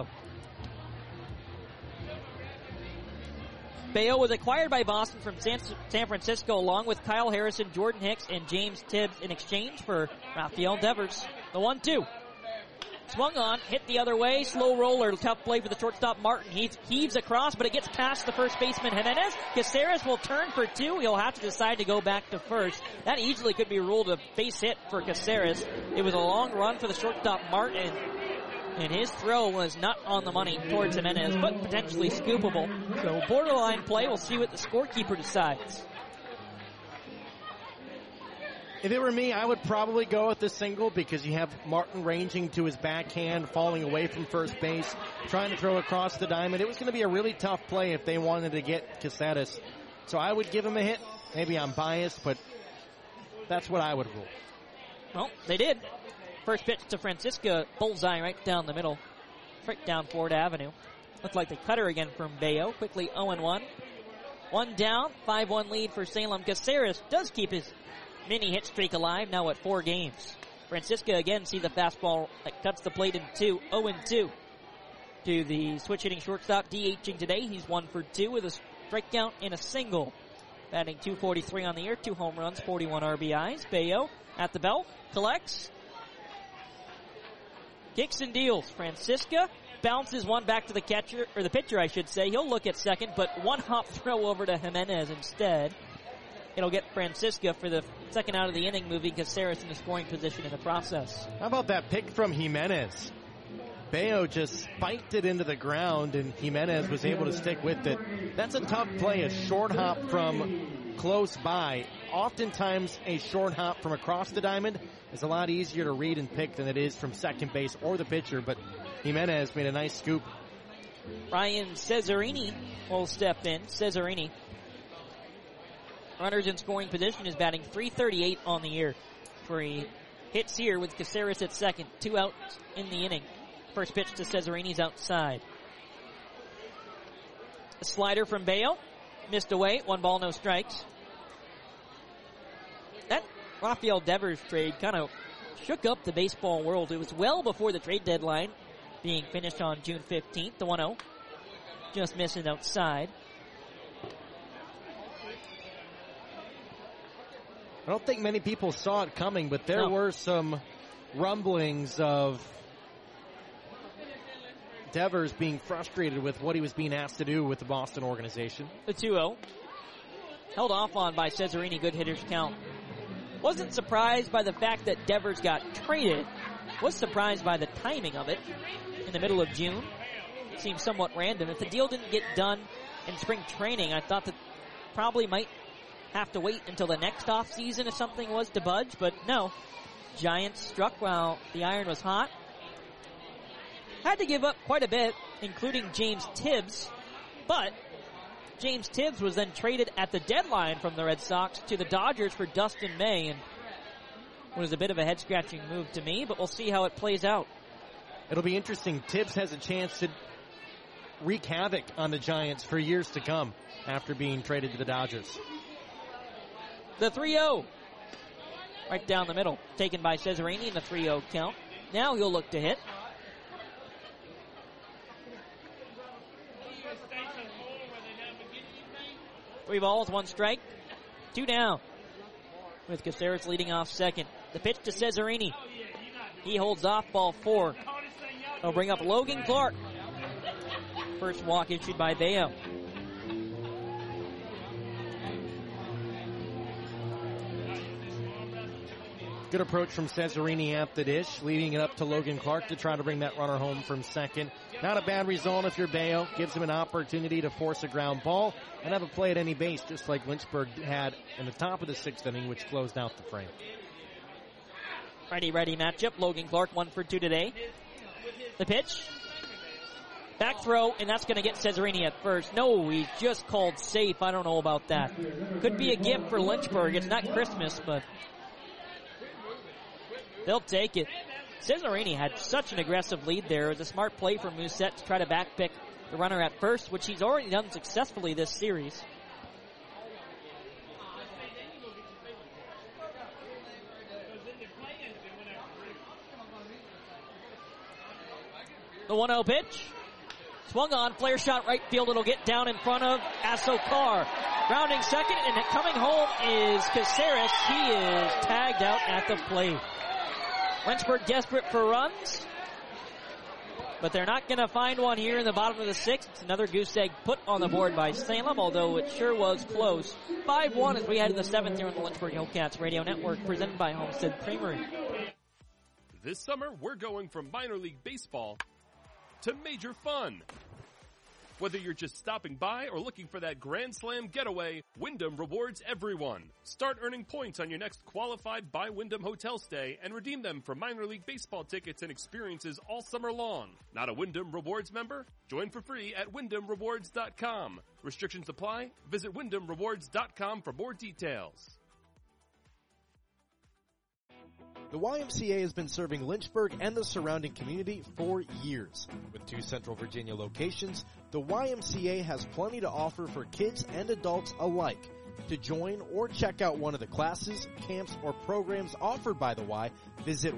Bayo was acquired by Boston from San Francisco along with Kyle Harrison, Jordan Hicks, and James Tibbs in exchange for Rafael Devers. The 1-2. Swung on, hit the other way, slow roller, tough play for the shortstop Martin. He heaves across, but it gets past the first baseman Jimenez. Caceres will turn for 2. He'll have to decide to go back to first. That easily could be ruled a base hit for Caceres. It was a long run for the shortstop Martin, and his throw was not on the money towards Jimenez, but potentially scoopable. So borderline play. We'll see what the scorekeeper decides. If it were me, I would probably go with the single because you have Martin ranging to his backhand, falling away from first base, trying to throw across the diamond. It was going to be a really tough play if they wanted to get Caceres. So I would give him a hit. Maybe I'm biased, but that's what I would rule. Well, they did. First pitch to Francisca, bullseye right down the middle, right down Ford Avenue. Looked like the cutter again from Bayo. Quickly 0-1. 1 down, 5-1 lead for Salem. Caceres does keep his mini hit streak alive, now at 4 games. Francisca again see the fastball that cuts the plate in 2, 0-2. To the switch hitting shortstop, DHing today. He's 1 for 2 with a strikeout and a single. Batting .243 on the year, 2 home runs, 41 RBIs. Bayo at the belt, collects, kicks and deals. Francisca bounces one back to the catcher, or the pitcher I should say. He'll look at second, but one hop throw over to Jimenez instead. It'll get Francisca for the second out of the inning, moving Caceres in the scoring position in the process. How about that pick from Jimenez? Bayo just spiked it into the ground, and Jimenez was able to stick with it. That's a tough play, a short hop from close by. Oftentimes, a short hop from across the diamond is a lot easier to read and pick than it is from second base or the pitcher, but Jimenez made a nice scoop. Ryan Cesarini will step in. Cesarini, runners in scoring position, is batting .338 on the year. For he hits here with Caceres at second. 2 outs in the inning. First pitch to Cesarini's outside. A slider from Bayo. Missed away. 1 ball, no strikes. That Rafael Devers trade kind of shook up the baseball world. It was well before the trade deadline, being finished on June 15th. The 1-0. Just missing outside. I don't think many people saw it coming, but there were some rumblings of Devers being frustrated with what he was being asked to do with the Boston organization. The 2-0. Held off on by Cesarini, good hitters count. Wasn't surprised by the fact that Devers got traded. Was surprised by the timing of it in the middle of June. Seems somewhat random. If the deal didn't get done in spring training, I thought that probably might have to wait until the next off season if something was to budge, but no. Giants struck while the iron was hot. Had to give up quite a bit, including James Tibbs, but James Tibbs was then traded at the deadline from the Red Sox to the Dodgers for Dustin May, and was a bit of a head-scratching move to me, but we'll see how it plays out. It'll be interesting. Tibbs has a chance to wreak havoc on the Giants for years to come after being traded to the Dodgers. The 3-0. Right down the middle. Taken by Cesarini in the 3-0 count. Now he'll look to hit. 3 balls, 1 strike. 2 down. With Caceres leading off second. The pitch to Cesarini. He holds off ball 4. He'll bring up Logan Clark. First walk issued by Bayo. Good approach from Cesarini at the dish, leading it up to Logan Clark to try to bring that runner home from second. Not a bad result if you're Bayo. Gives him an opportunity to force a ground ball and have a play at any base, just like Lynchburg had in the top of the 6th inning, which closed out the frame. Righty-righty matchup. Logan Clark 1 for 2 today. The pitch. Back throw, and that's going to get Cesarini at first. No, he's just called safe. I don't know about that. Could be a gift for Lynchburg. It's not Christmas, but they'll take it. Cesarini had such an aggressive lead there. It was a smart play from Musette to try to backpick the runner at first, which he's already done successfully this series. The 1-0 pitch. Swung on, flare shot right field. It'll get down in front of Asokar. Rounding second, and coming home is Caceres. He is tagged out at the plate. Lynchburg desperate for runs, but they're not going to find one here in the bottom of the 6th. It's another goose egg put on the board by Salem, although it sure was close. 5-1 as we head to the 7th here on the Lynchburg Hillcats Radio Network, presented by Homestead Creamery. This summer, we're going from minor league baseball to major fun. Whether you're just stopping by or looking for that Grand Slam getaway, Wyndham rewards everyone. Start earning points on your next qualified by Wyndham hotel stay and redeem them for minor league baseball tickets and experiences all summer long. Not a Wyndham Rewards member? Join for free at WyndhamRewards.com. Restrictions apply. Visit WyndhamRewards.com for more details. The YMCA has been serving Lynchburg and the surrounding community for years. With 2 Central Virginia locations, the YMCA has plenty to offer for kids and adults alike. To join or check out one of the classes, camps, or programs offered by the Y, visit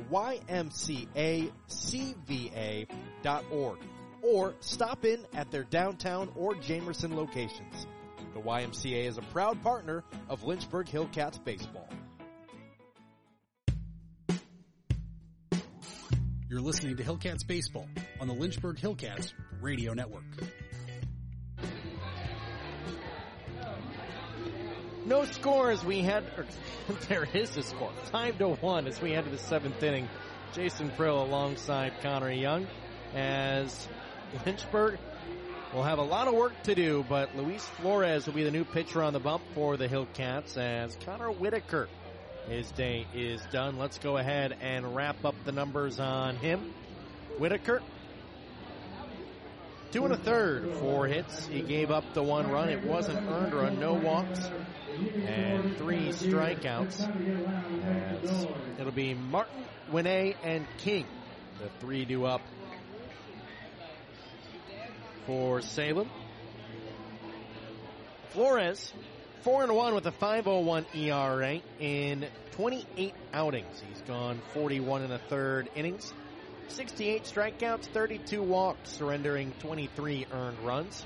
ymcacva.org or stop in at their downtown or Jamerson locations. The YMCA is a proud partner of Lynchburg Hillcats baseball. You're listening to Hillcats Baseball on the Lynchburg Hillcats Radio Network. No score as we head, there is a score. 5-1 as we head to the 7th inning. Jason Prill alongside Connor Young as Lynchburg will have a lot of work to do, but Luis Flores will be the new pitcher on the bump for the Hillcats as Connor Whitaker, his day is done. Let's go ahead and wrap up the numbers on him. Whitaker, 2 1/3, 4 hits. He gave up the 1 run. It was an earned run, no walks, and 3 strikeouts. As it'll be Martin, Winne, and King, the 3 due up for Salem. Flores, 4-1 with a 5.01 ERA in 28 outings. He's gone 41 1/3 innings, 68 strikeouts, 32 walks, surrendering 23 earned runs.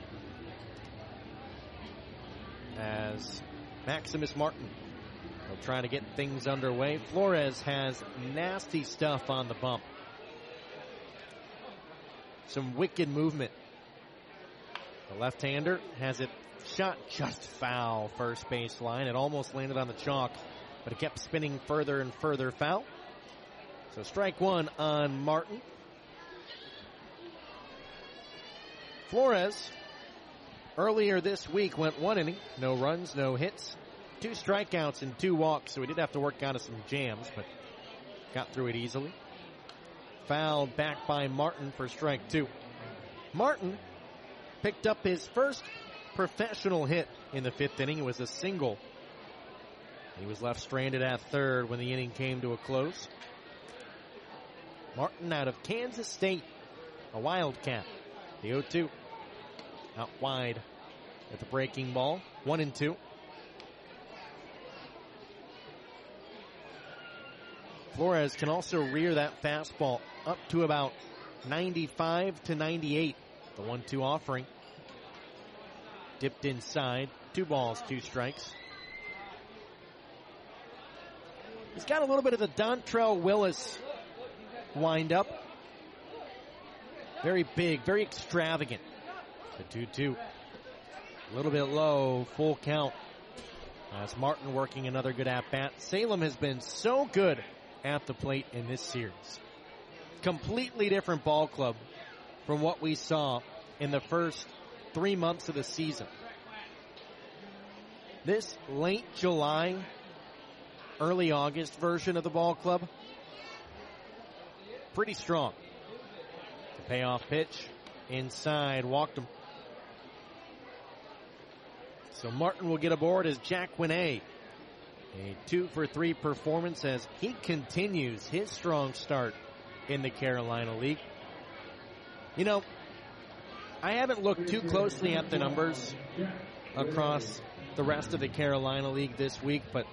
As Maximus Martin will try to get things underway. Flores has nasty stuff on the bump. Some wicked movement. The left-hander has it shot just foul first base line. It almost landed on the chalk, but it kept spinning further and further foul. So strike 1 on Martin. Flores earlier this week went 1 inning, no runs, no hits, 2 strikeouts and 2 walks, so he did have to work out of some jams, but got through it easily. Fouled back by Martin for strike 2. Martin picked up his first professional hit in the 5th inning. It was a single. He was left stranded at third when the inning came to a close. Martin out of Kansas State, a Wildcat. The 0-2 out wide at the breaking ball. 1-2. Flores can also rear that fastball up to about 95 to 98. The 1-2 offering. Dipped inside. 2 balls, 2 strikes. He's got a little bit of the Dontrell Willis wind up. Very big, very extravagant. The 2-2. A little bit low, full count. As Martin working another good at-bat. Salem has been so good at the plate in this series. Completely different ball club from what we saw in the first 3 months of the season. This late July, early August version of the ball club, pretty strong. The payoff pitch inside, walked him. So Martin will get aboard as Jack Winay. A 2-for-3 performance as he continues his strong start in the Carolina League. You know, I haven't looked too closely at the numbers across the rest of the Carolina League this week, but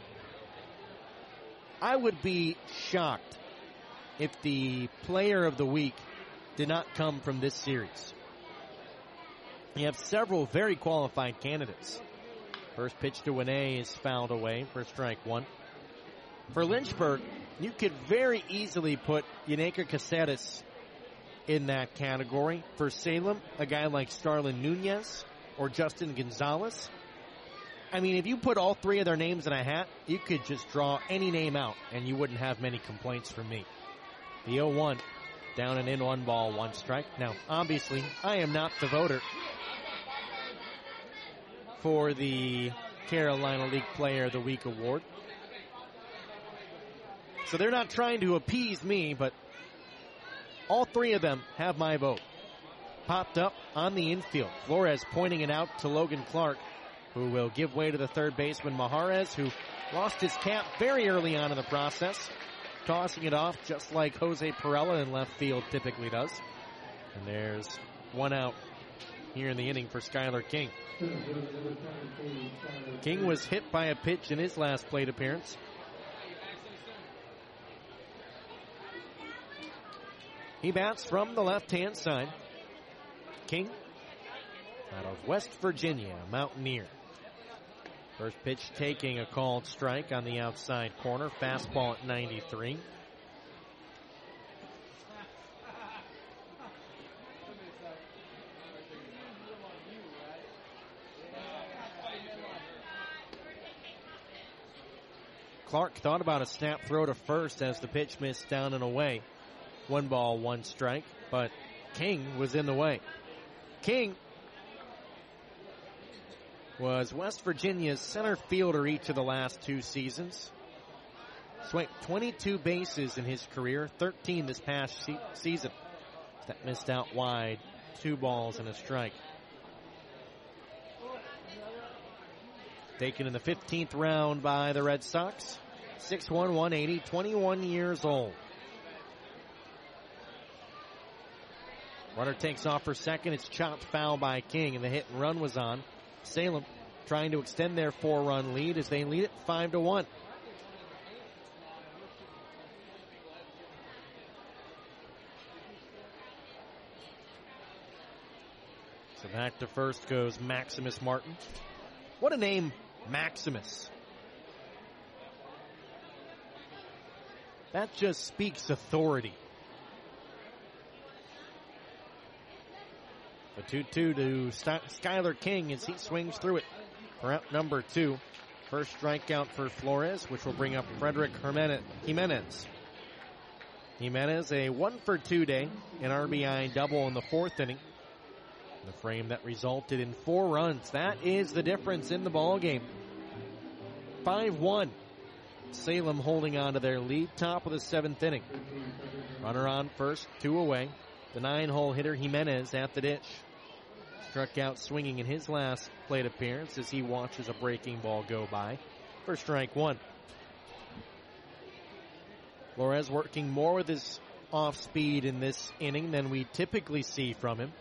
I would be shocked if the player of the week did not come from this series. You have several very qualified candidates. First pitch to Winay is fouled away for strike one. For Lynchburg, you could very easily put Yaneka Caceres in that category. For Salem, a guy like Starlin Nunez or Justin Gonzalez. I mean, if you put all three of their names in a hat, you could just draw any name out, and you wouldn't have many complaints from me. The 0-1, down and in, 1 ball, 1 strike. Now, obviously, I am not the voter for the Carolina League Player of the Week award. So they're not trying to appease me, but all three of them have my vote. Popped up on the infield. Flores pointing it out to Logan Clark, who will give way to the third baseman Maharez, who lost his cap very early on in the process, tossing it off just like Jose Perella in left field typically does. And there's 1 out here in the inning for Skylar King. King was hit by a pitch in his last plate appearance. He bats from the left-hand side. King, out of West Virginia, Mountaineer. First pitch taking a called strike on the outside corner. Fastball at 93. Clark thought about a snap throw to first as the pitch missed down and away. 1 ball, 1 strike, but King was in the way. King was West Virginia's center fielder each of the last 2 seasons. Swinged 22 bases in his career, 13 this past season. That missed out wide, 2 balls and a strike. Taken in the 15th round by the Red Sox. 6'1", 180, 21 years old. Runner takes off for second. It's chopped foul by King, and the hit and run was on. Salem trying to extend their 4-run lead as they lead it 5-1. So back to first goes Maximus Martin. What a name, Maximus. That just speaks authority. The 2-2 to Skylar King as he swings through it for out number 2. First strikeout for Flores, which will bring up Frederick Jimenez. Jimenez, a 1-for-2 day, an RBI double in the 4th inning. The frame that resulted in 4 runs. That is the difference in the ball game. 5-1. Salem holding on to their lead, top of the 7th inning. Runner on first, 2 away. The 9-hole hitter Jimenez at the ditch. Struck out swinging in his last plate appearance as he watches a breaking ball go by for strike 1. Flores working more with his off speed in this inning than we typically see from him.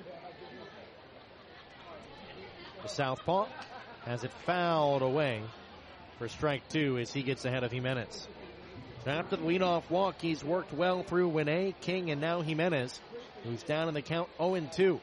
The southpaw has it fouled away for strike 2 as he gets ahead of Jimenez. So after the leadoff walk, he's worked well through Winay, King, and now Jimenez, who's down in the count 0-2.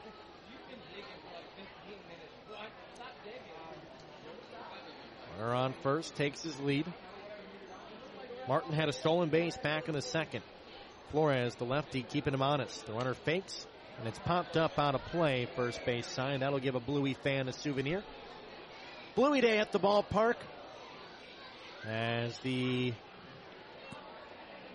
Runner on first, takes his lead. Martin had a stolen base back in the 2nd. Flores, the lefty, keeping him honest. The runner fakes, and it's popped up out of play, first base sign. That'll give a Bluey fan a souvenir. Bluey Day at the ballpark as the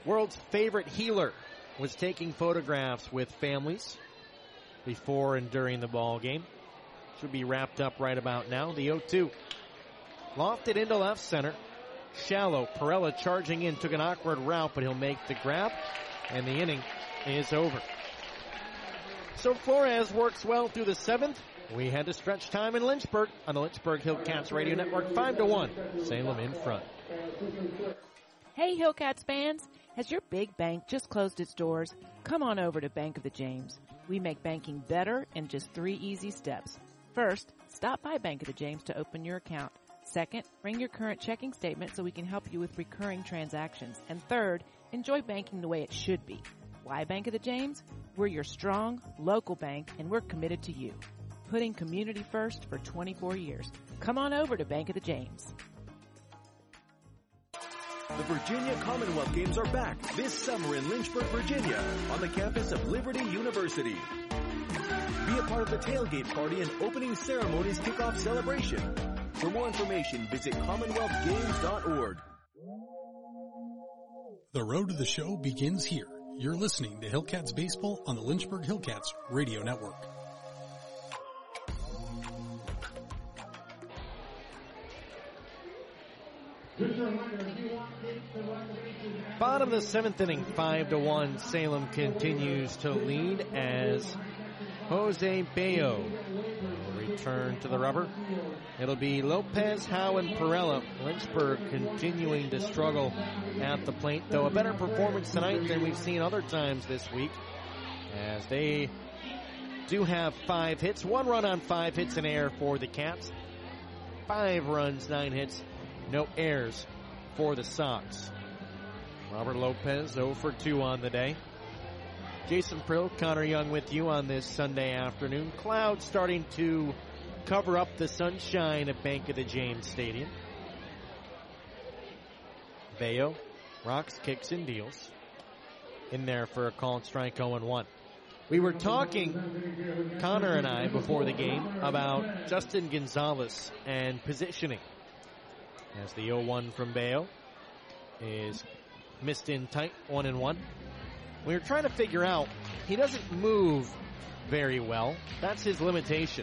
world's favorite healer was taking photographs with families before and during the ball game. Should be wrapped up right about now. The 0-2. Lofted into left center. Shallow. Perella charging in. Took an awkward route, but he'll make the grab. And the inning is over. So Flores works well through the 7th. We head to stretch time in Lynchburg on the Lynchburg Hillcats Radio Network. 5-1. Salem in front. Hey Hillcats fans, has your big bank just closed its doors? Come on over to Bank of the James. We make banking better in just 3 easy steps. First, stop by Bank of the James to open your account. Second, bring your current checking statement so we can help you with recurring transactions. And third, enjoy banking the way it should be. Why Bank of the James? We're your strong, local bank, and we're committed to you. Putting community first for 24 years. Come on over to Bank of the James. The Virginia Commonwealth Games are back this summer in Lynchburg, Virginia, on the campus of Liberty University. Be a part of the tailgate party and opening ceremonies kickoff celebration. For more information, visit CommonwealthGames.org. The road to the show begins here. You're listening to Hillcats Baseball on the Lynchburg Hillcats Radio Network. Bottom of the 7th inning, 5-1. Salem continues to lead as Jose Bello will return to the rubber. It'll be Lopez, Howe, and Perella. Lynchburg continuing to struggle at the plate, though a better performance tonight than we've seen other times this week, as they do have 5 hits. 1 run on 5 hits in air for the Cats. 5 runs, 9 hits, no errors for the Sox. Robert Lopez 0 for 2 on the day. Jason Prill, Connor Young with you on this Sunday afternoon. Clouds starting to cover up the sunshine at Bank of the James Stadium. Bello rocks, kicks, and deals. In there for a called strike 0-1. We were talking, Connor and I, before the game about Justin Gonzalez and positioning. As the 0-1 from Bello is missed in tight, 1-1. We were trying to figure out, he doesn't move very well. That's his limitation.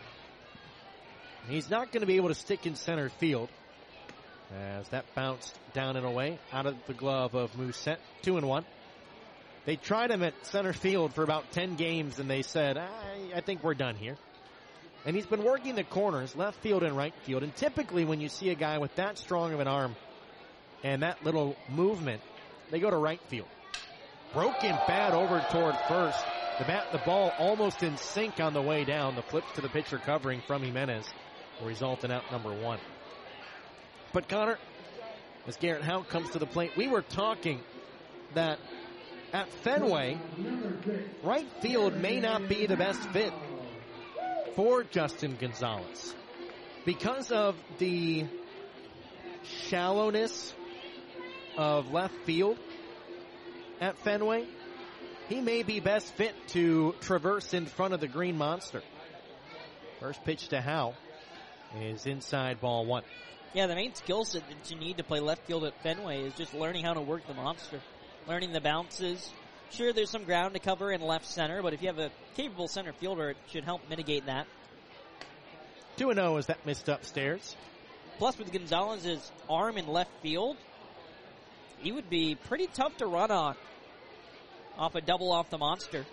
He's not going to be able to stick in center field, as that bounced down and away out of the glove of Mousset. 2-1. They tried him at center field for about 10 games, and they said, I think we're done here. And he's been working the corners, left field and right field. And typically when you see a guy with that strong of an arm and that little movement, they go to right field. Broken bat over toward first. The ball almost in sync on the way down. The flip to the pitcher covering from Jimenez will result in out number 1. But Connor, as Garrett Howe comes to the plate, we were talking that at Fenway, right field may not be the best fit for Justin Gonzalez because of the shallowness of left field at Fenway. He may be best fit to traverse in front of the Green Monster. First pitch to Howe is inside, ball 1. Yeah, the main skill set that you need to play left field at Fenway is just learning how to work the monster, learning the bounces. Sure, there's some ground to cover in left center, but if you have a capable center fielder, it should help mitigate that. 2-0 as that missed upstairs. Plus, with Gonzalez's arm in left field, he would be pretty tough to run on off a double off the monster.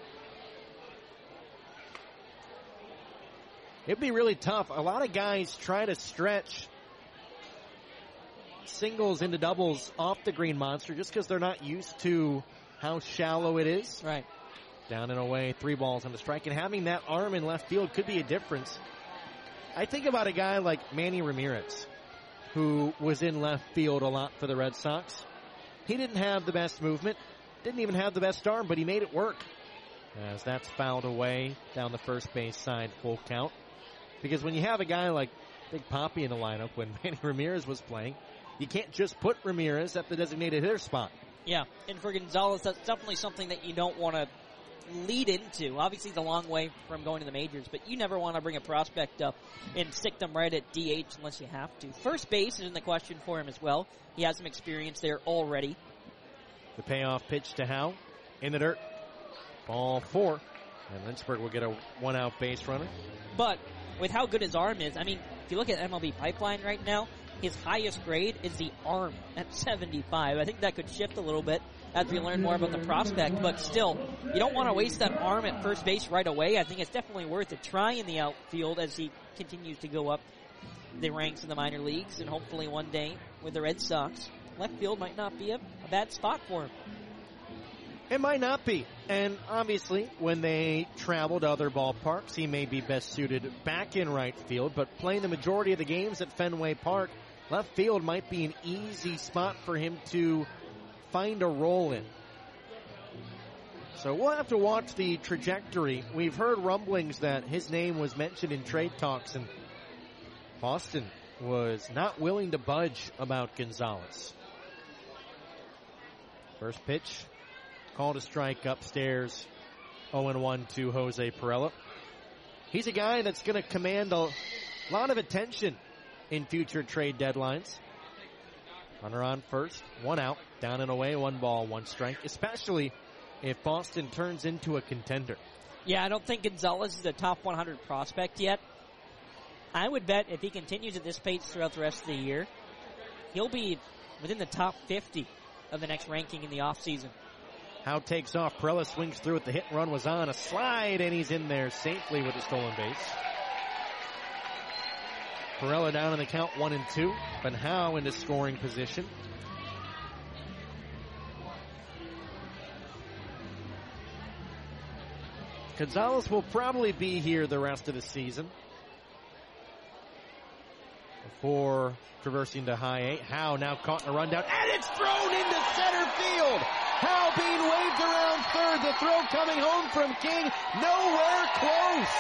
It'd be really tough. A lot of guys try to stretch singles into doubles off the Green Monster just because they're not used to how shallow it is. Right. Down and away, 3 balls on the strike. And having that arm in left field could be a difference. I think about a guy like Manny Ramirez, who was in left field a lot for the Red Sox. He didn't have the best movement, didn't even have the best arm, but he made it work. As that's fouled away down the first base side, full count. Because when you have a guy like Big Papi in the lineup, when Manny Ramirez was playing, you can't just put Ramirez at the designated hitter spot. Yeah, and for Gonzalez, that's definitely something that you don't want to lead into. Obviously, it's a long way from going to the majors, but you never want to bring a prospect up and stick them right at DH unless you have to. First base is in the question for him as well. He has some experience there already. The payoff pitch to Howe. In the dirt. Ball 4. And Lynchburg will get a 1-out base runner. But with how good his arm is, I mean, if you look at MLB Pipeline right now, his highest grade is the arm at 75. I think that could shift a little bit as we learn more about the prospect, but still, you don't want to waste that arm at first base right away. I think it's definitely worth a try in the outfield as he continues to go up the ranks in the minor leagues, and hopefully one day with the Red Sox, left field might not be a bad spot for him. It might not be. And obviously, when they travel to other ballparks, he may be best suited back in right field, but playing the majority of the games at Fenway Park, left field might be an easy spot for him to find a role in. So we'll have to watch the trajectory. We've heard rumblings that his name was mentioned in trade talks, and Boston was not willing to budge about Gonzalez. First pitch. Called a strike upstairs, 0-1 to Jose Perella. He's a guy that's going to command a lot of attention in future trade deadlines. Runner on first, 1 out, down and away, 1 ball, 1 strike, especially if Boston turns into a contender. Yeah, I don't think Gonzalez is a top 100 prospect yet. I would bet if he continues at this pace throughout the rest of the year, he'll be within the top 50 of the next ranking in the offseason. Howe takes off. Perella swings through it. The hit and run was on. A slide, and he's in there safely with a stolen base. Perella down in the count 1-2, but Howe into scoring position. Gonzalez will probably be here the rest of the season before traversing to high A. Howe now caught in a rundown, and it's thrown into center field. Howe being waved around third. The throw coming home from King. Nowhere close.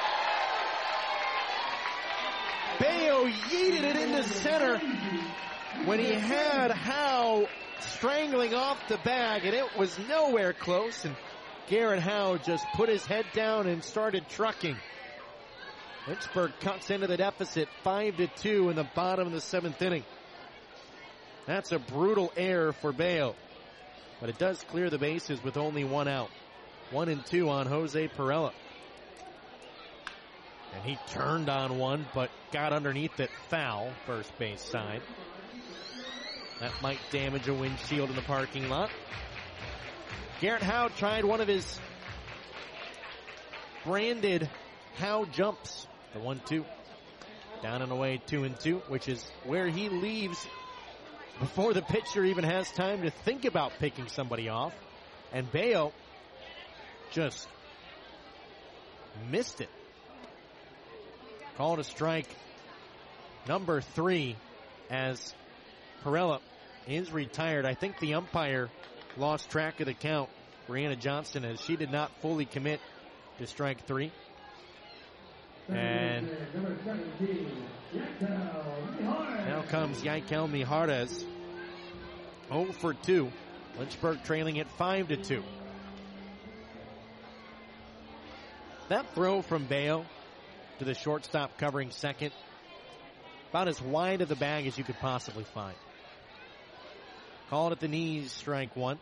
Bayo yeeted it into center when he had Howe strangling off the bag, and it was nowhere close. And Garrett Howe just put his head down and started trucking. Lynchburg cuts into the deficit 5-2 in the bottom of the 7th inning. That's a brutal error for Bayo. But it does clear the bases with only 1 out. 1-2 on Jose Perella. And he turned on one, but got underneath it foul, first base side. That might damage a windshield in the parking lot. Garrett Howe tried one of his branded Howe jumps. The 1-2. Down and away, 2-2, which is where he leaves before the pitcher even has time to think about picking somebody off. And Bayo just missed it. Called a strike number 3 as Perella is retired. I think the umpire lost track of the count, Brianna Johnson, as she did not fully commit to strike 3. And now comes Yaikel Mijares. 0 for 2. Lynchburg trailing it 5-2. That throw from Bayo to the shortstop covering second, about as wide of the bag as you could possibly find. Called at the knees, strike 1.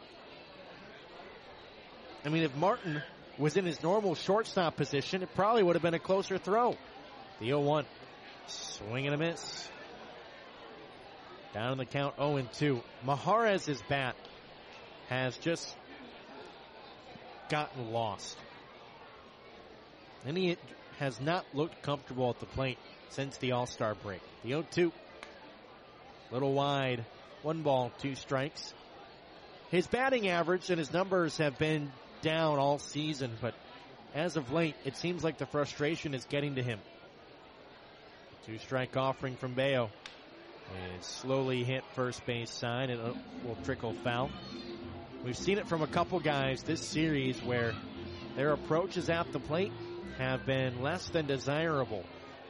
I mean, if Martin was in his normal shortstop position, it probably would have been a closer throw. The 0-1. Swing and a miss. Down in the count, 0-2. Mijares' bat has just gotten lost. And he has not looked comfortable at the plate since the All-Star break. The 0-2. Little wide. 1 ball, 2 strikes. His batting average and his numbers have been down all season, but as of late, it seems like the frustration is getting to him. 2-strike offering from Bayo. And slowly hit first base side, and it will trickle foul. We've seen it from a couple guys this series where their approaches at the plate have been less than desirable.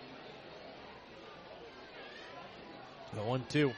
The 1-2.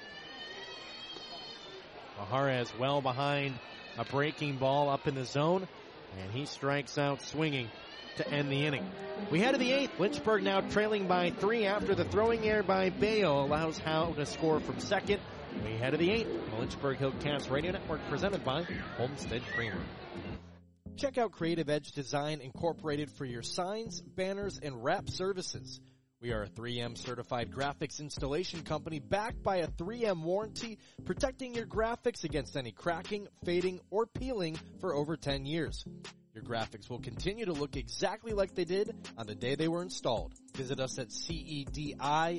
Mijares well behind a breaking ball up in the zone, and he strikes out swinging to end the inning. We head to the 8th. Lynchburg now trailing by 3 after the throwing error by Bayo allows Howe to score from second. We head to the 8th. The Lynchburg Hillcats Radio Network presented by Homestead Creamery. Check out Creative Edge Design Incorporated for your signs, banners, and wrap services. We are a 3M certified graphics installation company backed by a 3M warranty, protecting your graphics against any cracking, fading, or peeling for over 10 years. Your graphics will continue to look exactly like they did on the day they were installed. Visit us at cedi.biz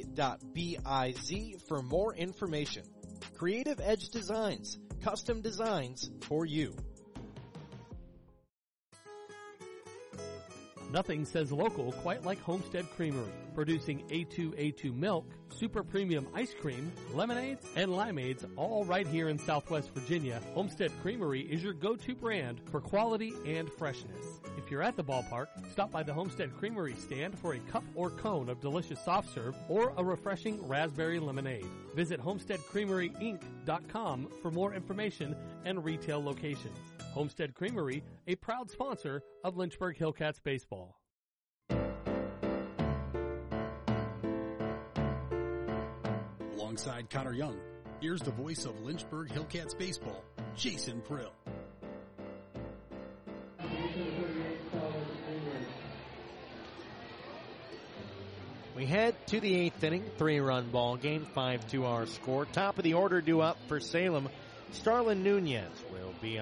for more information. Creative Edge Designs, custom designs for you. Nothing says local quite like Homestead Creamery, producing A2A2 milk, super premium ice cream, lemonades, and limeades, all right here in Southwest Virginia. Homestead Creamery is your go-to brand for quality and freshness. If you're at the ballpark, stop by the Homestead Creamery stand for a cup or cone of delicious soft serve or a refreshing raspberry lemonade. Visit HomesteadCreameryInc.com for more information and retail locations. Homestead Creamery, a proud sponsor of Lynchburg Hillcats baseball. Alongside Connor Young, here's the voice of Lynchburg Hillcats baseball, Jason Prill. We head to the 8th inning, 3-run ball game, 5-2 our score. Top of the order due up for Salem. Starlin Nunez will be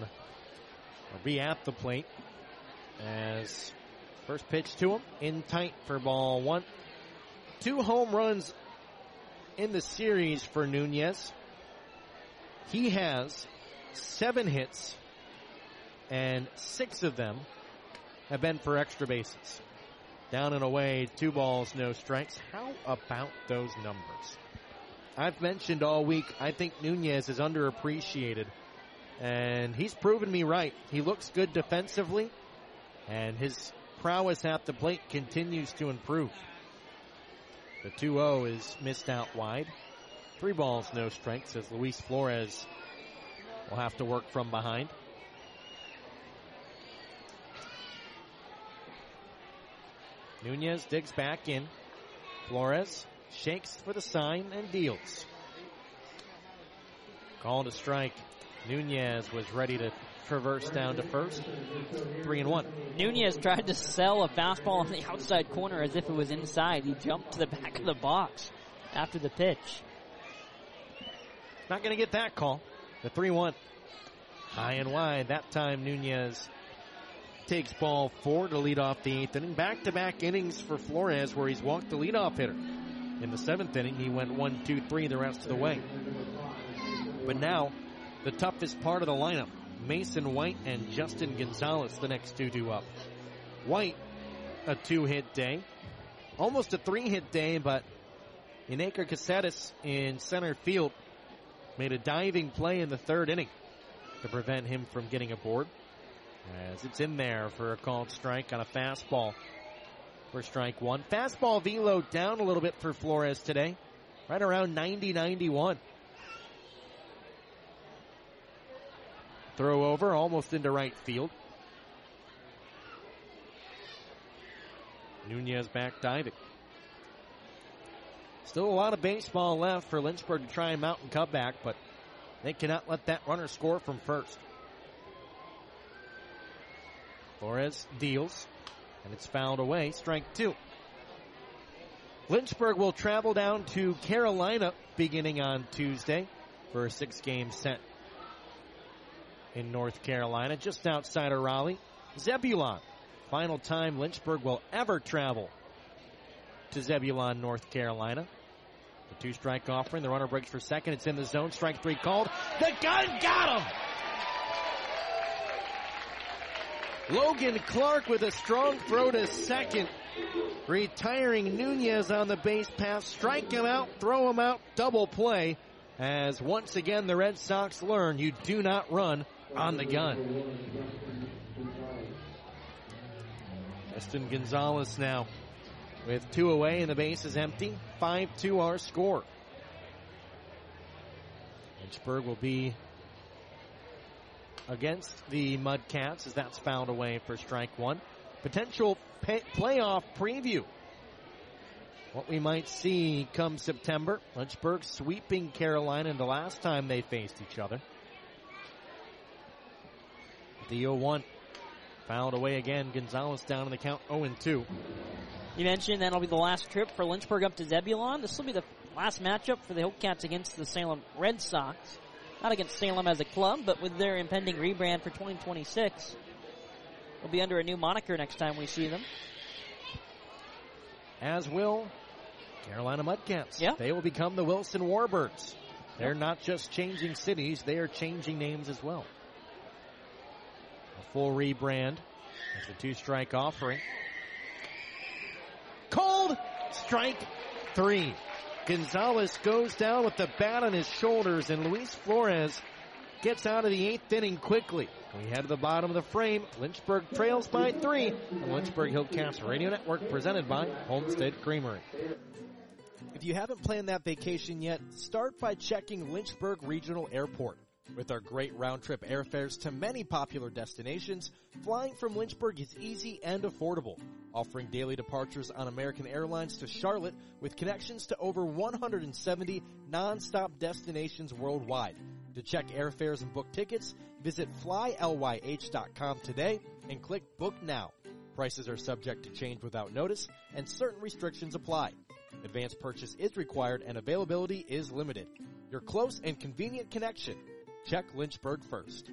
at the plate as first pitch to him in tight for ball 1. 2 home runs in the series for Nunez. He has 7 hits and 6 of them have been for extra bases. Down and away, 2 balls, no strikes. How about those numbers? I've mentioned all week, I think Nunez is underappreciated, and he's proven me right. He looks good defensively, and his prowess at the plate continues to improve. The 2-0 is missed out wide. 3 balls, no strikes, as Luis Flores will have to work from behind. Nunez digs back in. Flores shakes for the sign and deals. Called a strike. Nunez was ready to traverse down to first. 3-1. Nunez tried to sell a fastball on the outside corner as if it was inside. He jumped to the back of the box after the pitch. Not going to get that call. The 3-1. High and wide. That time Nunez takes ball 4 to lead off the 8th inning. Back-to-back innings for Flores where he's walked the leadoff hitter. In the 7th inning, he went 1-2-3 the rest of the way. But now, the toughest part of the lineup, Mason White and Justin Gonzalez, the next 2 due up. White, a 2-hit day. Almost a 3-hit day, but Iñaki Caceres in center field made a diving play in the 3rd inning to prevent him from getting aboard. As it's in there for a called strike on a fastball for strike 1. Fastball velo down a little bit for Flores today. Right around 90-91. Throw over almost into right field. Nunez back diving. Still a lot of baseball left for Lynchburg to try and mount and come back, but they cannot let that runner score from first. Flores deals, and it's fouled away. Strike 2. Lynchburg will travel down to Carolina beginning on Tuesday for a 6-game set in North Carolina, just outside of Raleigh. Zebulon. Final time Lynchburg will ever travel to Zebulon, North Carolina. The 2-strike offering. The runner breaks for second. It's in the zone. Strike 3 called. The gun got him! Logan Clark with a strong throw to second. Retiring Nunez on the base pass. Strike him out, throw him out, double play. As once again the Red Sox learn you do not run on the gun. Justin Gonzalez now with 2 away and the base is empty. 5-2 our score. Lynchburg will be against the Mudcats as that's fouled away for strike 1. Potential playoff preview what we might see come September. Lynchburg sweeping Carolina the last time they faced each other. The 0-1 fouled away again. Gonzalez down in the count 0-2. You mentioned that'll be the last trip for Lynchburg up to Zebulon. This will be the last matchup for the Hillcats against the Salem Red Sox. Not against Salem as a club, but with their impending rebrand for 2026. They'll be under a new moniker next time we see them. As will Carolina Mudcats. Yeah. They will become the Wilson Warbirds. They're not just changing cities, they are changing names as well. A full rebrand as the two-strike offering. Called strike 3. Gonzalez goes down with the bat on his shoulders, and Luis Flores gets out of the 8th inning quickly. We head to the bottom of the frame. Lynchburg trails by 3. The Lynchburg Hillcats Radio Network presented by Homestead Creamery. If you haven't planned that vacation yet, start by checking Lynchburg Regional Airport. With our great round-trip airfares to many popular destinations, flying from Lynchburg is easy and affordable, offering daily departures on American Airlines to Charlotte with connections to over 170 non-stop destinations worldwide. To check airfares and book tickets, visit flylyh.com today and click Book Now. Prices are subject to change without notice, and certain restrictions apply. Advance purchase is required and availability is limited. Your close and convenient connection. Check Lynchburg first.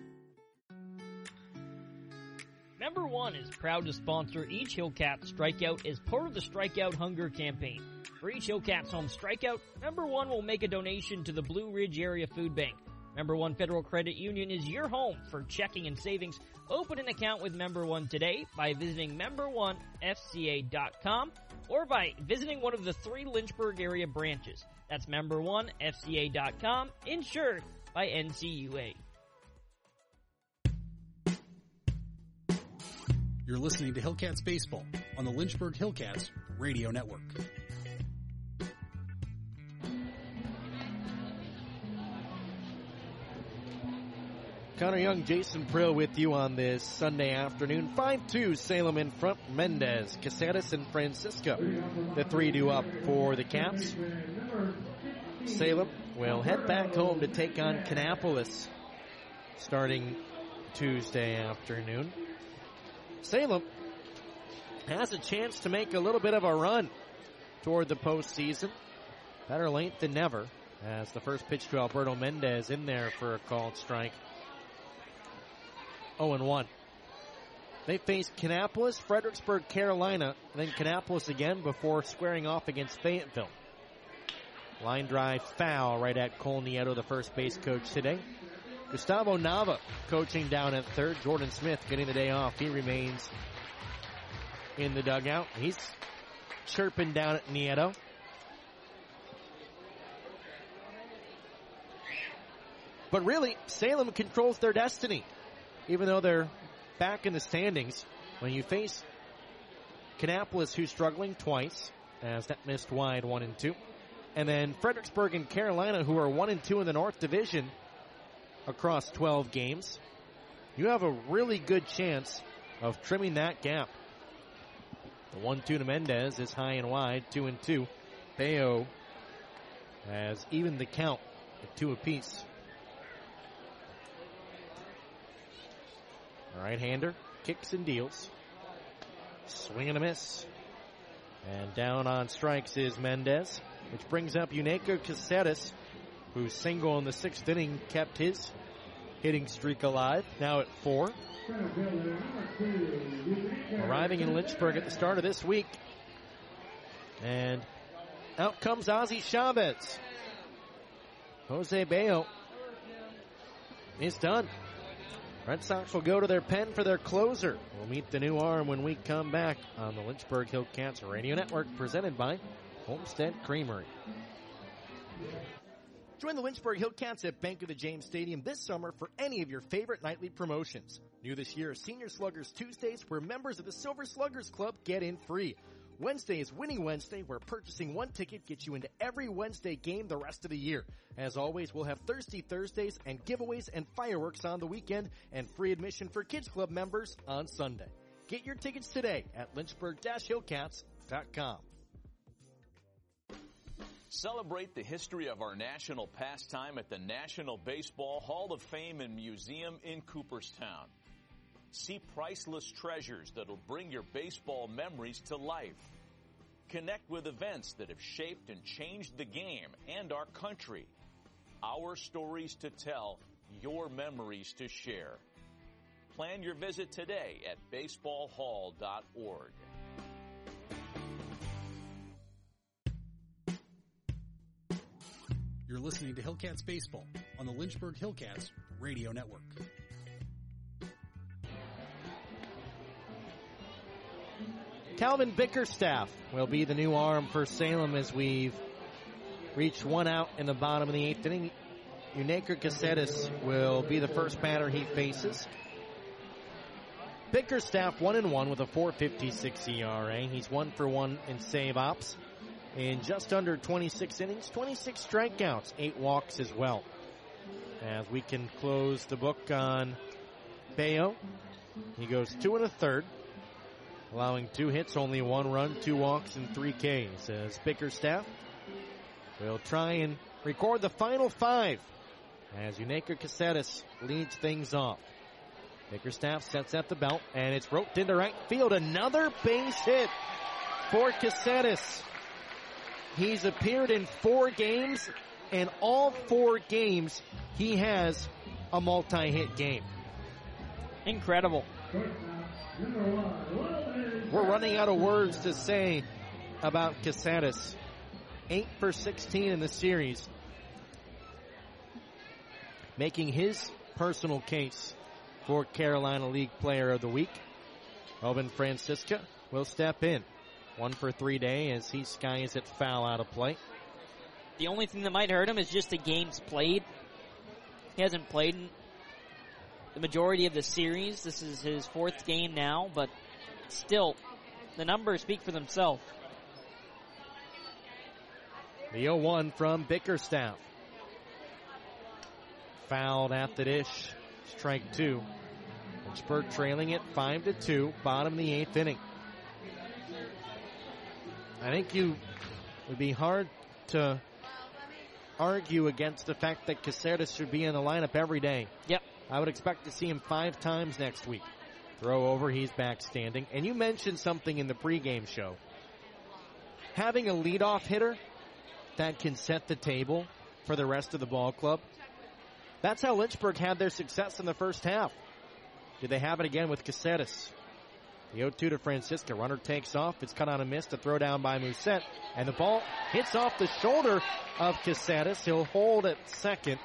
Number One is proud to sponsor each Hillcat Strikeout as part of the Strikeout Hunger campaign. For each Hillcats home strikeout, Number One will make a donation to the Blue Ridge Area Food Bank. Number One Federal Credit Union is your home for checking and savings. Open an account with Number One today by visiting member1fca.com or by visiting one of the 3 Lynchburg area branches. That's member1fca.com, insured by NCUA. You're listening to Hillcats Baseball on the Lynchburg Hillcats Radio Network. Connor Young, Jason Prill with you on this Sunday afternoon. 5-2 Salem in front. Mendez, Casares, and Francisco. The 3-2 up for the Cats. Salem will head back home to take on Kannapolis starting Tuesday afternoon. Salem has a chance to make a little bit of a run toward the postseason. Better late than never, as the first pitch to Alberto Mendez in there for a called strike. 0-1. They face Kannapolis, Fredericksburg, Carolina, and then Kannapolis again before squaring off against Fayetteville. Line drive foul right at Cole Nieto, the first base coach today. Gustavo Nava coaching down at third. Jordan Smith getting the day off. He remains in the dugout. He's chirping down at Nieto. But really, Salem controls their destiny. Even though they're back in the standings, when you face Kannapolis, who's struggling twice, as that missed wide 1-2, and then Fredericksburg and Carolina, who are 1-2 in the North Division across 12 games, you have a really good chance of trimming that gap. The 1-2 to Mendez is high and wide, 2-2. Bayo has evened the count at 2 apiece. Right-hander kicks and deals. Swing and a miss. And down on strikes is Mendez, which brings up Uneko Casares, whose single in the 6th inning kept his hitting streak alive, now at 4. Arriving in Lynchburg at the start of this week. And out comes Ozzy Chavez. Jose Bayo is done. Red Sox will go to their pen for their closer. We'll meet the new arm when we come back on the Lynchburg Hillcats Radio Network, presented by Homestead Creamery. Join the Lynchburg Hillcats at Bank of the James Stadium this summer for any of your favorite nightly promotions. New this year, Senior Sluggers Tuesdays, where members of the Silver Sluggers Club get in free. Wednesday is Winning Wednesday, where purchasing one ticket gets you into every Wednesday game the rest of the year. As always, we'll have Thirsty Thursdays and giveaways and fireworks on the weekend, and free admission for Kids Club members on Sunday. Get your tickets today at lynchburg-hillcats.com. Celebrate the history of our national pastime at the National Baseball Hall of Fame and Museum in Cooperstown. See priceless treasures that'll bring your baseball memories to life. Connect with events that have shaped and changed the game and our country. Our stories to tell, your memories to share. Plan your visit today at baseballhall.org. You're listening to Hillcats Baseball on the Lynchburg Hillcats Radio Network. Calvin Bickerstaff will be the new arm for Salem as we've reached one out in the bottom of the eighth inning. Unaker Caceres will be the first batter he faces. Bickerstaff 1-1 with a .456 ERA. He's 1 for 1 in save ops. In just under 26 innings, 26 strikeouts, 8 walks as well. As we can close the book on Bayo, he goes 2 1/3, allowing 2 hits, only 1 run, 2 walks, and 3 Ks. As Bickerstaff will try and record the final 5 as Unaker Caceres leads things off. Bickerstaff sets at the belt, and it's roped into right field. Another base hit for Caceres. He's appeared in 4 games, and all 4 games he has a multi-hit game. Incredible. We're running out of words to say about Caceres. 8 for 16 in the series, making his personal case for Carolina League Player of the Week. Oben Francisca will step in. 1 for 3 day as he skies it foul out of play. The only thing that might hurt him is just the games played. He hasn't played the majority of the series. This is his 4th game now, but still, the numbers speak for themselves. The 0-1 from Bickerstaff. Fouled at the dish. Strike 2. Lynchburg trailing it 5-2, bottom of the 8th inning. I think you would be hard to argue against the fact that Caceres should be in the lineup every day. Yep. I would expect to see him 5 times next week. Throw over, he's back standing. And you mentioned something in the pregame show. Having a leadoff hitter that can set the table for the rest of the ball club. That's how Lynchburg had their success in the first half. Did they have it again with Caceres? The 0-2 to Francisca. Runner takes off. It's cut on a miss. To throw down by Musette. And the ball hits off the shoulder of Caceres. He'll hold at second.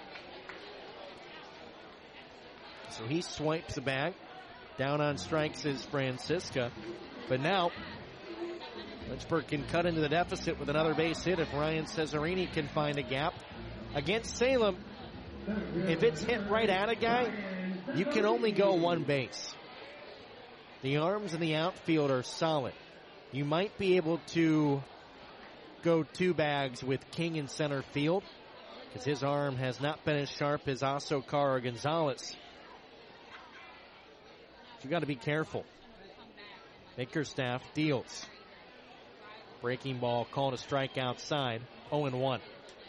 So he swipes the bag. Down on strikes is Francisca. But now, Lynchburg can cut into the deficit with another base hit if Ryan Cesarini can find a gap. Against Salem, if it's hit right at a guy, you can only go 1 base. The arms in the outfield are solid. You might be able to go 2 bags with King in center field because his arm has not been as sharp as Asocar or Gonzalez. You got to be careful. Bickerstaff deals. Breaking ball called a strike outside. 0-1.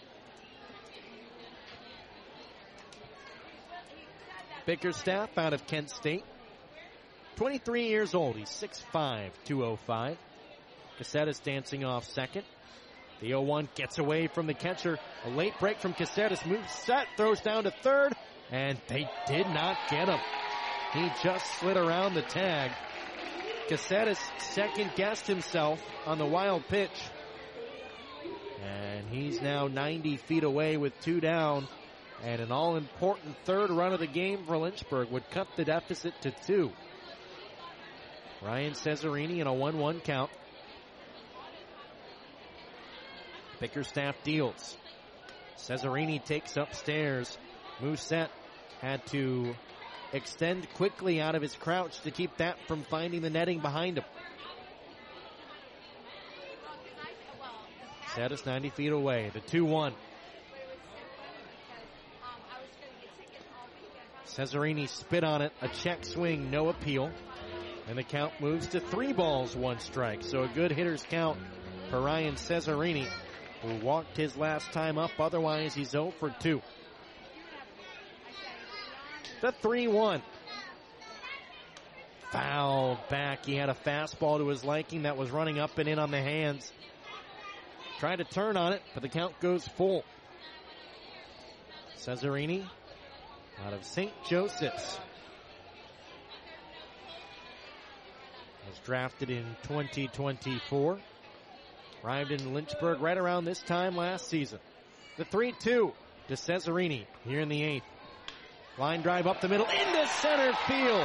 Bickerstaff out of Kent State. 23 years old. He's 6'5", 205. Caceres dancing off second. The 0-1 gets away from the catcher. A late break from Caceres. Moves set. Throws down to third. And they did not get him. He just slid around the tag. Caceres second-guessed himself on the wild pitch. And he's now 90 feet away with 2 down. And an all-important 3rd run of the game for Lynchburg would cut the deficit to 2. Ryan Cesarini in a 1-1 count. Bickerstaff deals. Cesarini takes upstairs. Musette had to extend quickly out of his crouch to keep that from finding the netting behind him. Status 90 feet away. The 2-1. Cesarini spit on it. A check swing, no appeal. And the count moves to 3 balls, 1 strike. So a good hitter's count for Ryan Cesarini. who walked his last time up. Otherwise, he's 0 for 2. The 3-1. Fouled back. He had a fastball to his liking that was running up and in on the hands. Tried to turn on it, but the count goes full. Cesarini out of St. Joseph's. Was drafted in 2024. Arrived in Lynchburg right around this time last season. The 3-2 to Cesarini here in the 8th. Line drive up the middle into center field.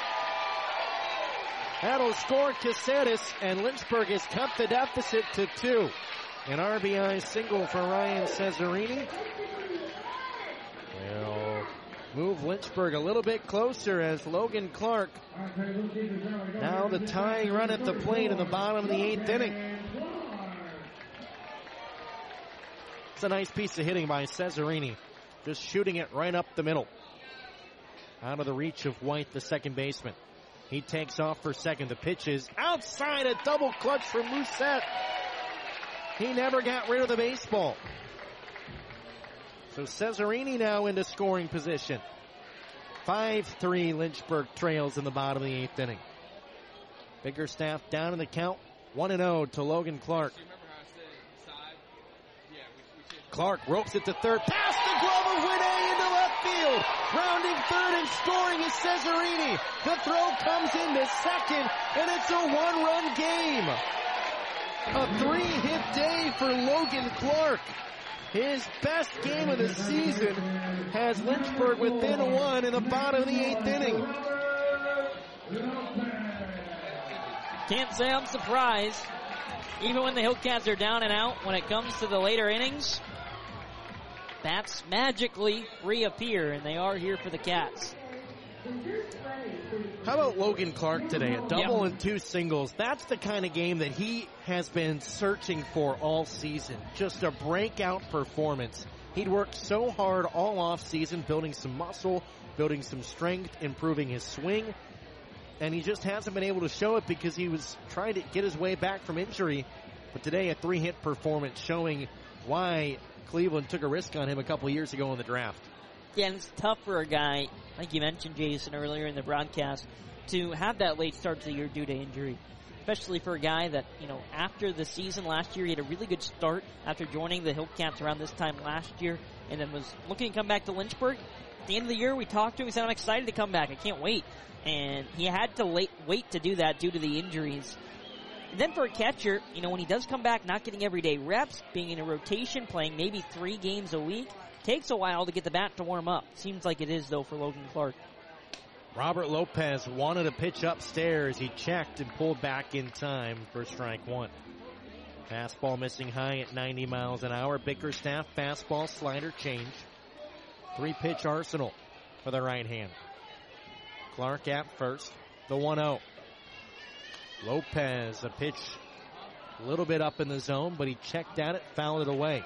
That'll score Caceres, and Lynchburg has cut the deficit to 2. An RBI single for Ryan Cesarini. Will move Lynchburg a little bit closer as Logan Clark, now the tying run at the plate in the bottom of the 8th inning. It's a nice piece of hitting by Cesarini, just shooting it right up the middle. Out of the reach of White, the second baseman. He takes off for second. The pitch is outside, a double clutch from Musette. He never got rid of the baseball. So Cesarini now into scoring position. 5-3 Lynchburg trails in the bottom of the 8th inning. Bickerstaff down in the count. 1-0 to Logan Clark. Clark ropes it to third. Past the glove of Winay into left field. Rounding third and scoring is Cesarini. The throw comes into second, and it's a one-run game. A 3-hit day for Logan Clark. His best game of the season has Lynchburg within 1 in the bottom of the 8th inning. Can't say I'm surprised. Even when the Hillcats are down and out, when it comes to the later innings, bats magically reappear, and they are here for the Cats. How about Logan Clark today? A double and 2 singles. That's the kind of game that he has been searching for all season. Just a breakout performance. He'd worked so hard all off season, building some muscle, building some strength, improving his swing. And he just hasn't been able to show it because he was trying to get his way back from injury. But today, a 3-hit performance showing why Cleveland took a risk on him a couple years ago in the draft. Yeah, and it's tough for a guy, like you mentioned, Jason, earlier in the broadcast, to have that late start to the year due to injury. Especially for a guy that, after the season last year, he had a really good start after joining the Hillcats around this time last year, and then was looking to come back to Lynchburg. At the end of the year, we talked to him. He said, I'm excited to come back. I can't wait. And he had to wait to do that due to the injuries. And then for a catcher, when he does come back, not getting everyday reps, being in a rotation, playing maybe 3 games a week, takes a while to get the bat to warm up. Seems like it is, though, for Logan Clark. Robert Lopez wanted to pitch upstairs. He checked and pulled back in time for strike 1. Fastball missing high at 90 miles an hour. Bickerstaff, fastball, slider, change. 3-pitch arsenal for the right hand. Clark at first, the 1-0. Lopez, a pitch a little bit up in the zone, but he checked at it, fouled it away.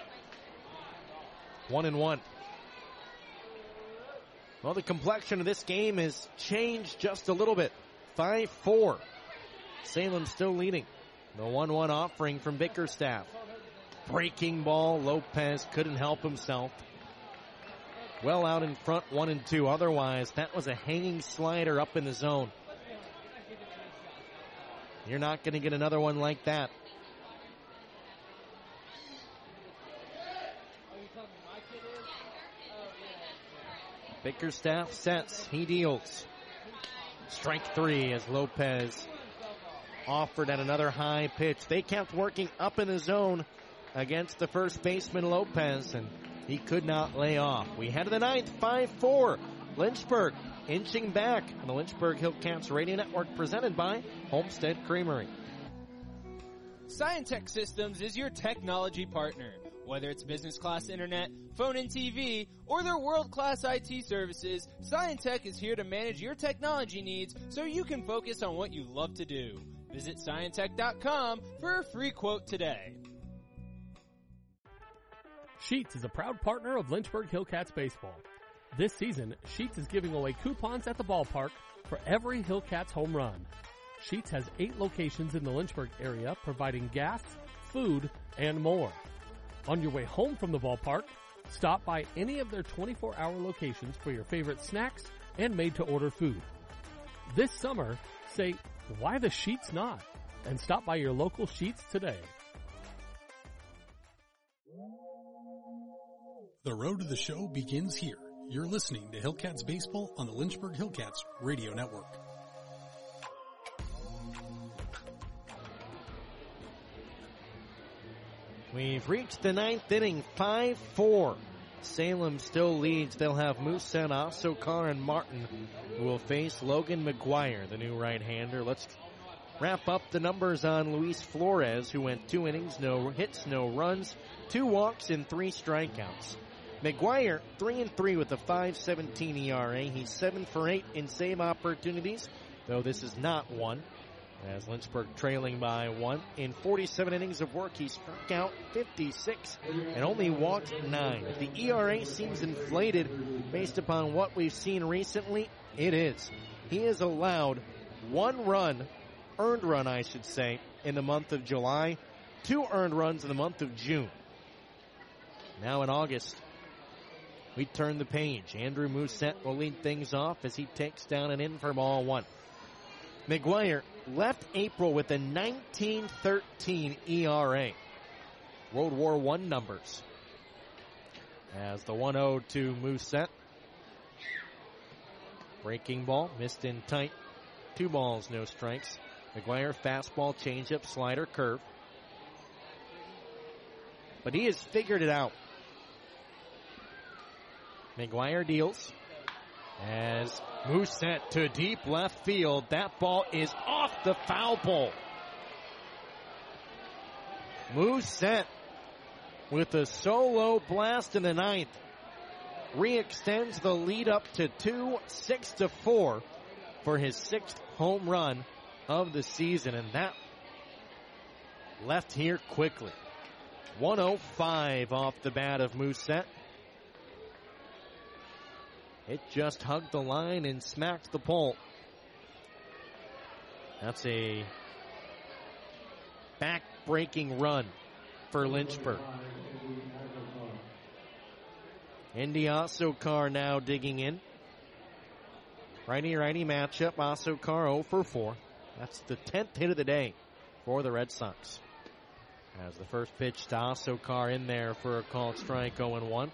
1-1. Well, the complexion of this game has changed just a little bit. 5-4. Salem still leading. The 1-1 offering from Bickerstaff. Breaking ball. Lopez couldn't help himself. Well out in front, 1-2. Otherwise, that was a hanging slider up in the zone. You're not going to get another one like that. Bickerstaff sets. He deals. Strike 3 as Lopez offered at another high pitch. They kept working up in the zone against the first baseman Lopez, and he could not lay off. We head to the 9th, 5-4. Lynchburg inching back on the Lynchburg Hillcats Radio Network, presented by Homestead Creamery. Scientech Systems is your technology partner. Whether it's business class internet, phone and TV, or their world-class IT services, Scientech is here to manage your technology needs so you can focus on what you love to do. Visit Scientech.com for a free quote today. Sheetz is a proud partner of Lynchburg Hillcats baseball. This season, Sheetz is giving away coupons at the ballpark for every Hillcats home run. Sheetz has 8 locations in the Lynchburg area providing gas, food, and more. On your way home from the ballpark, stop by any of their 24-hour locations for your favorite snacks and made-to-order food. This summer, say, why the Sheetz not? And stop by your local Sheetz today. The road to the show begins here. You're listening to Hillcats Baseball on the Lynchburg Hillcats Radio Network. We've reached the ninth inning, 5-4. Salem still leads. They'll have Mousset, Osokar, and Martin, who will face Logan McGuire, the new right-hander. Let's wrap up the numbers on Luis Flores, who went 2 innings, no hits, no runs, 2 walks, and 3 strikeouts. McGuire, 3-3 with a 5.17 ERA. He's 7 for 8 in save opportunities, though this is not one. As Lynchburg trailing by 1. In 47 innings of work, he struck out 56 and only walked 9. If the ERA seems inflated based upon what we've seen recently, it is. He has allowed 1 run, earned run I should say, in the month of July, 2 earned runs in the month of June. Now in August, we turn the page. Andrew Mousset will lead things off as he takes down an in for ball 1. McGuire left April with a 19.13 ERA. World War I numbers. As the 1-0 to Mousset. Breaking ball, missed in tight. 2 balls, no strikes. McGuire, fastball, changeup, slider, curve. But he has figured it out. McGuire deals. As Mousset to deep left field. That ball is off the foul pole. Mousset with a solo blast in the 9th. Re-extends the lead up to 2, 6-4 for his 6th home run of the season. And that left here quickly. 105 off the bat of Mousset. It just hugged the line and smacked the pole. That's a back-breaking run for Lynchburg. Indy Osokar now digging in. Righty-righty matchup. Osokar 0 for 4. That's the 10th hit of the day for the Red Sox. As the first pitch to Osokar in there for a called strike, 0-1.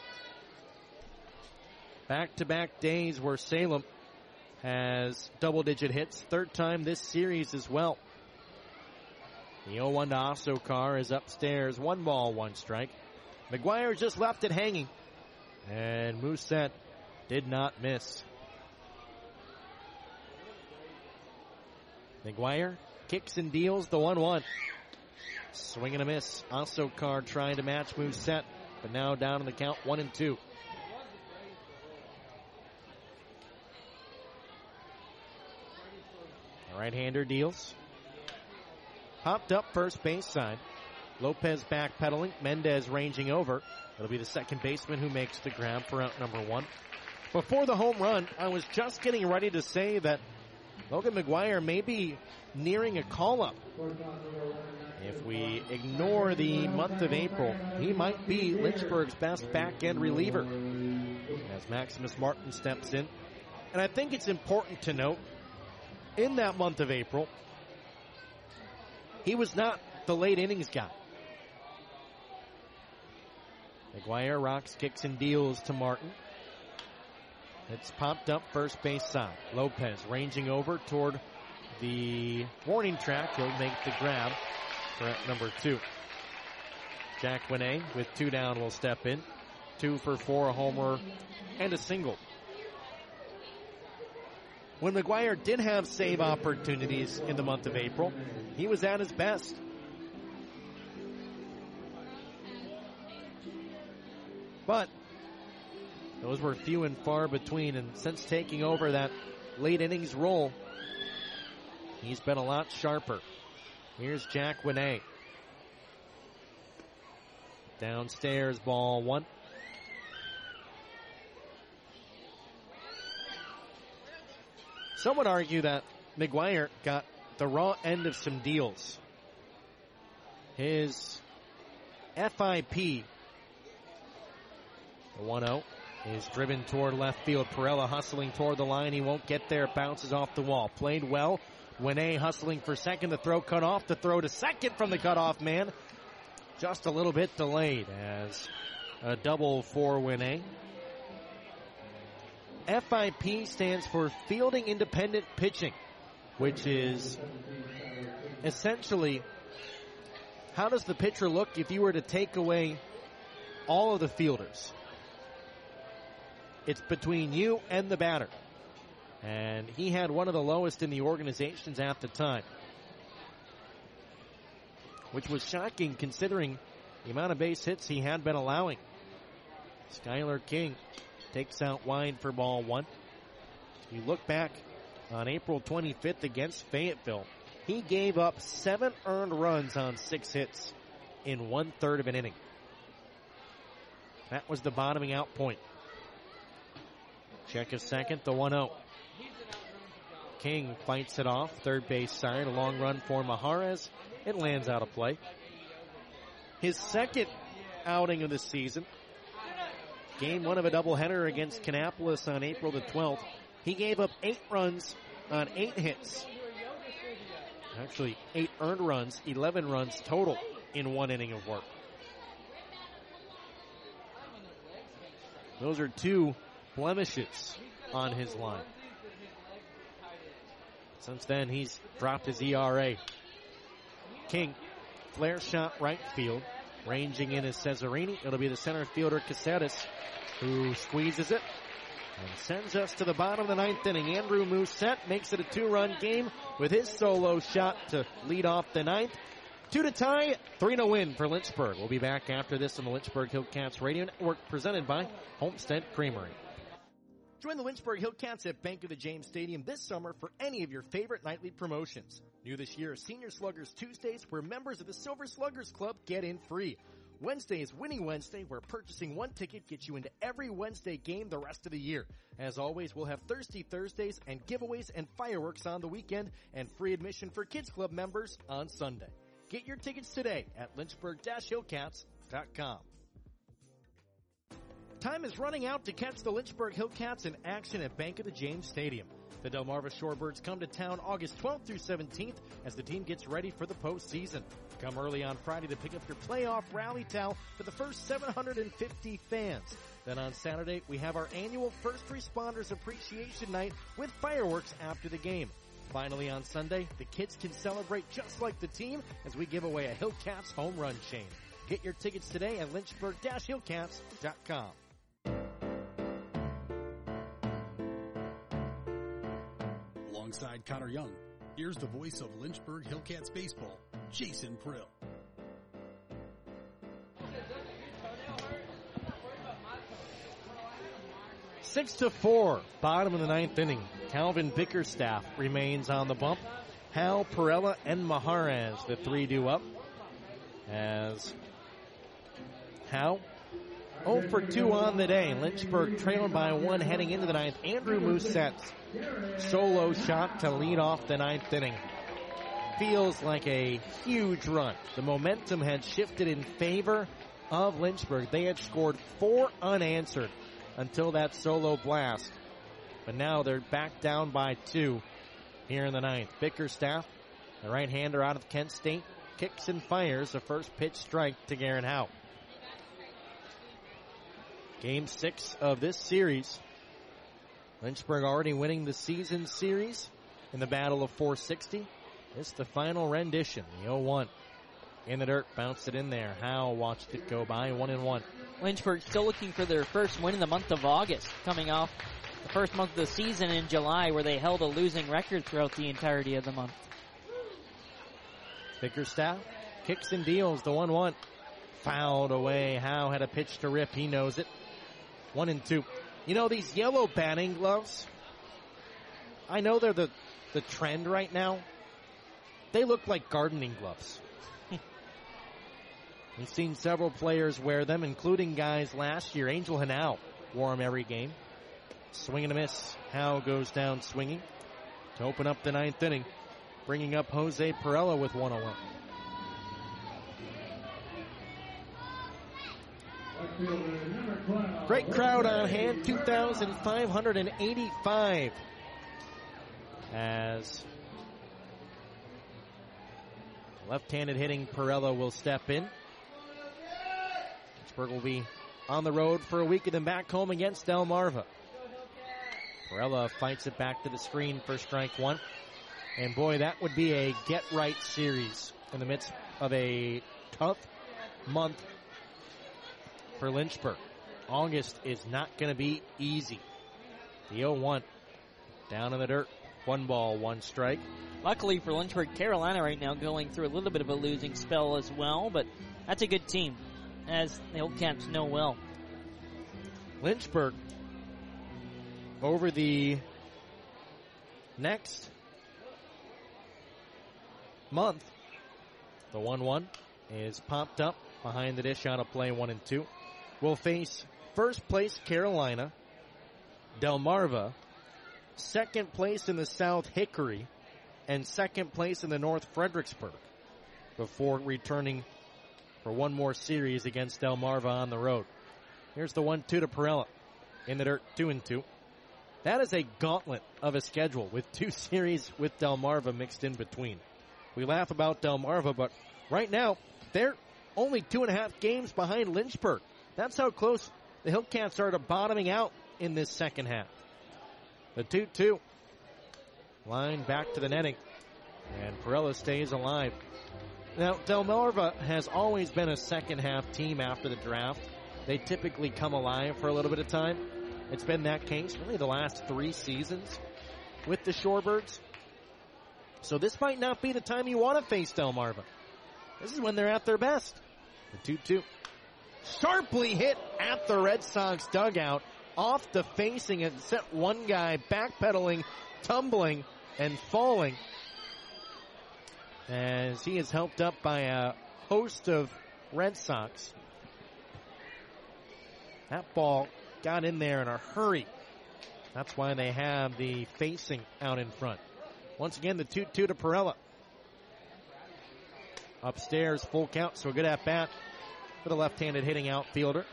Back-to-back days where Salem has double-digit hits. 3rd time this series as well. The 0-1 to Osokar is upstairs. 1 ball, 1 strike. McGuire just left it hanging. And Mousset did not miss. McGuire kicks and deals the 1-1. Swing and a miss. Osokar trying to match Mousset, but now down in the count 1-2. Right-hander deals. Popped up first base side. Lopez backpedaling. Mendez ranging over. It'll be the second baseman who makes the grab for out number 1. Before the home run, I was just getting ready to say that Logan McGuire may be nearing a call-up. If we ignore the month of April, he might be Lynchburg's best back-end reliever as Maximus Martin steps in. And I think it's important to note, in that month of April, he was not the late innings guy. McGuire rocks, kicks, and deals to Martin. It's popped up first base side. Lopez ranging over toward the warning track. He'll make the grab for number 2. Jack Winay with 2 down will step in. 2 for 4, a homer, and a single. When McGuire did have save opportunities in the month of April, he was at his best. But those were few and far between, and since taking over that late innings role, he's been a lot sharper. Here's Jack Winay. Downstairs, ball 1. Some would argue that McGuire got the raw end of some deals. His FIP. The 1-0 is driven toward left field. Perella hustling toward the line. He won't get there. Bounces off the wall. Played well. Winne hustling for second. The throw cut off. The throw to second from the cutoff man. Just a little bit delayed as a double for Winne. FIP stands for Fielding Independent Pitching, which is essentially how does the pitcher look if you were to take away all of the fielders? It's between you and the batter. And he had one of the lowest in the organizations at the time, which was shocking considering the amount of base hits he had been allowing. Skylar King takes out wide for ball one. You look back on April 25th against Fayetteville, he gave up 7 earned runs on 6 hits in 1/3 of an inning. That was the bottoming out point. Check a second, the 1-0. King fights it off, third base side, a long run for Maharez. It lands out of play. His second outing of the season, game 1 of a doubleheader against Kannapolis on April the 12th. He gave up 8 runs on 8 hits. Actually, 8 earned runs, 11 runs total in 1 inning of work. Those are 2 blemishes on his line. Since then, he's dropped his ERA. King, flare shot right field. Ranging in is Cesarini. It'll be the center fielder, Caceres, who squeezes it and sends us to the bottom of the 9th inning. Andrew Musette makes it a 2-run game with his solo shot to lead off the 9th. 2 to tie, 3 to win for Lynchburg. We'll be back after this on the Lynchburg Hillcats Radio Network, presented by Homestead Creamery. Join the Lynchburg Hillcats at Bank of the James Stadium this summer for any of your favorite nightly promotions. New this year, Senior Sluggers Tuesdays, where members of the Silver Sluggers Club get in free. Wednesday is Winning Wednesday, where purchasing 1 ticket gets you into every Wednesday game the rest of the year. As always, we'll have Thirsty Thursdays and giveaways and fireworks on the weekend, and free admission for Kids Club members on Sunday. Get your tickets today at lynchburg-hillcats.com. Time is running out to catch the Lynchburg Hillcats in action at Bank of the James Stadium. The Delmarva Shorebirds come to town August 12th through 17th as the team gets ready for the postseason. Come early on Friday to pick up your playoff rally towel for the first 750 fans. Then on Saturday, we have our annual First Responders Appreciation Night with fireworks after the game. Finally on Sunday, the kids can celebrate just like the team as we give away a Hillcats home run chain. Get your tickets today at lynchburg-hillcats.com. Alongside Connor Young, here's the voice of Lynchburg Hillcats baseball, Jason Prill. Six to 4, bottom of the 9th inning. Calvin Bickerstaff remains on the bump. Hal, Perella, and Maharez, the 3 due up. As Hal 0 for 2 on the day. Lynchburg trailing by 1 heading into the 9th. Andrew Musette's solo shot to lead off the 9th inning. Feels like a huge run. The momentum had shifted in favor of Lynchburg. They had scored 4 unanswered until that solo blast. But now they're back down by 2 here in the 9th. Bickerstaff, the right-hander out of Kent State, kicks and fires the first pitch strike to Garen Howe. Game 6 of this series. Lynchburg already winning the season series in the Battle of 460. This is the final rendition, the 0-1. In the dirt, bounced it in there. Howe watched it go by, 1-1. Lynchburg still looking for their first win in the month of August, coming off the first month of the season in July, where they held a losing record throughout the entirety of the month. Bickerstaff kicks and deals the 1-1. Fouled away. Howe had a pitch to rip. He knows it. 1-2. You know, these yellow batting gloves, I know they're the trend right now. They look like gardening gloves. We've seen several players wear them, including guys last year. Angel Hanau wore them every game. Swing and a miss. Howe goes down swinging to open up the 9th inning, bringing up Jose Perella with 1-0. Great crowd on hand, 2,585. As left-handed hitting Perella will step in. Lynchburg will be on the road for a week and then back home against Delmarva. Perella fights it back to the screen for strike one. And boy, that would be a get-right series in the midst of a tough month for Lynchburg. August is not going to be easy. The 0-1 down in the dirt. 1 ball, 1 strike. Luckily for Lynchburg, Carolina right now going through a little bit of a losing spell as well, but that's a good team, as the Hillcats know well. Lynchburg, over the next month, the 1-1 is popped up behind the dish out of play 1 and 2. Will face first place Carolina, Delmarva, second place in the South Hickory, and second place in the North Fredericksburg before returning for one more series against Delmarva on the road. Here's the 1-2 to Perella in the dirt, 2 and 2. That is a gauntlet of a schedule with 2 series with Delmarva mixed in between. We laugh about Delmarva, but right now they're only 2.5 games behind Lynchburg. That's how close the Hillcats are to bottoming out in this second half. The 2-2. Line back to the netting. And Perella stays alive. Now, Delmarva has always been a second half team after the draft. They typically come alive for a little bit of time. It's been that case really the last 3 seasons with the Shorebirds. So this might not be the time you want to face Delmarva. This is when they're at their best. The 2-2. Sharply hit at the Red Sox dugout. Off the facing and sent one guy backpedaling, tumbling, and falling. As he is helped up by a host of Red Sox. That ball got in there in a hurry. That's why they have the facing out in front. Once again, the 2-2 to Perella. Upstairs, full count, so a good at-bat for the left-handed hitting outfielder.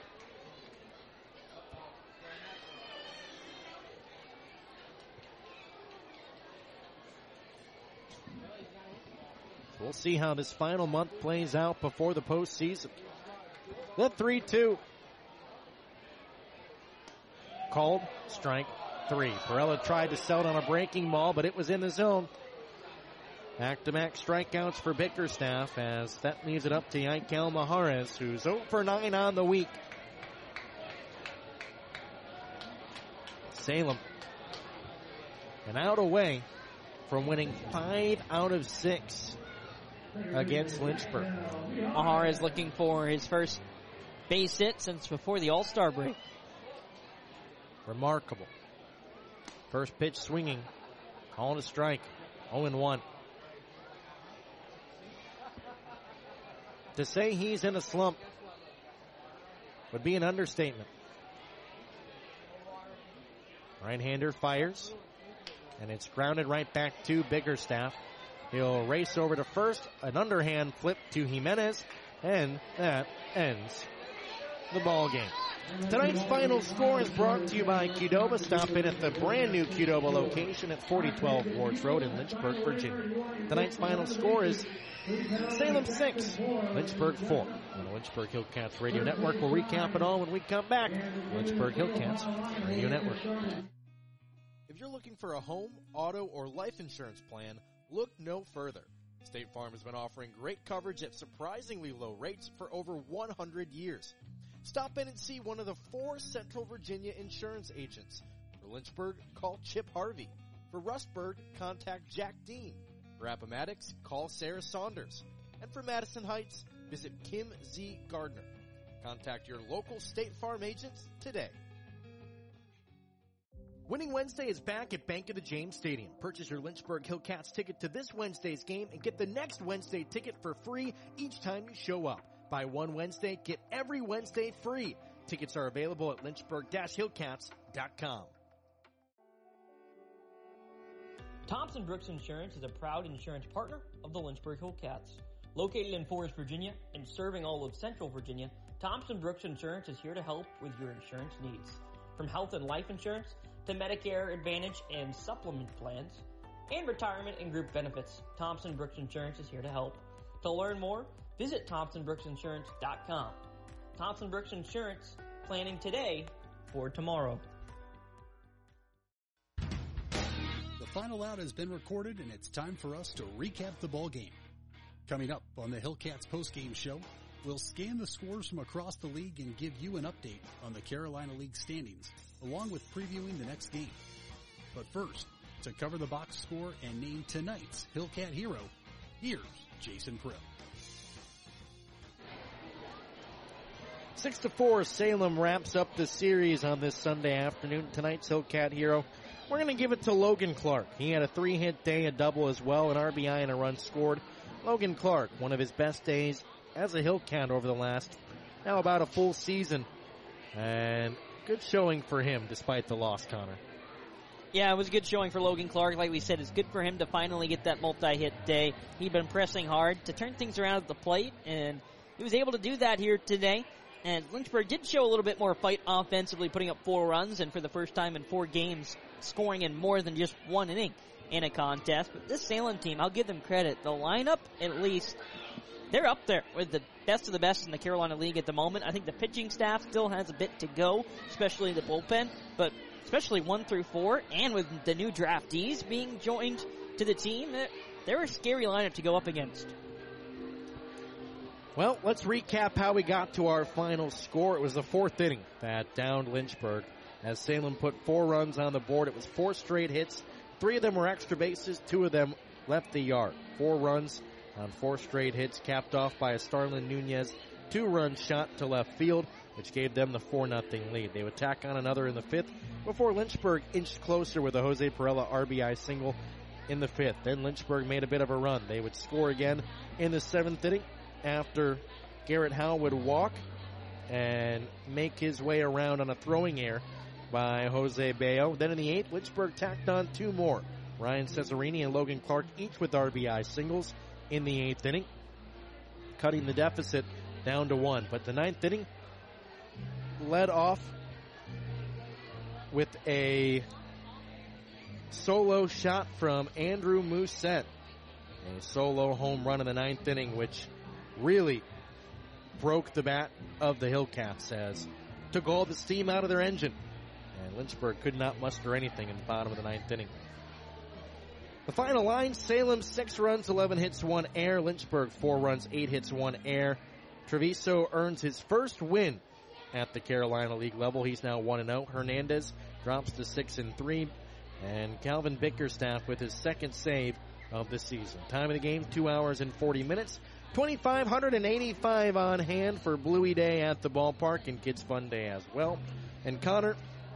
We'll see how this final month plays out before the postseason. The 3-2. Called, strike 3. Perella tried to sell it on a breaking ball, but it was in the zone. Back-to-back strikeouts for Bickerstaff, as that leaves it up to Yaikel Mahares, who's 0 for 9 on the week. Salem, an out away from winning 5 out of 6 against Lynchburg. Mahares looking for his first base hit since before the All-Star break. Remarkable. First pitch swinging. Calling a strike. 0-1. To say he's in a slump would be an understatement. Right-hander fires. And it's grounded right back to Bickerstaff. He'll race over to first. An underhand flip to Jimenez. And that ends the ball game. Tonight's final score is brought to you by Qdoba. Stop in at the brand new Qdoba location at 4012 Wards Road in Lynchburg, Virginia. Tonight's final score is Salem 6, Lynchburg 4. On the Lynchburg Hillcats Radio Network, we'll recap it all when we come back. Lynchburg Hillcats Radio Network. If you're looking for a home, auto, or life insurance plan, look no further. State Farm has been offering great coverage at surprisingly low rates for over 100 years. Stop in and see one of the 4 Central Virginia insurance agents. For Lynchburg, call Chip Harvey. For Rustburg, contact Jack Dean. For Appomattox, call Sarah Saunders. And for Madison Heights, visit Kim Z. Gardner. Contact your local State Farm agents today. Winning Wednesday is back at Bank of the James Stadium. Purchase your Lynchburg Hillcats ticket to this Wednesday's game and get the next Wednesday ticket for free each time you show up. Buy one Wednesday, get every Wednesday free. Tickets are available at lynchburg-hillcats.com. Thompson Brooks Insurance is a proud insurance partner of the Lynchburg Hillcats. Located in Forest, Virginia, and serving all of Central Virginia, Thompson Brooks Insurance is here to help with your insurance needs. From health and life insurance to Medicare Advantage and supplement plans and retirement and group benefits, Thompson Brooks Insurance is here to help. To learn more, visit ThompsonBrooksInsurance.com. Thompson Brooks Insurance, planning today for tomorrow. The final out has been recorded, and it's time for us to recap the ball game. Coming up on the Hillcats postgame show, we'll scan the scores from across the league and give you an update on the Carolina League standings, along with previewing the next game. But first, to cover the box score and name tonight's Hillcat hero, here's Jason Prill. 6-4, Salem wraps up the series on this Sunday afternoon. Tonight's Hillcat hero, we're going to give it to Logan Clark. He had a 3-hit day, a double as well, an RBI and a run scored. Logan Clark, one of his best days as a Hillcat over the last, now about a full season. And good showing for him despite the loss, Connor. Yeah, it was a good showing for Logan Clark. Like we said, it's good for him to finally get that multi-hit day. He'd been pressing hard to turn things around at the plate, and he was able to do that here today. And Lynchburg did show a little bit more fight offensively, putting up 4 runs, and for the first time in 4 games, scoring in more than just 1 inning in a contest. But this Salem team, I'll give them credit. The lineup, at least, they're up there with the best of the best in the Carolina League at the moment. I think the pitching staff still has a bit to go, especially the bullpen, but especially 1 through 4, and with the new draftees being joined to the team, they're a scary lineup to go up against. Well, let's recap how we got to our final score. It was the 4th inning that downed Lynchburg as Salem put 4 runs on the board. It was 4 straight hits. 3 of them were extra bases. 2 of them left the yard. 4 runs on 4 straight hits, capped off by a Starlin Nunez 2-run shot to left field, which gave them the 4-0 lead. They would tack on another in the 5th before Lynchburg inched closer with a Jose Perella RBI single in the 5th. Then Lynchburg made a bit of a run. They would score again in the 7th inning after Garrett Howe would walk and make his way around on a throwing error by Jose Bayo. Then in the 8th, Lynchburg tacked on 2 more. Ryan Cesarini and Logan Clark each with RBI singles in the 8th inning, cutting the deficit down to 1. But the 9th inning led off with a solo shot from Andrew Mousset. A solo home run in the 9th inning, which really broke the bat of the Hillcats, as took all the steam out of their engine. And Lynchburg could not muster anything in the bottom of the 9th inning. The final line, Salem 6 runs, 11 hits, 1 error. Lynchburg 4 runs, 8 hits, 1 error. Treviso earns his first win at the Carolina League level. He's now 1-0. Hernandez drops to 6-3. And Calvin Bickerstaff with his 2nd save of the season. Time of the game, 2 hours and 40 minutes. 2,585 on hand for Bluey Day at the ballpark and Kids Fun Day as well. And Connor,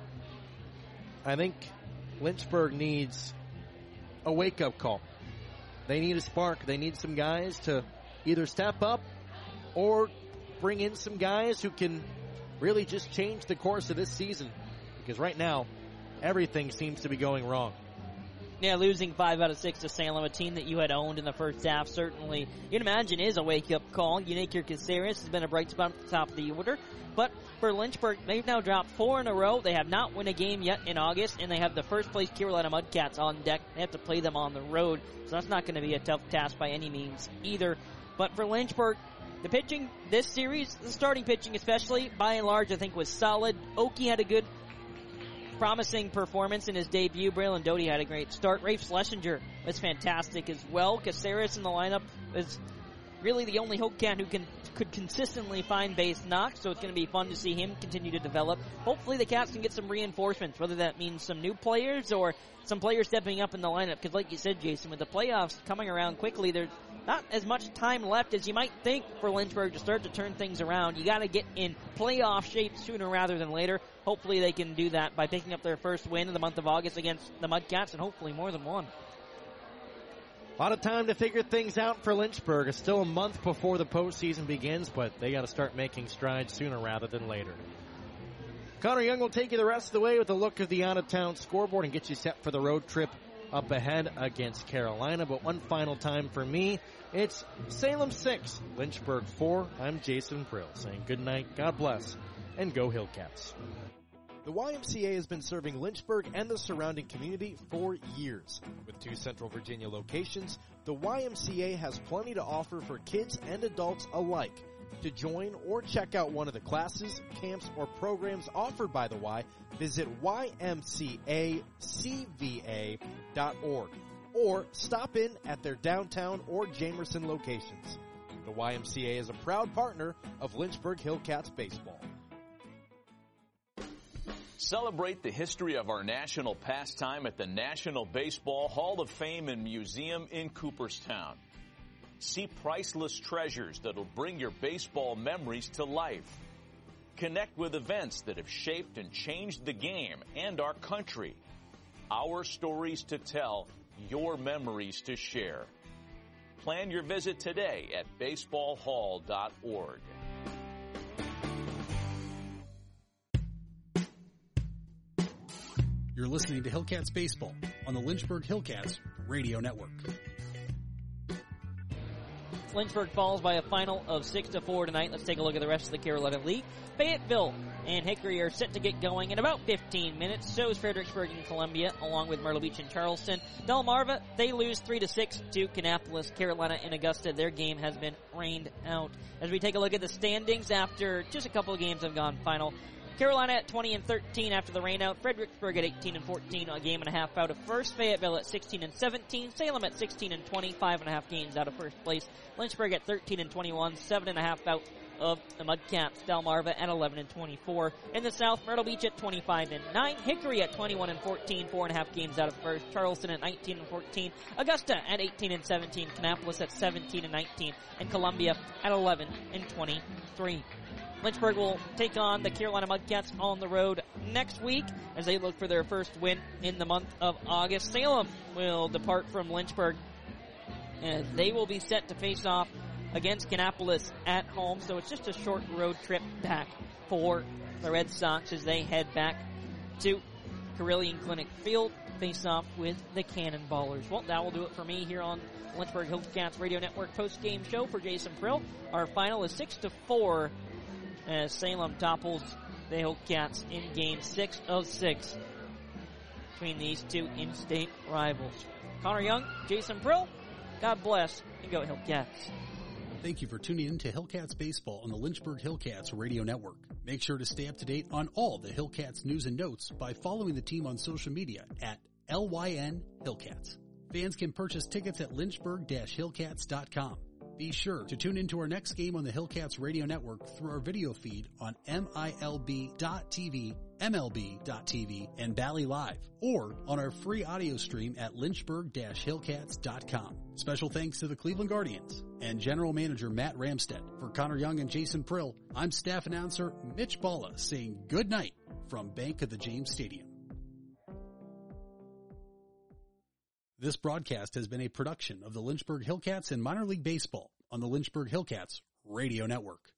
I think Lynchburg needs a wake-up call. They need a spark. They need some guys to either step up or bring in some guys who can really just change the course of this season. Because right now, everything seems to be going wrong. Yeah, losing 5 out of 6 to Salem, a team that you had owned in the first half, certainly you'd imagine is a wake-up call. Unique Caceres has been a bright spot at the top of the order. But for Lynchburg, they've now dropped 4 in a row. They have not won a game yet in August, and they have the first-place Carolina Mudcats on deck. They have to play them on the road, so that's not going to be a tough task by any means either. But for Lynchburg, the pitching this series, the starting pitching especially, by and large, I think was solid. Oki had a good, promising performance in his debut. Braylon Doty had a great start. Rafe Schlesinger was fantastic as well. Caceres in the lineup is really the only Hillcat who could consistently find base knocks, so it's going to be fun to see him continue to develop. Hopefully the Cats can get some reinforcements, whether that means some new players or some players stepping up in the lineup, because like you said, Jason, with the playoffs coming around quickly, there's not as much time left as you might think for Lynchburg to start to turn things around. You got to get in playoff shape sooner rather than later. Hopefully they can do that by picking up their first win in the month of August against the Mudcats, and hopefully more than one. A lot of time to figure things out for Lynchburg. It's still a month before the postseason begins, but they got to start making strides sooner rather than later. Connor Young will take you the rest of the way with a look at the out-of-town scoreboard and get you set for the road trip up ahead against Carolina. But one final time for me, it's Salem 6, Lynchburg 4. I'm Jason Prill saying good night, God bless, and go Hillcats. The YMCA has been serving Lynchburg and the surrounding community for years. With 2 Central Virginia locations, the YMCA has plenty to offer for kids and adults alike. To join or check out one of the classes, camps, or programs offered by the Y, visit ymcacva.org or stop in at their downtown or Jamerson locations. The YMCA is a proud partner of Lynchburg Hillcats baseball. Celebrate the history of our national pastime at the National Baseball Hall of Fame and Museum in Cooperstown. See priceless treasures that'll bring your baseball memories to life. Connect with events that have shaped and changed the game and our country. Our stories to tell, your memories to share. Plan your visit today at baseballhall.org. You're listening to Hillcats Baseball on the Lynchburg Hillcats Radio Network. Lynchburg falls by a final of 6-4 tonight. Let's take a look at the rest of the Carolina League. Fayetteville and Hickory are set to get going in about 15 minutes. So is Fredericksburg and Columbia, along with Myrtle Beach and Charleston. Delmarva, they lose 3-6 to Kannapolis. Carolina and Augusta, their game has been rained out. As we take a look at the standings after just a couple of games have gone final, Carolina at 20-13 after the rainout. Fredericksburg at 18-14, a game and a half out of first. Fayetteville at 16-17. Salem at 16-20, 5.5 games out of first place. Lynchburg at 13-21, 7.5 out of the Mudcaps. Delmarva at 11-24. In the South, Myrtle Beach at 25-9. Hickory at 21-14, 4.5 games out of first. Charleston at 19-14. Augusta at 18-17. Kannapolis at 17-19. And Columbia at 11-23. Lynchburg will take on the Carolina Mudcats on the road next week as they look for their first win in the month of August. Salem will depart from Lynchburg as they will be set to face off against Kannapolis at home. So it's just a short road trip back for the Red Sox as they head back to Carilion Clinic Field, face off with the Cannonballers. Well, that will do it for me here on Lynchburg Hillcats Radio Network post-game show. For Jason Prill, our final is 6-4 as Salem topples the Hillcats in game 6 of 6 between these two in-state rivals. Connor Young, Jason Prill, God bless, and go Hillcats. Thank you for tuning in to Hillcats Baseball on the Lynchburg Hillcats Radio Network. Make sure to stay up to date on all the Hillcats news and notes by following the team on social media at LYN Hillcats. Fans can purchase tickets at lynchburg-hillcats.com. Be sure to tune into our next game on the Hillcats Radio Network through our video feed on MILB.TV, MLB.TV, and Bally Live, or on our free audio stream at lynchburg-hillcats.com. Special thanks to the Cleveland Guardians and General Manager Matt Ramstead. For Connor Young and Jason Prill, I'm staff announcer Mitch Balla saying good night from Bank of the James Stadium. This broadcast has been a production of the Lynchburg Hillcats and Minor League Baseball on the Lynchburg Hillcats Radio Network.